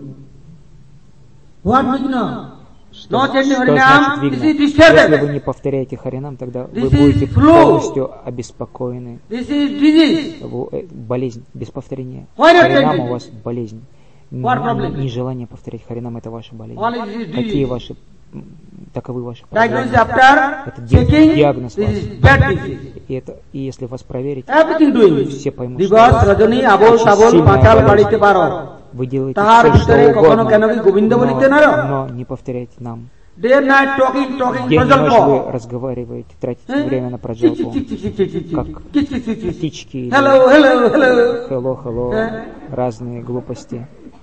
[SPEAKER 6] হোয়াট বিঘ্ন
[SPEAKER 1] Что,
[SPEAKER 6] নো চেন্নি
[SPEAKER 1] что
[SPEAKER 6] হরিনাম
[SPEAKER 1] значит
[SPEAKER 6] this
[SPEAKER 1] вигна?
[SPEAKER 6] Is disturbance
[SPEAKER 1] Если вы не повторяете Харинам, тогда вы
[SPEAKER 6] This is
[SPEAKER 1] будете
[SPEAKER 6] flu.
[SPEAKER 1] полностью обеспокоены.
[SPEAKER 6] This is disease
[SPEAKER 1] Вы- э, Болезнь без повторения.
[SPEAKER 6] Why not
[SPEAKER 1] Харинам
[SPEAKER 6] chanting?
[SPEAKER 1] у вас болезнь.
[SPEAKER 6] What
[SPEAKER 1] Н-
[SPEAKER 6] problem?
[SPEAKER 1] Нежелание повторять Харинам — это ваша болезнь.
[SPEAKER 6] All it is
[SPEAKER 1] Какие
[SPEAKER 6] disease.
[SPEAKER 1] ваши, м, таковы ваши
[SPEAKER 6] Diagnosis
[SPEAKER 1] проблемы.
[SPEAKER 6] after
[SPEAKER 1] Это ди-
[SPEAKER 6] checking,
[SPEAKER 1] диагноз
[SPEAKER 6] this
[SPEAKER 1] вас.
[SPEAKER 6] is bad disease.
[SPEAKER 1] И, это, и если вас проверить,
[SPEAKER 6] Everything doing.
[SPEAKER 1] все поймут,
[SPEAKER 6] দিবস
[SPEAKER 1] что
[SPEAKER 6] রজনী আবল
[SPEAKER 1] очень
[SPEAKER 6] তাবল
[SPEAKER 1] сильная
[SPEAKER 6] পাঁচাল
[SPEAKER 1] болезнь.
[SPEAKER 6] বাড়িতে পারো
[SPEAKER 1] Вы делаете
[SPEAKER 6] তাহার
[SPEAKER 1] все, что
[SPEAKER 6] ভিতরে কখনো কেন কি
[SPEAKER 1] угодно,
[SPEAKER 6] গোবিন্দ বলিতে নারো
[SPEAKER 1] но, но не повторяйте нам.
[SPEAKER 6] ডে নাইট টকিং টকিং
[SPEAKER 1] День и
[SPEAKER 6] প্রজল্প
[SPEAKER 1] ночь вы разговариваете, тратите время на проделку. Как птички или
[SPEAKER 6] hello hello hello
[SPEAKER 1] hello, hello,
[SPEAKER 6] Э?
[SPEAKER 1] разные глупости.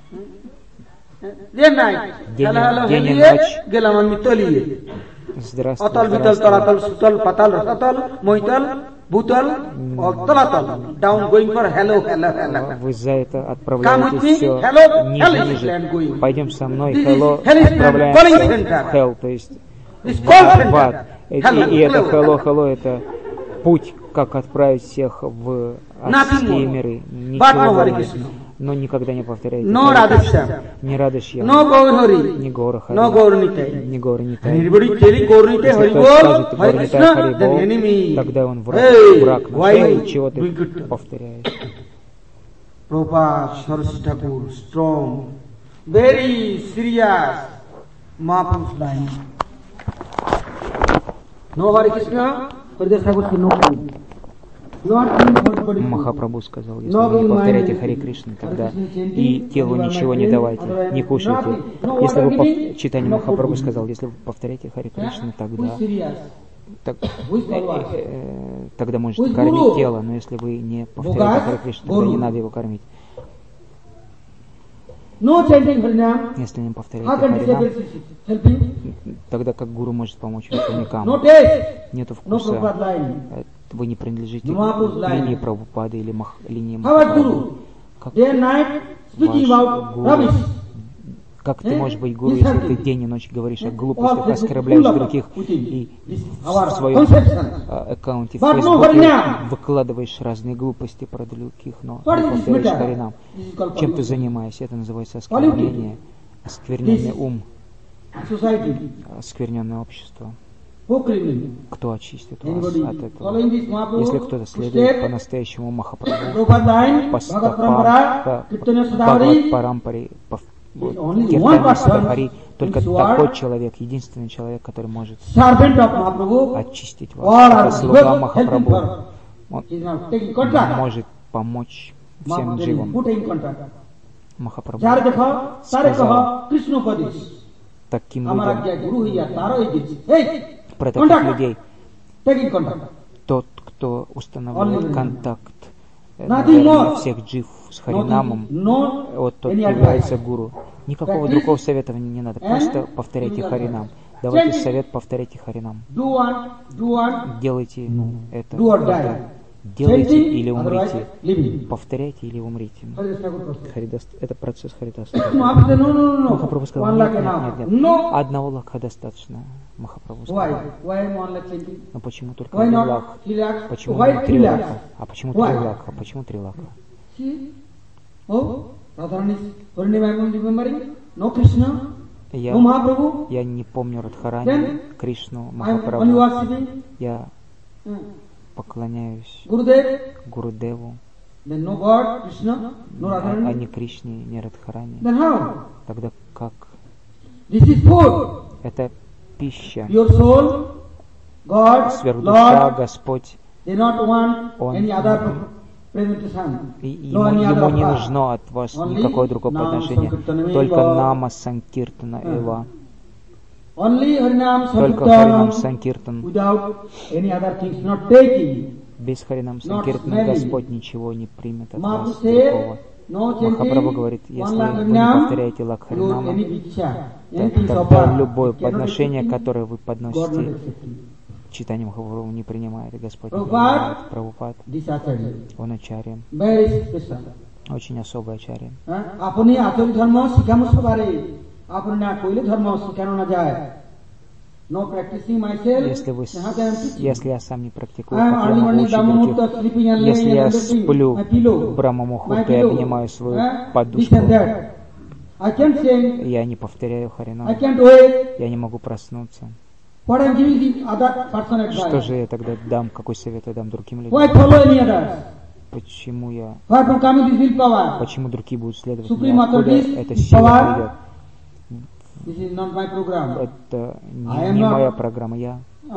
[SPEAKER 6] Day night
[SPEAKER 1] День и-
[SPEAKER 6] hello hello
[SPEAKER 1] день и
[SPEAKER 6] হেলিয়ে
[SPEAKER 1] ночь.
[SPEAKER 6] গেলাম আমি তলিয়ে
[SPEAKER 1] Здравствуй,
[SPEAKER 6] অতল বিতল
[SPEAKER 1] здравствуй.
[SPEAKER 6] তলাতল সুতল পাতাল রসাতল মৈতল ভূতল তলাতল down going for hello hello hello
[SPEAKER 1] Вы за это
[SPEAKER 6] Come with
[SPEAKER 1] отправляетесь
[SPEAKER 6] me.
[SPEAKER 1] все
[SPEAKER 6] Hello,
[SPEAKER 1] ниже,
[SPEAKER 6] hell is
[SPEAKER 1] ниже.
[SPEAKER 6] land going.
[SPEAKER 1] Пойдем со мной,
[SPEAKER 6] This is
[SPEAKER 1] hello,
[SPEAKER 6] hell is land, calling
[SPEAKER 1] отправляемся
[SPEAKER 6] center.
[SPEAKER 1] в hell, то есть
[SPEAKER 6] This call
[SPEAKER 1] в
[SPEAKER 6] center.
[SPEAKER 1] ад. И,
[SPEAKER 6] Hello,
[SPEAKER 1] и это
[SPEAKER 6] hello.
[SPEAKER 1] hello, hello, это путь, как отправить всех в адские
[SPEAKER 6] more.
[SPEAKER 1] миры.
[SPEAKER 6] But
[SPEAKER 1] Ничего
[SPEAKER 6] no Hare
[SPEAKER 1] более.
[SPEAKER 6] Krishna.
[SPEAKER 1] Но никогда не повторяйте.
[SPEAKER 6] No
[SPEAKER 1] Харе
[SPEAKER 6] Radha
[SPEAKER 1] Кришна.
[SPEAKER 6] Shyam.
[SPEAKER 1] Не Радышьям,
[SPEAKER 6] No Gaur Hari.
[SPEAKER 1] не Гора Хари,
[SPEAKER 6] No Gaur Nitai.
[SPEAKER 1] не Гора Нитай.
[SPEAKER 6] Everybody telling Gaur Nitai,
[SPEAKER 1] Если
[SPEAKER 6] Hari
[SPEAKER 1] кто
[SPEAKER 6] Bol,
[SPEAKER 1] скажет
[SPEAKER 6] Hare
[SPEAKER 1] Гора Нитай,
[SPEAKER 6] Krishna,
[SPEAKER 1] Хари
[SPEAKER 6] then
[SPEAKER 1] Бол,
[SPEAKER 6] enemy.
[SPEAKER 1] тогда он враг,
[SPEAKER 6] Hey,
[SPEAKER 1] враг
[SPEAKER 6] why
[SPEAKER 1] наш. Чего ты
[SPEAKER 6] doing good?
[SPEAKER 1] повторяешь?
[SPEAKER 6] Prabhupada, Saraswati Thakur, strong, very serious, Mahaprabhu's line. No Hare Krishna, Haridas Thakur said no food.
[SPEAKER 1] Махапрабху сказал, если вы не повторяете Харе Кришна, тогда и телу ничего не давайте, не кушайте. Если вы пов... Читание Махапрабху сказал, если вы повторяете Харе Кришна, тогда так, э, э, тогда можете кормить тело, но если вы не повторяете Харе Кришна, тогда не надо его кормить. Если не повторяете Харинам, тогда как гуру может помочь ученикам? Нету вкуса. Вы не принадлежите линии Прабхупады или мах, линии Махапрабху. Как, гуру, как ты можешь быть гуру, если ты день и ночь говоришь о глупостях, оскорбляешь других и в своем аккаунте в Фейсбуке выкладываешь разные глупости про других, но не повторяешь Харинам. Чем ты занимаешься? Это называется осквернение, оскверненный ум, оскверненное общество. Кто очистит вас от этого? Если кто-то следует по-настоящему Махапрабху, по стопам, по Парампаре, по Киртане, только такой человек, единственный человек, который может очистить вас. Это слуга Махапрабху. Он может помочь всем дживам. Махапрабху сказал таким людям, про таких людей, тот, кто устанавливает контакт на всех джив с Харинамом, вот тот является гуру. Никакого другого совета не надо, просто повторяйте Харинам. Давайте совет, повторяйте Харинам. Делайте это. Делайте или умрите. Повторяйте или умрите. Харидас, это процесс Харидаса. Махапрабху сказал, нет, нет, нет, нет. Одного лакха достаточно. Махапрабху сказал. Но почему только один лакх? Почему не три лакха? А почему три лакха? Почему три лакха? Я, я не помню Радхарани, Кришну, Махапрабху. Я поклоняюсь Гурудеву, а не Кришне, не Радхарани. Тогда как? Это пища. Сверхдуша, Господь, Он, и ему, ему не нужно от вас никакое другое подношение, только нама санкиртана эва. Только Харинам Санкиртан. Без Харинам Санкиртана Господь ничего не примет от вас другого. Махапрабху говорит, если вы не повторяете лак Харинама, тогда любое подношение, которое вы подносите, читание Махапрабху не принимает, и Господь не принимает. Прабхупад, он ачарья, очень особый ачарья. Если, вы, если я сам не практикую, как я могу учить других? Если я сплю в Брахма-мухурту и обнимаю свою подушку, я не повторяю Харинам, я не могу проснуться. Что же я тогда дам, какой совет я дам другим людям? Почему я... Почему другие будут следовать мне? Откуда эта сила придет? Это не, не моя программа, я...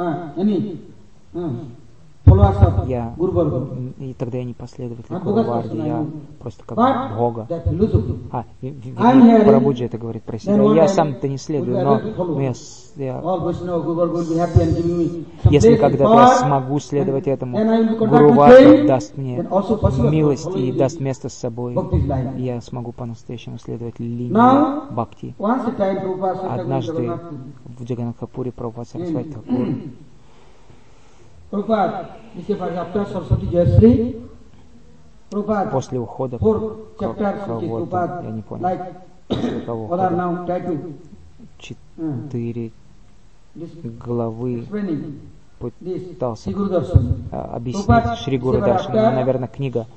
[SPEAKER 1] Я, и тогда я не последователь Гуруварди, я просто как Бога. А, Прабхуджи это говорит про себя. Я сам-то не следую, но я, я, если когда-то я смогу следовать этому, Гуруварди даст мне милость и даст место с собой, я смогу по-настоящему следовать линии Бхакти. Однажды в Джаганнатхапуре Прабхупад Сарасвати Тхакур после ухода кого-то, я не понял, после кого ухода, четыре главы пытался объяснить Шри Гуру Даршана, наверное, книга.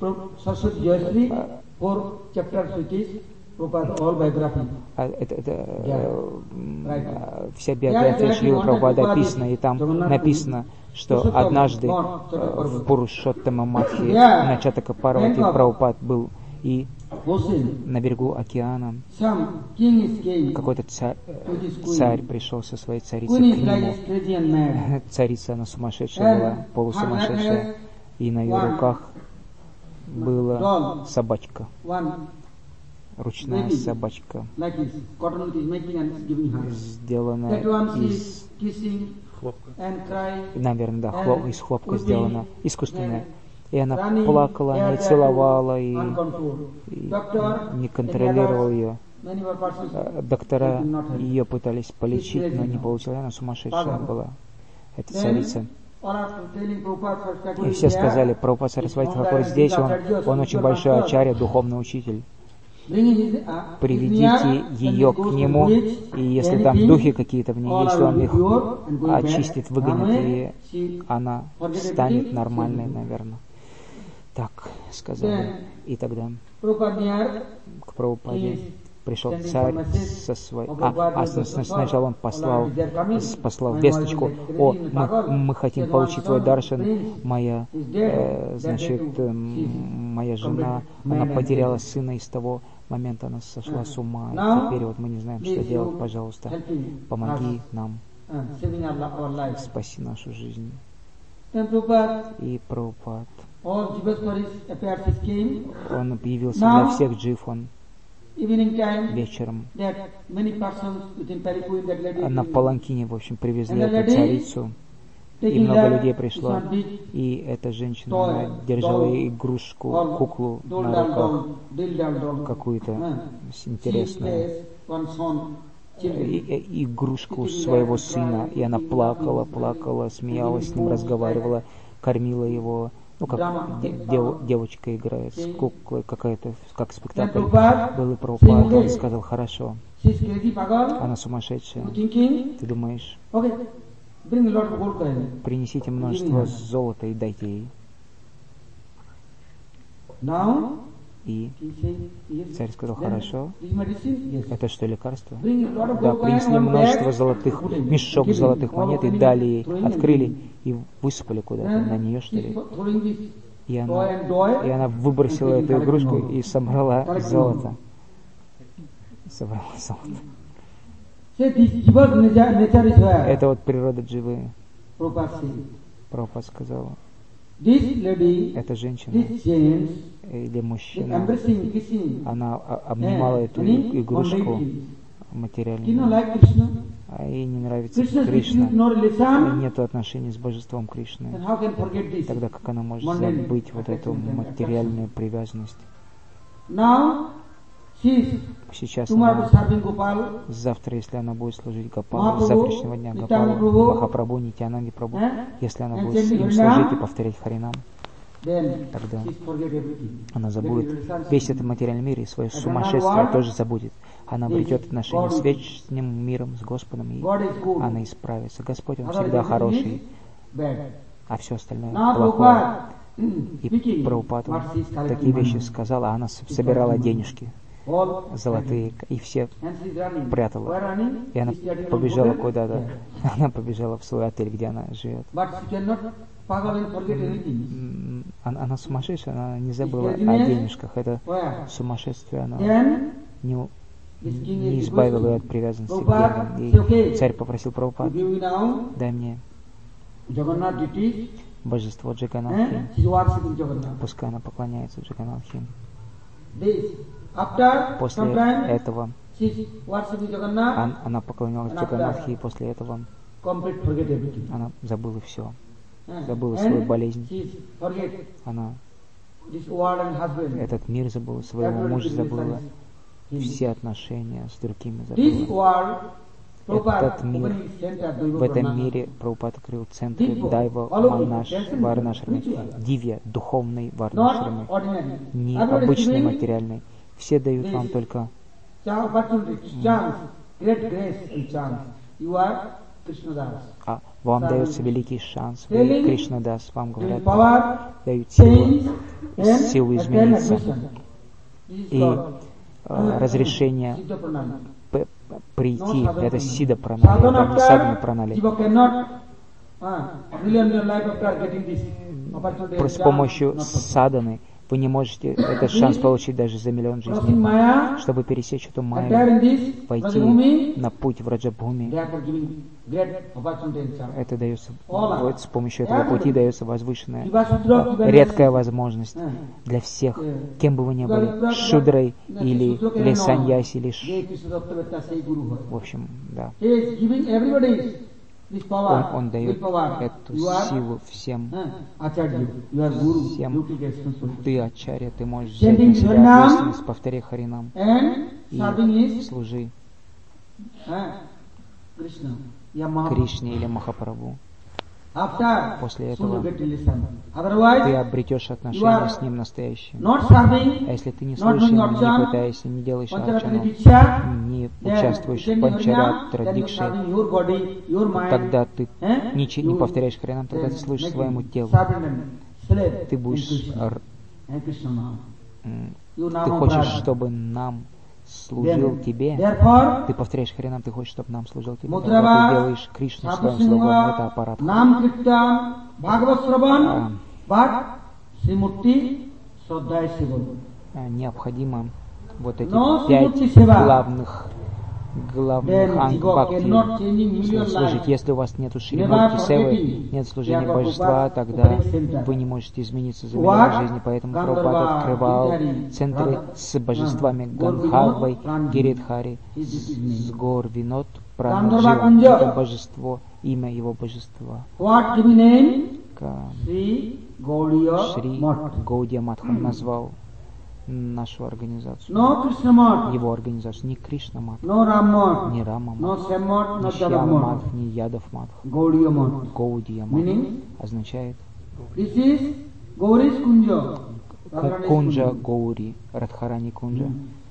[SPEAKER 1] А, это, это, э, вся биография Шри Прабхупады описана, и там написано, что однажды э, в Пурушоттама Матхе Начатака Парвати Прабхупад был и на берегу океана какой-то царь, царь пришел со своей царицей к нему. Царица, она сумасшедшая была, полусумасшедшая. и на ее руках была собачка, ручная собачка, сделанная из хлопка. Наверное, да, хлоп, из хлопка сделана, искусственная. И она плакала, не целовала и, и не контролировала ее. Доктора ее пытались полечить, но не получилось, она сумасшедшая была, эта царица. И все сказали, Прабхупада Сарасвати Тхакур здесь, он, он очень большой ачарья, духовный учитель. Приведите ее к нему, и если там духи какие-то в ней, если он их очистит, выгонит, и она станет нормальной, наверное. Так сказали. И тогда к Прабхупаде пришел царь со своей... А, а сначала он послал, послал весточку: «О, мы, мы хотим получить твой даршан. Моя, э, значит, э, моя жена, она потеряла сына, и с того момента она сошла с ума. И теперь вот мы не знаем, что делать. Пожалуйста, помоги нам, спаси нашу жизнь». И Прабхупад, он объявился для всех джив, он вечером на паланкине, в общем, привезли эту царицу, и много людей пришло, и эта женщина держала игрушку, куклу на руках, какую-то интересную, и, и, игрушку своего сына, и она плакала, плакала, смеялась с ним, разговаривала, кормила его. Ну, как дев, девочка играет с куклой, какая-то, как спектакль. Был и Прабхупад, он сказал: «Хорошо, она сумасшедшая. Ты думаешь, принесите множество золота и дайте ей». И царь сказал: «Хорошо, это что, лекарство?» Да, принесли множество золотых, мешок золотых монет и дали ей, открыли и высыпали куда-то на нее, что ли. И она, и она выбросила эту игрушку и собрала золото. Собрала золото. Это вот природа дживы. Прабхупад сказал: эта женщина или мужчина, она обнимала эту игрушку материальную, а ей не нравится Кришна, и нет отношений с божеством Кришны. Тогда как она может забыть вот эту материальную привязанность? Сейчас она, завтра, если она будет служить Гопалу, с завтрашнего дня Гопалу, Махапрабху, Нитьянанде Прабху, если она будет им служить и повторять Харинам, тогда она забудет весь этот материальный мир и свое сумасшествие тоже забудет. Она обретет отношения с вечным миром, с Господом, и она исправится. Господь, Он всегда хороший, а все остальное плохое. И Прабхупад такие вещи сказал, а она собирала денежки золотые, и все прятала. И она побежала куда-то. Она побежала в свой отель, где она живет. Она сумасшедшая, она не забыла о денежках. Это сумасшествие, она не, не избавила ее от привязанности к деньгам. И царь попросил Прабхупад: дай мне божество Джаганнатхи. Пускай она поклоняется Джаганнатхи. После этого он, она поклонялась Джаганнатхи, и после этого она забыла все. Забыла свою болезнь. Она этот мир забыла, своего мужа забыла, все отношения с другими забыла. Этот мир, в этом мире Прабхупад открыл центры Дайва Варнашрамы, Дивья, духовной Варнашрамы, не обычной материальной. Все дают вам только а вам дается великий шанс, вы Кришнадас, вам говорят, дают силу, силу измениться и э, разрешение п- прийти, это сида пранали, это не садхана пранали. С помощью садханы Вы не можете этот шанс получить даже за миллион жизней. Чтобы пересечь эту майю, войти на путь в Раджабхуми, это дается, вот с помощью этого пути дается возвышенная, редкая возможность для всех, кем бы вы ни были, шудрой или, или саньяси, или ш... в общем, да. Он, он дает эту силу всем, всем. Ты ачарья, ты можешь взять на себя ответственность, повтори Харинам и служи Кришне или Махапрабху. После этого ты обретешь отношения с ним настоящие. А если ты не служишь ему, не пытаешься, не делаешь арчану, не участвуешь в панчарат, традикше, тогда ты ничего не повторяешь Харинам, тогда ты служишь своему телу. Ты будешь... Ты хочешь, чтобы нам служил тебе, ты повторяешь Харинам, ты хочешь, чтобы нам служил тебе, тогда ты делаешь Кришну своим слугой, это аппарат. А, необходимо вот эти пять главных главных анг бхакти служить. Если у вас нет шримати севы, нет служения божества, тогда вы не можете измениться за миллион жизней. Поэтому Прабхупада открывал центры с божествами Гандхарвой, Гиридхари, с гор Винод, Пранаджива, это божество, имя его божества. Шри Гаудия Матха назвал нашу организацию, его организацию, не Кришна Матх, не Рама Матх, не Шьяма Матх, не Ядов Матх, Гаудия Матх означает Кунджа Гаури, Радхарани Кунджа.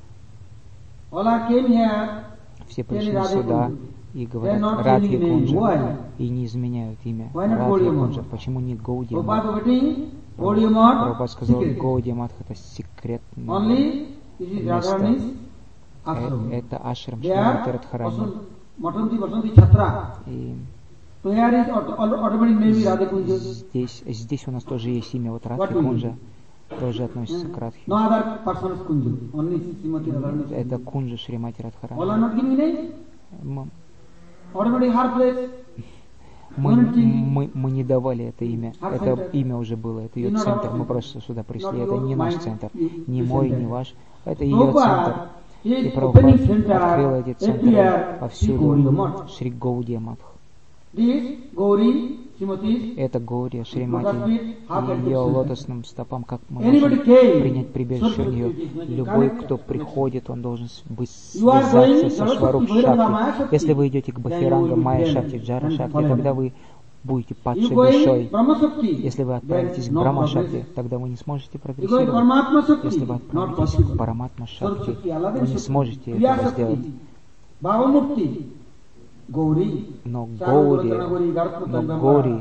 [SPEAKER 1] Все пришли сюда и говорят Радхи Кунджа и не изменяют имя Радхи Кунджа. Почему не Гаудия Матх? Прабхупада сказал, Гаудия Матх это секретное место. Э, это ашрам Шримати Радхарани. И здесь, здесь у нас тоже есть имя, вот Радхи Кунджа тоже относится к Радхи. Это Кунджа Шримати Радхарани. Мы, мы, мы не давали это имя. Это имя уже было, это ее центр. Мы просто сюда пришли. Это не наш центр, не мой, не ваш. Это ее центр. И Прабхупада открыл эти центры повсюду. Шри Гаудия Матх. Это Гаудия Шримати. Ее лотосным стопам, как мы можем принять прибежище у нее. Любой, кто приходит, он должен быть связаться со Шваруп Шакти. Если вы идете к Бахиранга, Майя Шакти, Джара Шакти, тогда вы будете падшей душой. Если вы отправитесь к Брахма Шакти, тогда вы не сможете прогрессировать. Если вы отправитесь к Параматма Шакти, вы не сможете этого сделать. Но Гаури, но Гаури,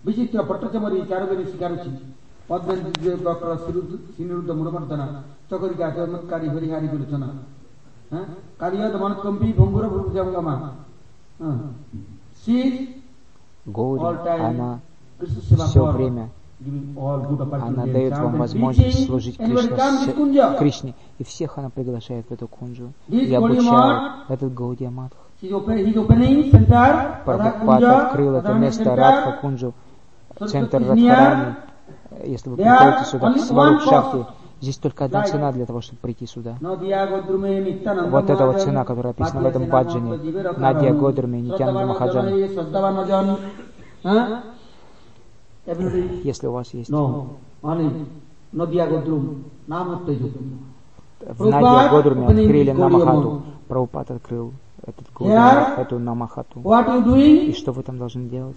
[SPEAKER 1] Гаури, она все время, она дает вам возможность служить Кришне, Кришне, и всех она приглашает в эту кунджу и обучает этот Гаудия Матх. Прабхупада открыл это место Радха Кунджу, центр Радхарани. Если вы приходите сюда, к Сваруп Шакти, здесь только одна цена для того, чтобы прийти сюда. Вот эта вот цена, которая описана в этом баджане. Надья Годруме, Нитянанда Махаджан. Если у вас есть... В Надья Годруме открыли Намахату. Прабхупада открыл этот Гаудия, эту Намахату. И что вы там должны делать?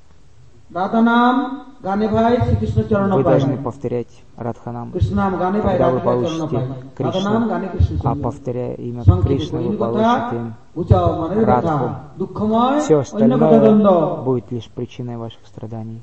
[SPEAKER 1] Вы должны повторять Радханам, когда вы получите Кришну, а повторяя имя Кришны, вы получите Радху. Все остальное будет лишь причиной ваших страданий.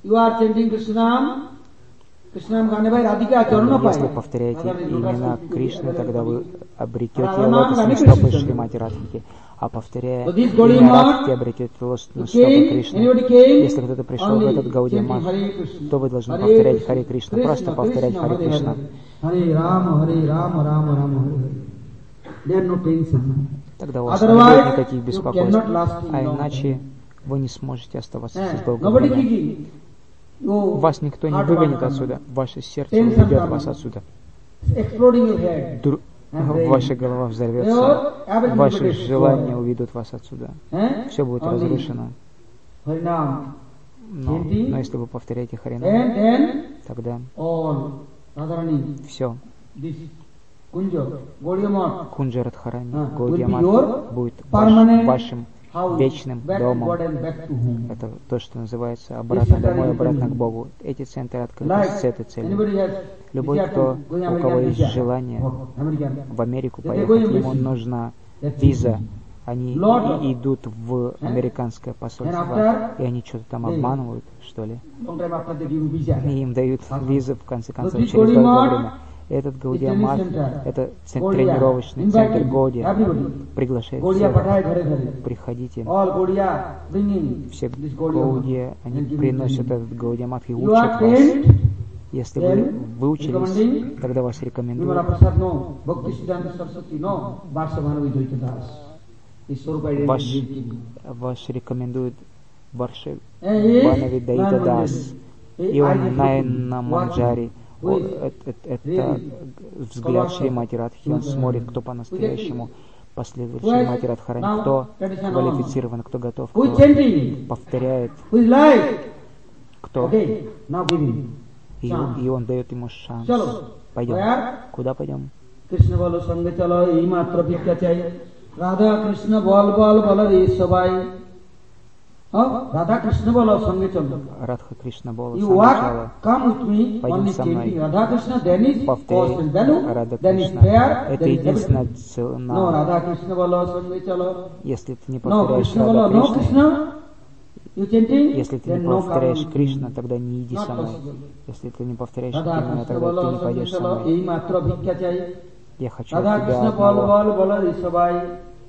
[SPEAKER 1] Если повторяете имена Кришны, тогда вы обретете лотосные стопы Шримати Радхики. А повторяя имя Радхики, обретете лотосные стопы Кришны. Если кто-то пришел в этот Гаудия Матх, то вы должны повторять Хари Кришна. Просто повторять Хари Кришна.
[SPEAKER 6] Hare Rama, Hare Rama, Rama Rama, Hare Hare. There are no tension.
[SPEAKER 1] Тогда у вас не будет никаких беспокойств, а иначе вы не сможете оставаться здесь долгое время. Вас никто не выгонит отсюда, ваше сердце уведет вас отсюда. Дру... Ваша голова взорвется, ваши желания уведут вас отсюда. Все будет разрушено. Но, но если вы повторяете Харинам, тогда все. Кунджа Радхарани, Гаудия-мат будет ваш, вашим вечным домом. Это то, что называется обратно домой, обратно к Богу. Эти центры открыты с этой целью. Любой, кто, у кого есть желание в Америку поехать, ему нужна виза. Они и, идут в американское посольство, и они что-то там обманывают, что ли. И им дают визу, в конце концов, через долгое время. Этот Гаудия-мат, это центр, тренировочный центр Гаудия, приглашает всех. Приходите. Все Гаудия, они приносят этот Гаудия-мат и учат вас. Если вы выучились, тогда вас рекомендуют. Ваш, ваш рекомендует Варшаванави Даита Дас, и он Найна Манджари. Это, это, это взгляд Шримати Радхи. Он смотрит, кто по-настоящему последует Шримати Радхарани, кто квалифицирован, кто готов, кто повторяет, кто. И, и он дает ему шанс. Пойдем. Куда пойдем?
[SPEAKER 6] Radha Krishna bol bol bol re sabai. Radha Krishna bol sange chalo.
[SPEAKER 1] Радха Кришна Бола
[SPEAKER 6] You walk, come with me, only chanting Radha Krishna, then is cause and value, then is prayer, then is everything. No, Radha Krishna bol sange chalo.
[SPEAKER 1] Если ты не
[SPEAKER 6] No,
[SPEAKER 1] повторяешь
[SPEAKER 6] Krishna bol, no
[SPEAKER 1] Радха Кришна,
[SPEAKER 6] Krishna, you chanting,
[SPEAKER 1] если ты
[SPEAKER 6] then
[SPEAKER 1] не
[SPEAKER 6] no
[SPEAKER 1] повторяешь
[SPEAKER 6] come.
[SPEAKER 1] Кришна, тогда не иди
[SPEAKER 6] Not
[SPEAKER 1] со мной.
[SPEAKER 6] possible.
[SPEAKER 1] Если ты не повторяешь
[SPEAKER 6] Radha
[SPEAKER 1] именно,
[SPEAKER 6] Krishna
[SPEAKER 1] тогда ты
[SPEAKER 6] bol
[SPEAKER 1] не
[SPEAKER 6] sange
[SPEAKER 1] пойдешь со
[SPEAKER 6] chalo,
[SPEAKER 1] мной.
[SPEAKER 6] ei matra bhikya chai.
[SPEAKER 1] Я хочу от
[SPEAKER 6] Radha
[SPEAKER 1] тебя
[SPEAKER 6] Krishna bol
[SPEAKER 1] одного.
[SPEAKER 6] bol bol re sabai.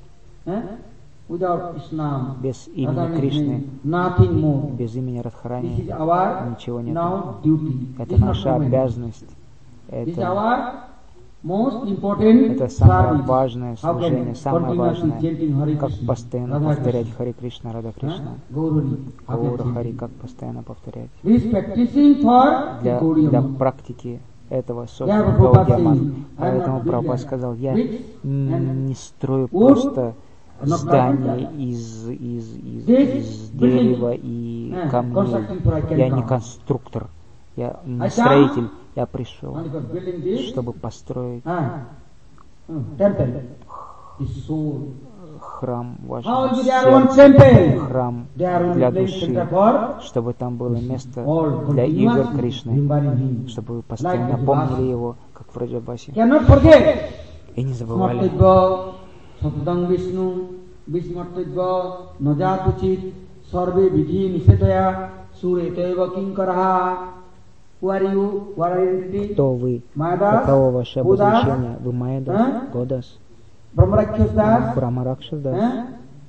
[SPEAKER 6] Without Krishna,
[SPEAKER 1] Без имени Кришны,
[SPEAKER 6] nothing more.
[SPEAKER 1] без имени
[SPEAKER 6] This
[SPEAKER 1] Радхарани
[SPEAKER 6] is our
[SPEAKER 1] ничего нет.
[SPEAKER 6] now duty.
[SPEAKER 1] Это
[SPEAKER 6] This is
[SPEAKER 1] наша
[SPEAKER 6] not moment.
[SPEAKER 1] обязанность.
[SPEAKER 6] This is
[SPEAKER 1] Это,
[SPEAKER 6] our most important
[SPEAKER 1] это самое
[SPEAKER 6] service.
[SPEAKER 1] важное
[SPEAKER 6] How can
[SPEAKER 1] служение, самое
[SPEAKER 6] continuously
[SPEAKER 1] важное.
[SPEAKER 6] chanting Hare
[SPEAKER 1] Как
[SPEAKER 6] Krishna,
[SPEAKER 1] постоянно
[SPEAKER 6] Radha
[SPEAKER 1] повторять
[SPEAKER 6] Krishna,
[SPEAKER 1] Харе Кришна, Рада Кришна.
[SPEAKER 6] Gaurari, how can
[SPEAKER 1] Гаура Хари,
[SPEAKER 6] chanting.
[SPEAKER 1] как постоянно повторять.
[SPEAKER 6] This is practicing for the
[SPEAKER 1] Для,
[SPEAKER 6] Gauriya
[SPEAKER 1] для
[SPEAKER 6] Mata.
[SPEAKER 1] практики этого
[SPEAKER 6] Yeah,
[SPEAKER 1] создан
[SPEAKER 6] Prabhupada
[SPEAKER 1] Гаудия-мат.
[SPEAKER 6] says, I am
[SPEAKER 1] Поэтому
[SPEAKER 6] not
[SPEAKER 1] Прабхупад
[SPEAKER 6] building
[SPEAKER 1] сказал, я
[SPEAKER 6] bricks
[SPEAKER 1] н- не строю
[SPEAKER 6] wood,
[SPEAKER 1] просто
[SPEAKER 6] not
[SPEAKER 1] здание
[SPEAKER 6] carpenter.
[SPEAKER 1] из, из, из,
[SPEAKER 6] This
[SPEAKER 1] из
[SPEAKER 6] building,
[SPEAKER 1] дерева и
[SPEAKER 6] uh,
[SPEAKER 1] камней.
[SPEAKER 6] construction for I can
[SPEAKER 1] Я не
[SPEAKER 6] come.
[SPEAKER 1] конструктор, я
[SPEAKER 6] I
[SPEAKER 1] не
[SPEAKER 6] come
[SPEAKER 1] строитель. Я пришел,
[SPEAKER 6] only for building this,
[SPEAKER 1] чтобы построить
[SPEAKER 6] ah, uh, temple. His soul.
[SPEAKER 1] храм
[SPEAKER 6] How
[SPEAKER 1] вашего
[SPEAKER 6] will be there one
[SPEAKER 1] сердца,
[SPEAKER 6] temple?
[SPEAKER 1] храм
[SPEAKER 6] There will
[SPEAKER 1] для
[SPEAKER 6] be place
[SPEAKER 1] души,
[SPEAKER 6] center for
[SPEAKER 1] чтобы там было место
[SPEAKER 6] all
[SPEAKER 1] для игр
[SPEAKER 6] continuously
[SPEAKER 1] Кришны,
[SPEAKER 6] remembering him.
[SPEAKER 1] чтобы вы постоянно
[SPEAKER 6] Like
[SPEAKER 1] помнили его, как в Раджабасе,
[SPEAKER 6] Cannot forget.
[SPEAKER 1] и не забывали.
[SPEAKER 6] Smartitva, Satadang Vishnu, Vishmartitva, Najatuchit, Sarve Vidhi Nisetaya, Sureteva Kinkaraha. Who are you? What are your identity?
[SPEAKER 1] Кто вы?
[SPEAKER 6] Mayadas,
[SPEAKER 1] Каково ваше
[SPEAKER 6] Buddha,
[SPEAKER 1] обозначение? Вы Майядас,
[SPEAKER 6] а?
[SPEAKER 1] Годас,
[SPEAKER 6] Brahmarakshas Das,
[SPEAKER 1] Брамаракшас,
[SPEAKER 6] huh?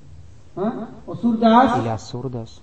[SPEAKER 6] Huh? Asur Das,
[SPEAKER 1] или Асурдас,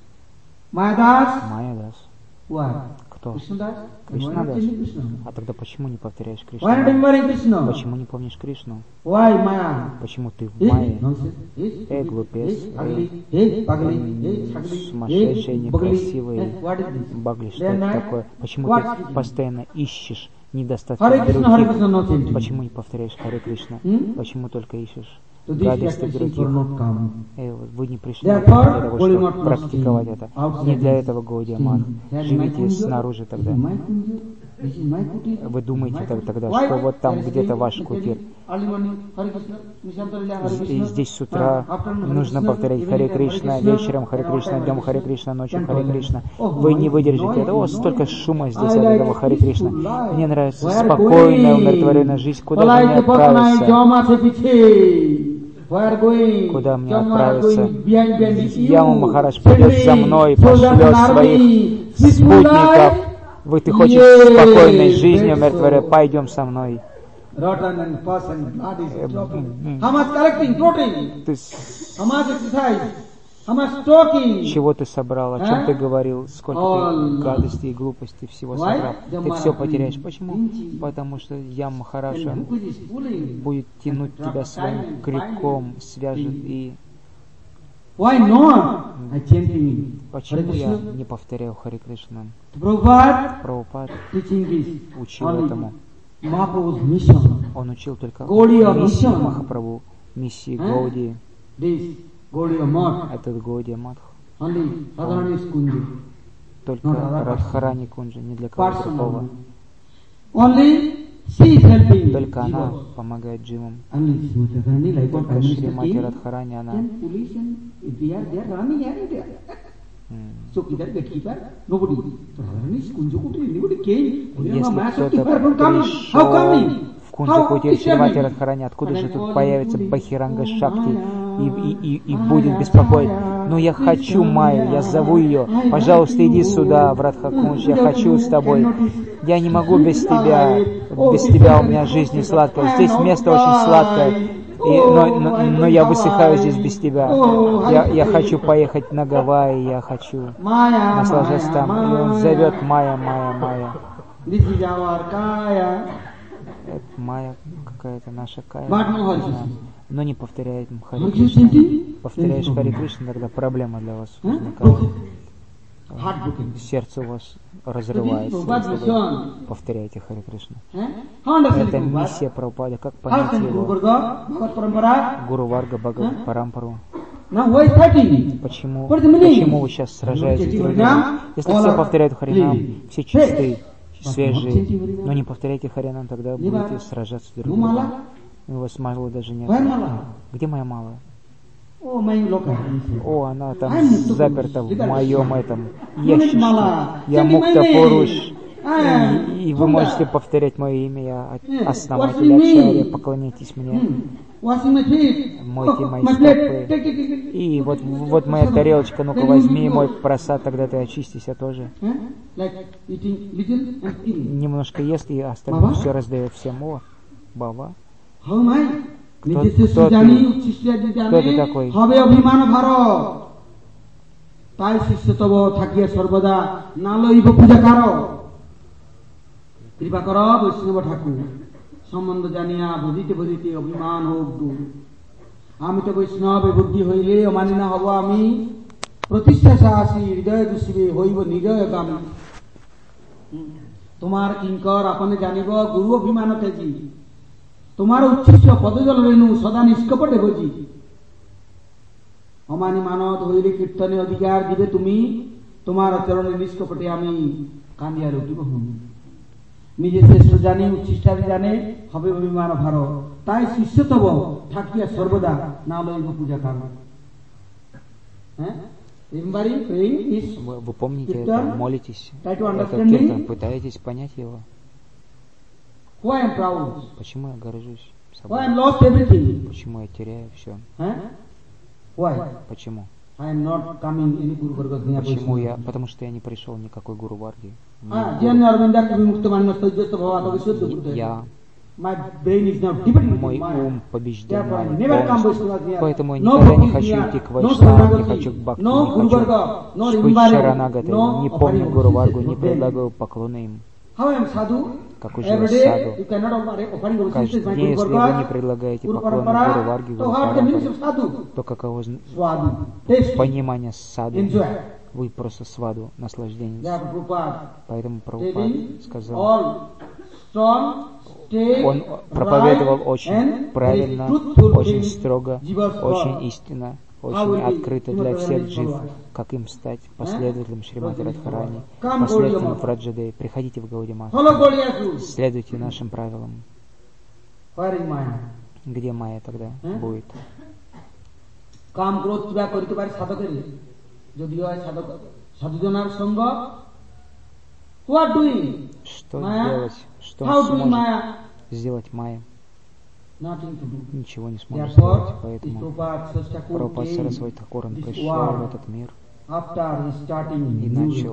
[SPEAKER 6] Mayadas,
[SPEAKER 1] Майядас?
[SPEAKER 6] who are?
[SPEAKER 1] Кто?
[SPEAKER 6] Krishnadas?
[SPEAKER 1] Кришнадас?
[SPEAKER 6] Why not chanting Krishna?
[SPEAKER 1] А тогда почему не повторяешь
[SPEAKER 6] Why not
[SPEAKER 1] Кришну?
[SPEAKER 6] remembering Krishna?
[SPEAKER 1] Почему не помнишь Кришну?
[SPEAKER 6] Why Maya?
[SPEAKER 1] Почему ты в
[SPEAKER 6] Eh,
[SPEAKER 1] Майе?
[SPEAKER 6] nonsense. Eh,
[SPEAKER 1] Эй,
[SPEAKER 6] stupid.
[SPEAKER 1] глупец,
[SPEAKER 6] Eh,
[SPEAKER 1] эй,
[SPEAKER 6] ugly. Eh, ugly. Eh, ugly.
[SPEAKER 1] сумасшедший,
[SPEAKER 6] Eh,
[SPEAKER 1] некрасивый,
[SPEAKER 6] ugly. Eh, what is this?
[SPEAKER 1] Багли, что
[SPEAKER 6] Then
[SPEAKER 1] это
[SPEAKER 6] I-
[SPEAKER 1] такое? Почему
[SPEAKER 6] what
[SPEAKER 1] ты
[SPEAKER 6] is it?
[SPEAKER 1] постоянно ищешь недостатки
[SPEAKER 6] Hare Krishna, Hare
[SPEAKER 1] других?
[SPEAKER 6] Krishna, no chanting.
[SPEAKER 1] Почему не повторяешь Харе Кришна?
[SPEAKER 6] Hmm?
[SPEAKER 1] Почему только ищешь
[SPEAKER 6] So this is
[SPEAKER 1] гадости
[SPEAKER 6] practicing
[SPEAKER 1] других?
[SPEAKER 6] for not come.
[SPEAKER 1] Эй, вот вы не пришли
[SPEAKER 6] Therefore,
[SPEAKER 1] для того,
[SPEAKER 6] holy
[SPEAKER 1] чтобы
[SPEAKER 6] not
[SPEAKER 1] практиковать
[SPEAKER 6] must
[SPEAKER 1] это.
[SPEAKER 6] be outside
[SPEAKER 1] Не для
[SPEAKER 6] this
[SPEAKER 1] этого Гаудия-мат.
[SPEAKER 6] That is my
[SPEAKER 1] Живите
[SPEAKER 6] kunja,
[SPEAKER 1] снаружи
[SPEAKER 6] this
[SPEAKER 1] тогда.
[SPEAKER 6] is my kunja, this is my kutir,
[SPEAKER 1] Вы думаете
[SPEAKER 6] my
[SPEAKER 1] так-
[SPEAKER 6] kutir.
[SPEAKER 1] тогда,
[SPEAKER 6] Why?
[SPEAKER 1] что вот там
[SPEAKER 6] There is
[SPEAKER 1] где-то
[SPEAKER 6] day,
[SPEAKER 1] ваш
[SPEAKER 6] there is
[SPEAKER 1] кутир.
[SPEAKER 6] early morning, Hare Krishna, Nishantarila, Hare
[SPEAKER 1] И
[SPEAKER 6] Krishna.
[SPEAKER 1] здесь с утра
[SPEAKER 6] Ah, afternoon, Hare
[SPEAKER 1] нужно
[SPEAKER 6] Krishna,
[SPEAKER 1] повторять
[SPEAKER 6] evening,
[SPEAKER 1] Харе
[SPEAKER 6] Hare
[SPEAKER 1] Кришна,
[SPEAKER 6] Krishna,
[SPEAKER 1] вечером Харе
[SPEAKER 6] and
[SPEAKER 1] Кришна,
[SPEAKER 6] all
[SPEAKER 1] днем
[SPEAKER 6] time
[SPEAKER 1] Харе
[SPEAKER 6] Hare
[SPEAKER 1] Кришна, ночью
[SPEAKER 6] Krishna.
[SPEAKER 1] Харе
[SPEAKER 6] Ten
[SPEAKER 1] Кришна.
[SPEAKER 6] Oh,
[SPEAKER 1] Вы не
[SPEAKER 6] noisy,
[SPEAKER 1] выдержите это. О,
[SPEAKER 6] noisy,
[SPEAKER 1] столько
[SPEAKER 6] noisy.
[SPEAKER 1] шума здесь
[SPEAKER 6] I
[SPEAKER 1] от
[SPEAKER 6] like
[SPEAKER 1] этого Харе
[SPEAKER 6] peaceful
[SPEAKER 1] Кришна.
[SPEAKER 6] life.
[SPEAKER 1] Мне нравится
[SPEAKER 6] Where
[SPEAKER 1] спокойная,
[SPEAKER 6] going?
[SPEAKER 1] умиротворенная жизнь. Куда же
[SPEAKER 6] Palai
[SPEAKER 1] мне
[SPEAKER 6] ke patnai
[SPEAKER 1] отправиться?
[SPEAKER 6] jama se piche. Where going?
[SPEAKER 1] Куда мне
[SPEAKER 6] Jama
[SPEAKER 1] отправиться?
[SPEAKER 6] going behind, behind you.
[SPEAKER 1] Яму Махарадж придет за мной, пошлет своих спутников. Вы, ты хочешь спокойной жизни, умиротворя, пойдем со мной.
[SPEAKER 6] Rotten and pus and blood is dropping. How much collecting protein?
[SPEAKER 1] Ты с-
[SPEAKER 6] How much exercise?
[SPEAKER 1] Чего ты собрал, о чем ты говорил, сколько ты гадости и глупости всего собрал. Ты все потеряешь. Почему? Потому что я, Махараджа, будет тянуть тебя своим крюком, свяжет и... Почему я не повторяю Харе Кришна? Прабхупад учил этому. Он учил только миссии Махапрабху, миссии Гауди. Этот Гаудия Матх. Только Радхарани Кунджи, не для кого другого. Только она помогает дживам. Только Шримати Радхарани, она... Если кто-то пришел в Кунджу Кути Шримати Радхарани, откуда же тут появится Бахиранга Шакти и, и, и, и будет беспокоить? Ну я хочу Майю, я зову ее, пожалуйста, иди сюда, в Радха-Кунж, я хочу с тобой. Я не могу без тебя, без тебя у меня жизнь не сладкая. Здесь место очень сладкое, и, но, но, но я высыхаю здесь без тебя. Я, я хочу поехать на Гавайи, я хочу наслаждаться там. И он зовет Майя, Майя, Майя. Это Майя какая-то наша Кая. Но не повторяет Харе Кришна. Повторяешь Харе Кришна, тогда проблема для вас возникает. Сердце у вас разрывается, если вы повторяете Харе Кришна. Это миссия Прабхупады, как понять его? Гуру Варга Бхагават Парампару. Почему, почему вы сейчас сражаетесь друг с другом? Если все повторяют Харинам, все чистые, свежие, но не повторяйте Харинам, тогда будете сражаться друг с другом. У вас мало даже нет. Где моя малая? О, она там заперта в моем этом ящичке. Я Мукта Пуруш. И, и вы можете повторять мое имя. Я основатель Ачарья. Поклоняйтесь мне. Мойте мои стопы. И вот, вот моя тарелочка. Ну-ка возьми мой просад, тогда ты очистишься тоже. Немножко ест и остальное все раздает всем. О, Баба. Кто, кто, ты? Кто ты такой?
[SPEAKER 6] কৃপা কর বৈষ্ণব ঠাকুর সম্বন্ধ জানিয়া বুঝিতে বুঝিতে অভিমান হোক দূর আমি তো বৈষ্ণবে বুদ্ধি হইলে অমানি না হব আমি প্রতিষ্ঠা সাহসী হৃদয় দুষিবে হইব নিরয় গামী তোমার কিঙ্কর আপনে জানিব গুরু অভিমান তেজি তোমার উচ্ছিষ্ট পদজল রেণু সদা নিষ্কপটে ভজি অমানি মানত হইলে কীর্তনে অধিকার দিবে তুমি তোমার চরণে নিষ্কপটে আমি কান্দিয়া রুটিব হুমি নিজে শ্রেষ্ঠ জানি উচ্ছিষ্টাদি জানে হবে অভিমান ভার তাই শিষ্যতব থাকিয়া সর্বদা না লইব পূজা কারণ হ্যাঁ
[SPEAKER 1] Вы помните это, молитесь, этот киртан, пытаетесь понять его? Почему я горжусь собой? Почему я теряю все? Почему? Почему я? Потому что я не пришел никакой Гуру Варги. Я, мой ум побежден полностью. Поэтому я никогда не хочу идти к Вайшнавам, не хочу к Бхакти, не хочу быть Шаранагатой, не помню Гуру Варгу, не предлагаю поклоны им. Как уже саду. Каждый день, если вы не предлагаете поклоны Гуру Варги, Гуру Парампаре, то каково понимание саду? Вы просто сваду, наслаждение. Поэтому Прабхупад сказал, он проповедовал очень правильно, очень строго, очень истинно, очень открыто для всех джив, как им стать последователем Шримати Радхарани, последователем Враджадеи. Приходите в Гаудия-Матх, следуйте нашим правилам. Где Майя тогда будет? Что делать? Что сможет сделать Майя? Ничего не сможет сделать, поэтому Прабхупад Сарасвати Тхакур пришел в этот мир и начал,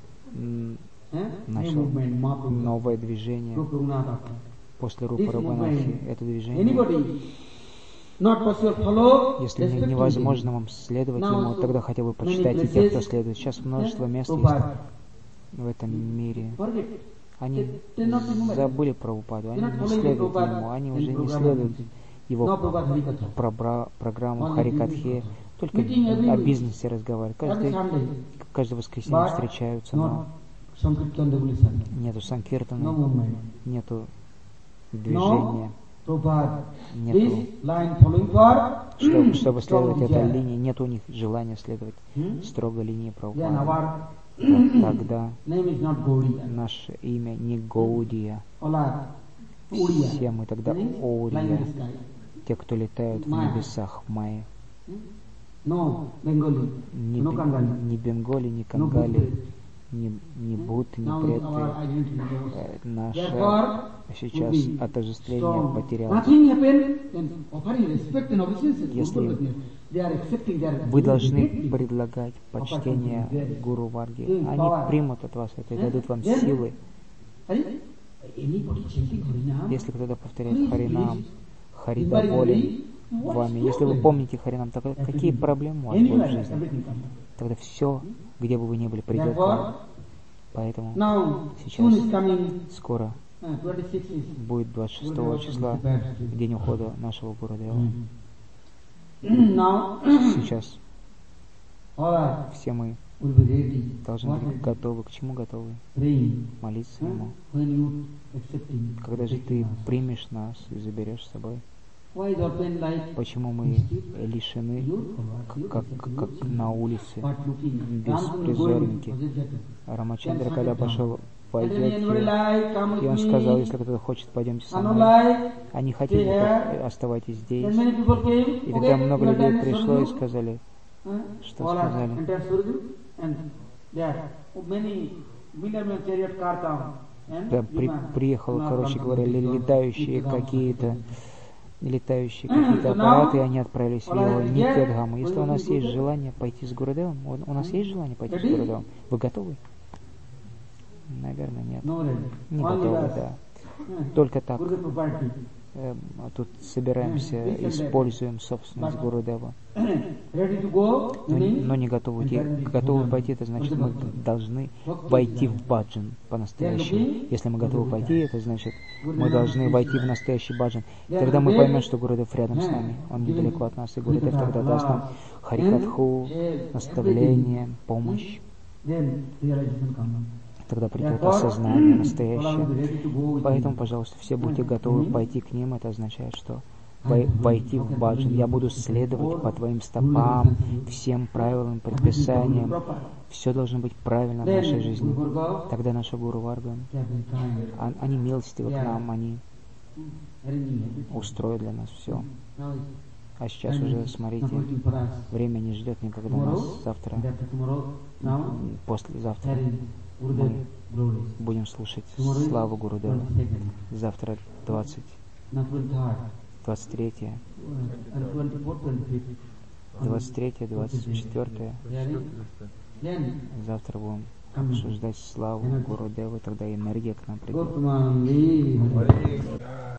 [SPEAKER 1] начал новое движение после Рупа Рагунатхи. Это движение Если невозможно вам следовать ему, тогда хотя бы почитайте тех, кто следует. Сейчас множество мест есть в этом мире. Они забыли Прабхупаду, они не следуют ему, они уже не следуют его программу Харикатхе, только о бизнесе разговаривают. Каждый, каждое воскресенье встречаются, но нету санкиртана, нету движения, нету, чтобы, чтобы следовать этой линии, нет у них желания следовать строго линии Прабхупады. Тогда наше имя не Гаудия, все мы тогда Ория, те, кто летают в небесах в Майе. Ни, ни Бенголи, ни Кангали, ни, ни Будды, ни предки. Э, наше сейчас отождествление потерялось. Если вы должны предлагать почтение Гуру Варги, они примут от вас это и дадут вам силы. Если кто-то повторяет Харинам, Хари доволен вами, если вы помните Харинам, то какие проблемы у вас будут в жизни? Тогда все, где бы вы ни были, придет к вам. Поэтому сейчас скоро будет двадцать шестого числа, день ухода нашего Гурудева. Сейчас все мы должны быть готовы. К чему готовы? Молиться Ему. Когда же ты примешь нас и заберешь с собой? Почему мы лишены, как, как, как на улице, беспризорники? Рамачандра, когда пошел в Айодхью, и он сказал, если кто-то хочет, пойдемте со мной. Они хотели, оставайтесь здесь. И тогда много людей пришло и сказали, что сказали? Да, при, приехало, короче говоря, летающие какие-то летающие какие-то аппараты, и они отправились в его Нитьядхаму. Если у нас есть желание пойти с Гурудевом, у нас есть желание пойти с Гурудевом, вы готовы? Наверное, нет. Не готовы, да. Только так. Э, тут собираемся, используем собственность Гурудева. Но, но не готовы идти. Готовы пойти, это значит, мы должны войти в баджан по-настоящему. Если мы готовы пойти, это значит, мы должны войти в настоящий баджан. И тогда мы поймем, что Гурудев рядом с нами. Он недалеко от нас, и Гурудев тогда даст нам харикатху, наставление, помощь. Тогда придет осознание настоящее. Поэтому, пожалуйста, все будьте готовы пойти к ним. Это означает, что войти в баджан. Я буду следовать по твоим стопам, всем правилам, предписаниям. Все должно быть правильно в нашей жизни. Тогда наша Гуру Варга, они милостивы к нам, они устроят для нас все. А сейчас уже, смотрите, время не ждет никогда нас. Завтра, послезавтра мы будем слушать славу Гурудева. Завтра двадцать, двадцать третье, двадцать третье, двадцать четвёртое. Завтра будем обсуждать славу Гурудева, тогда энергия к нам придет.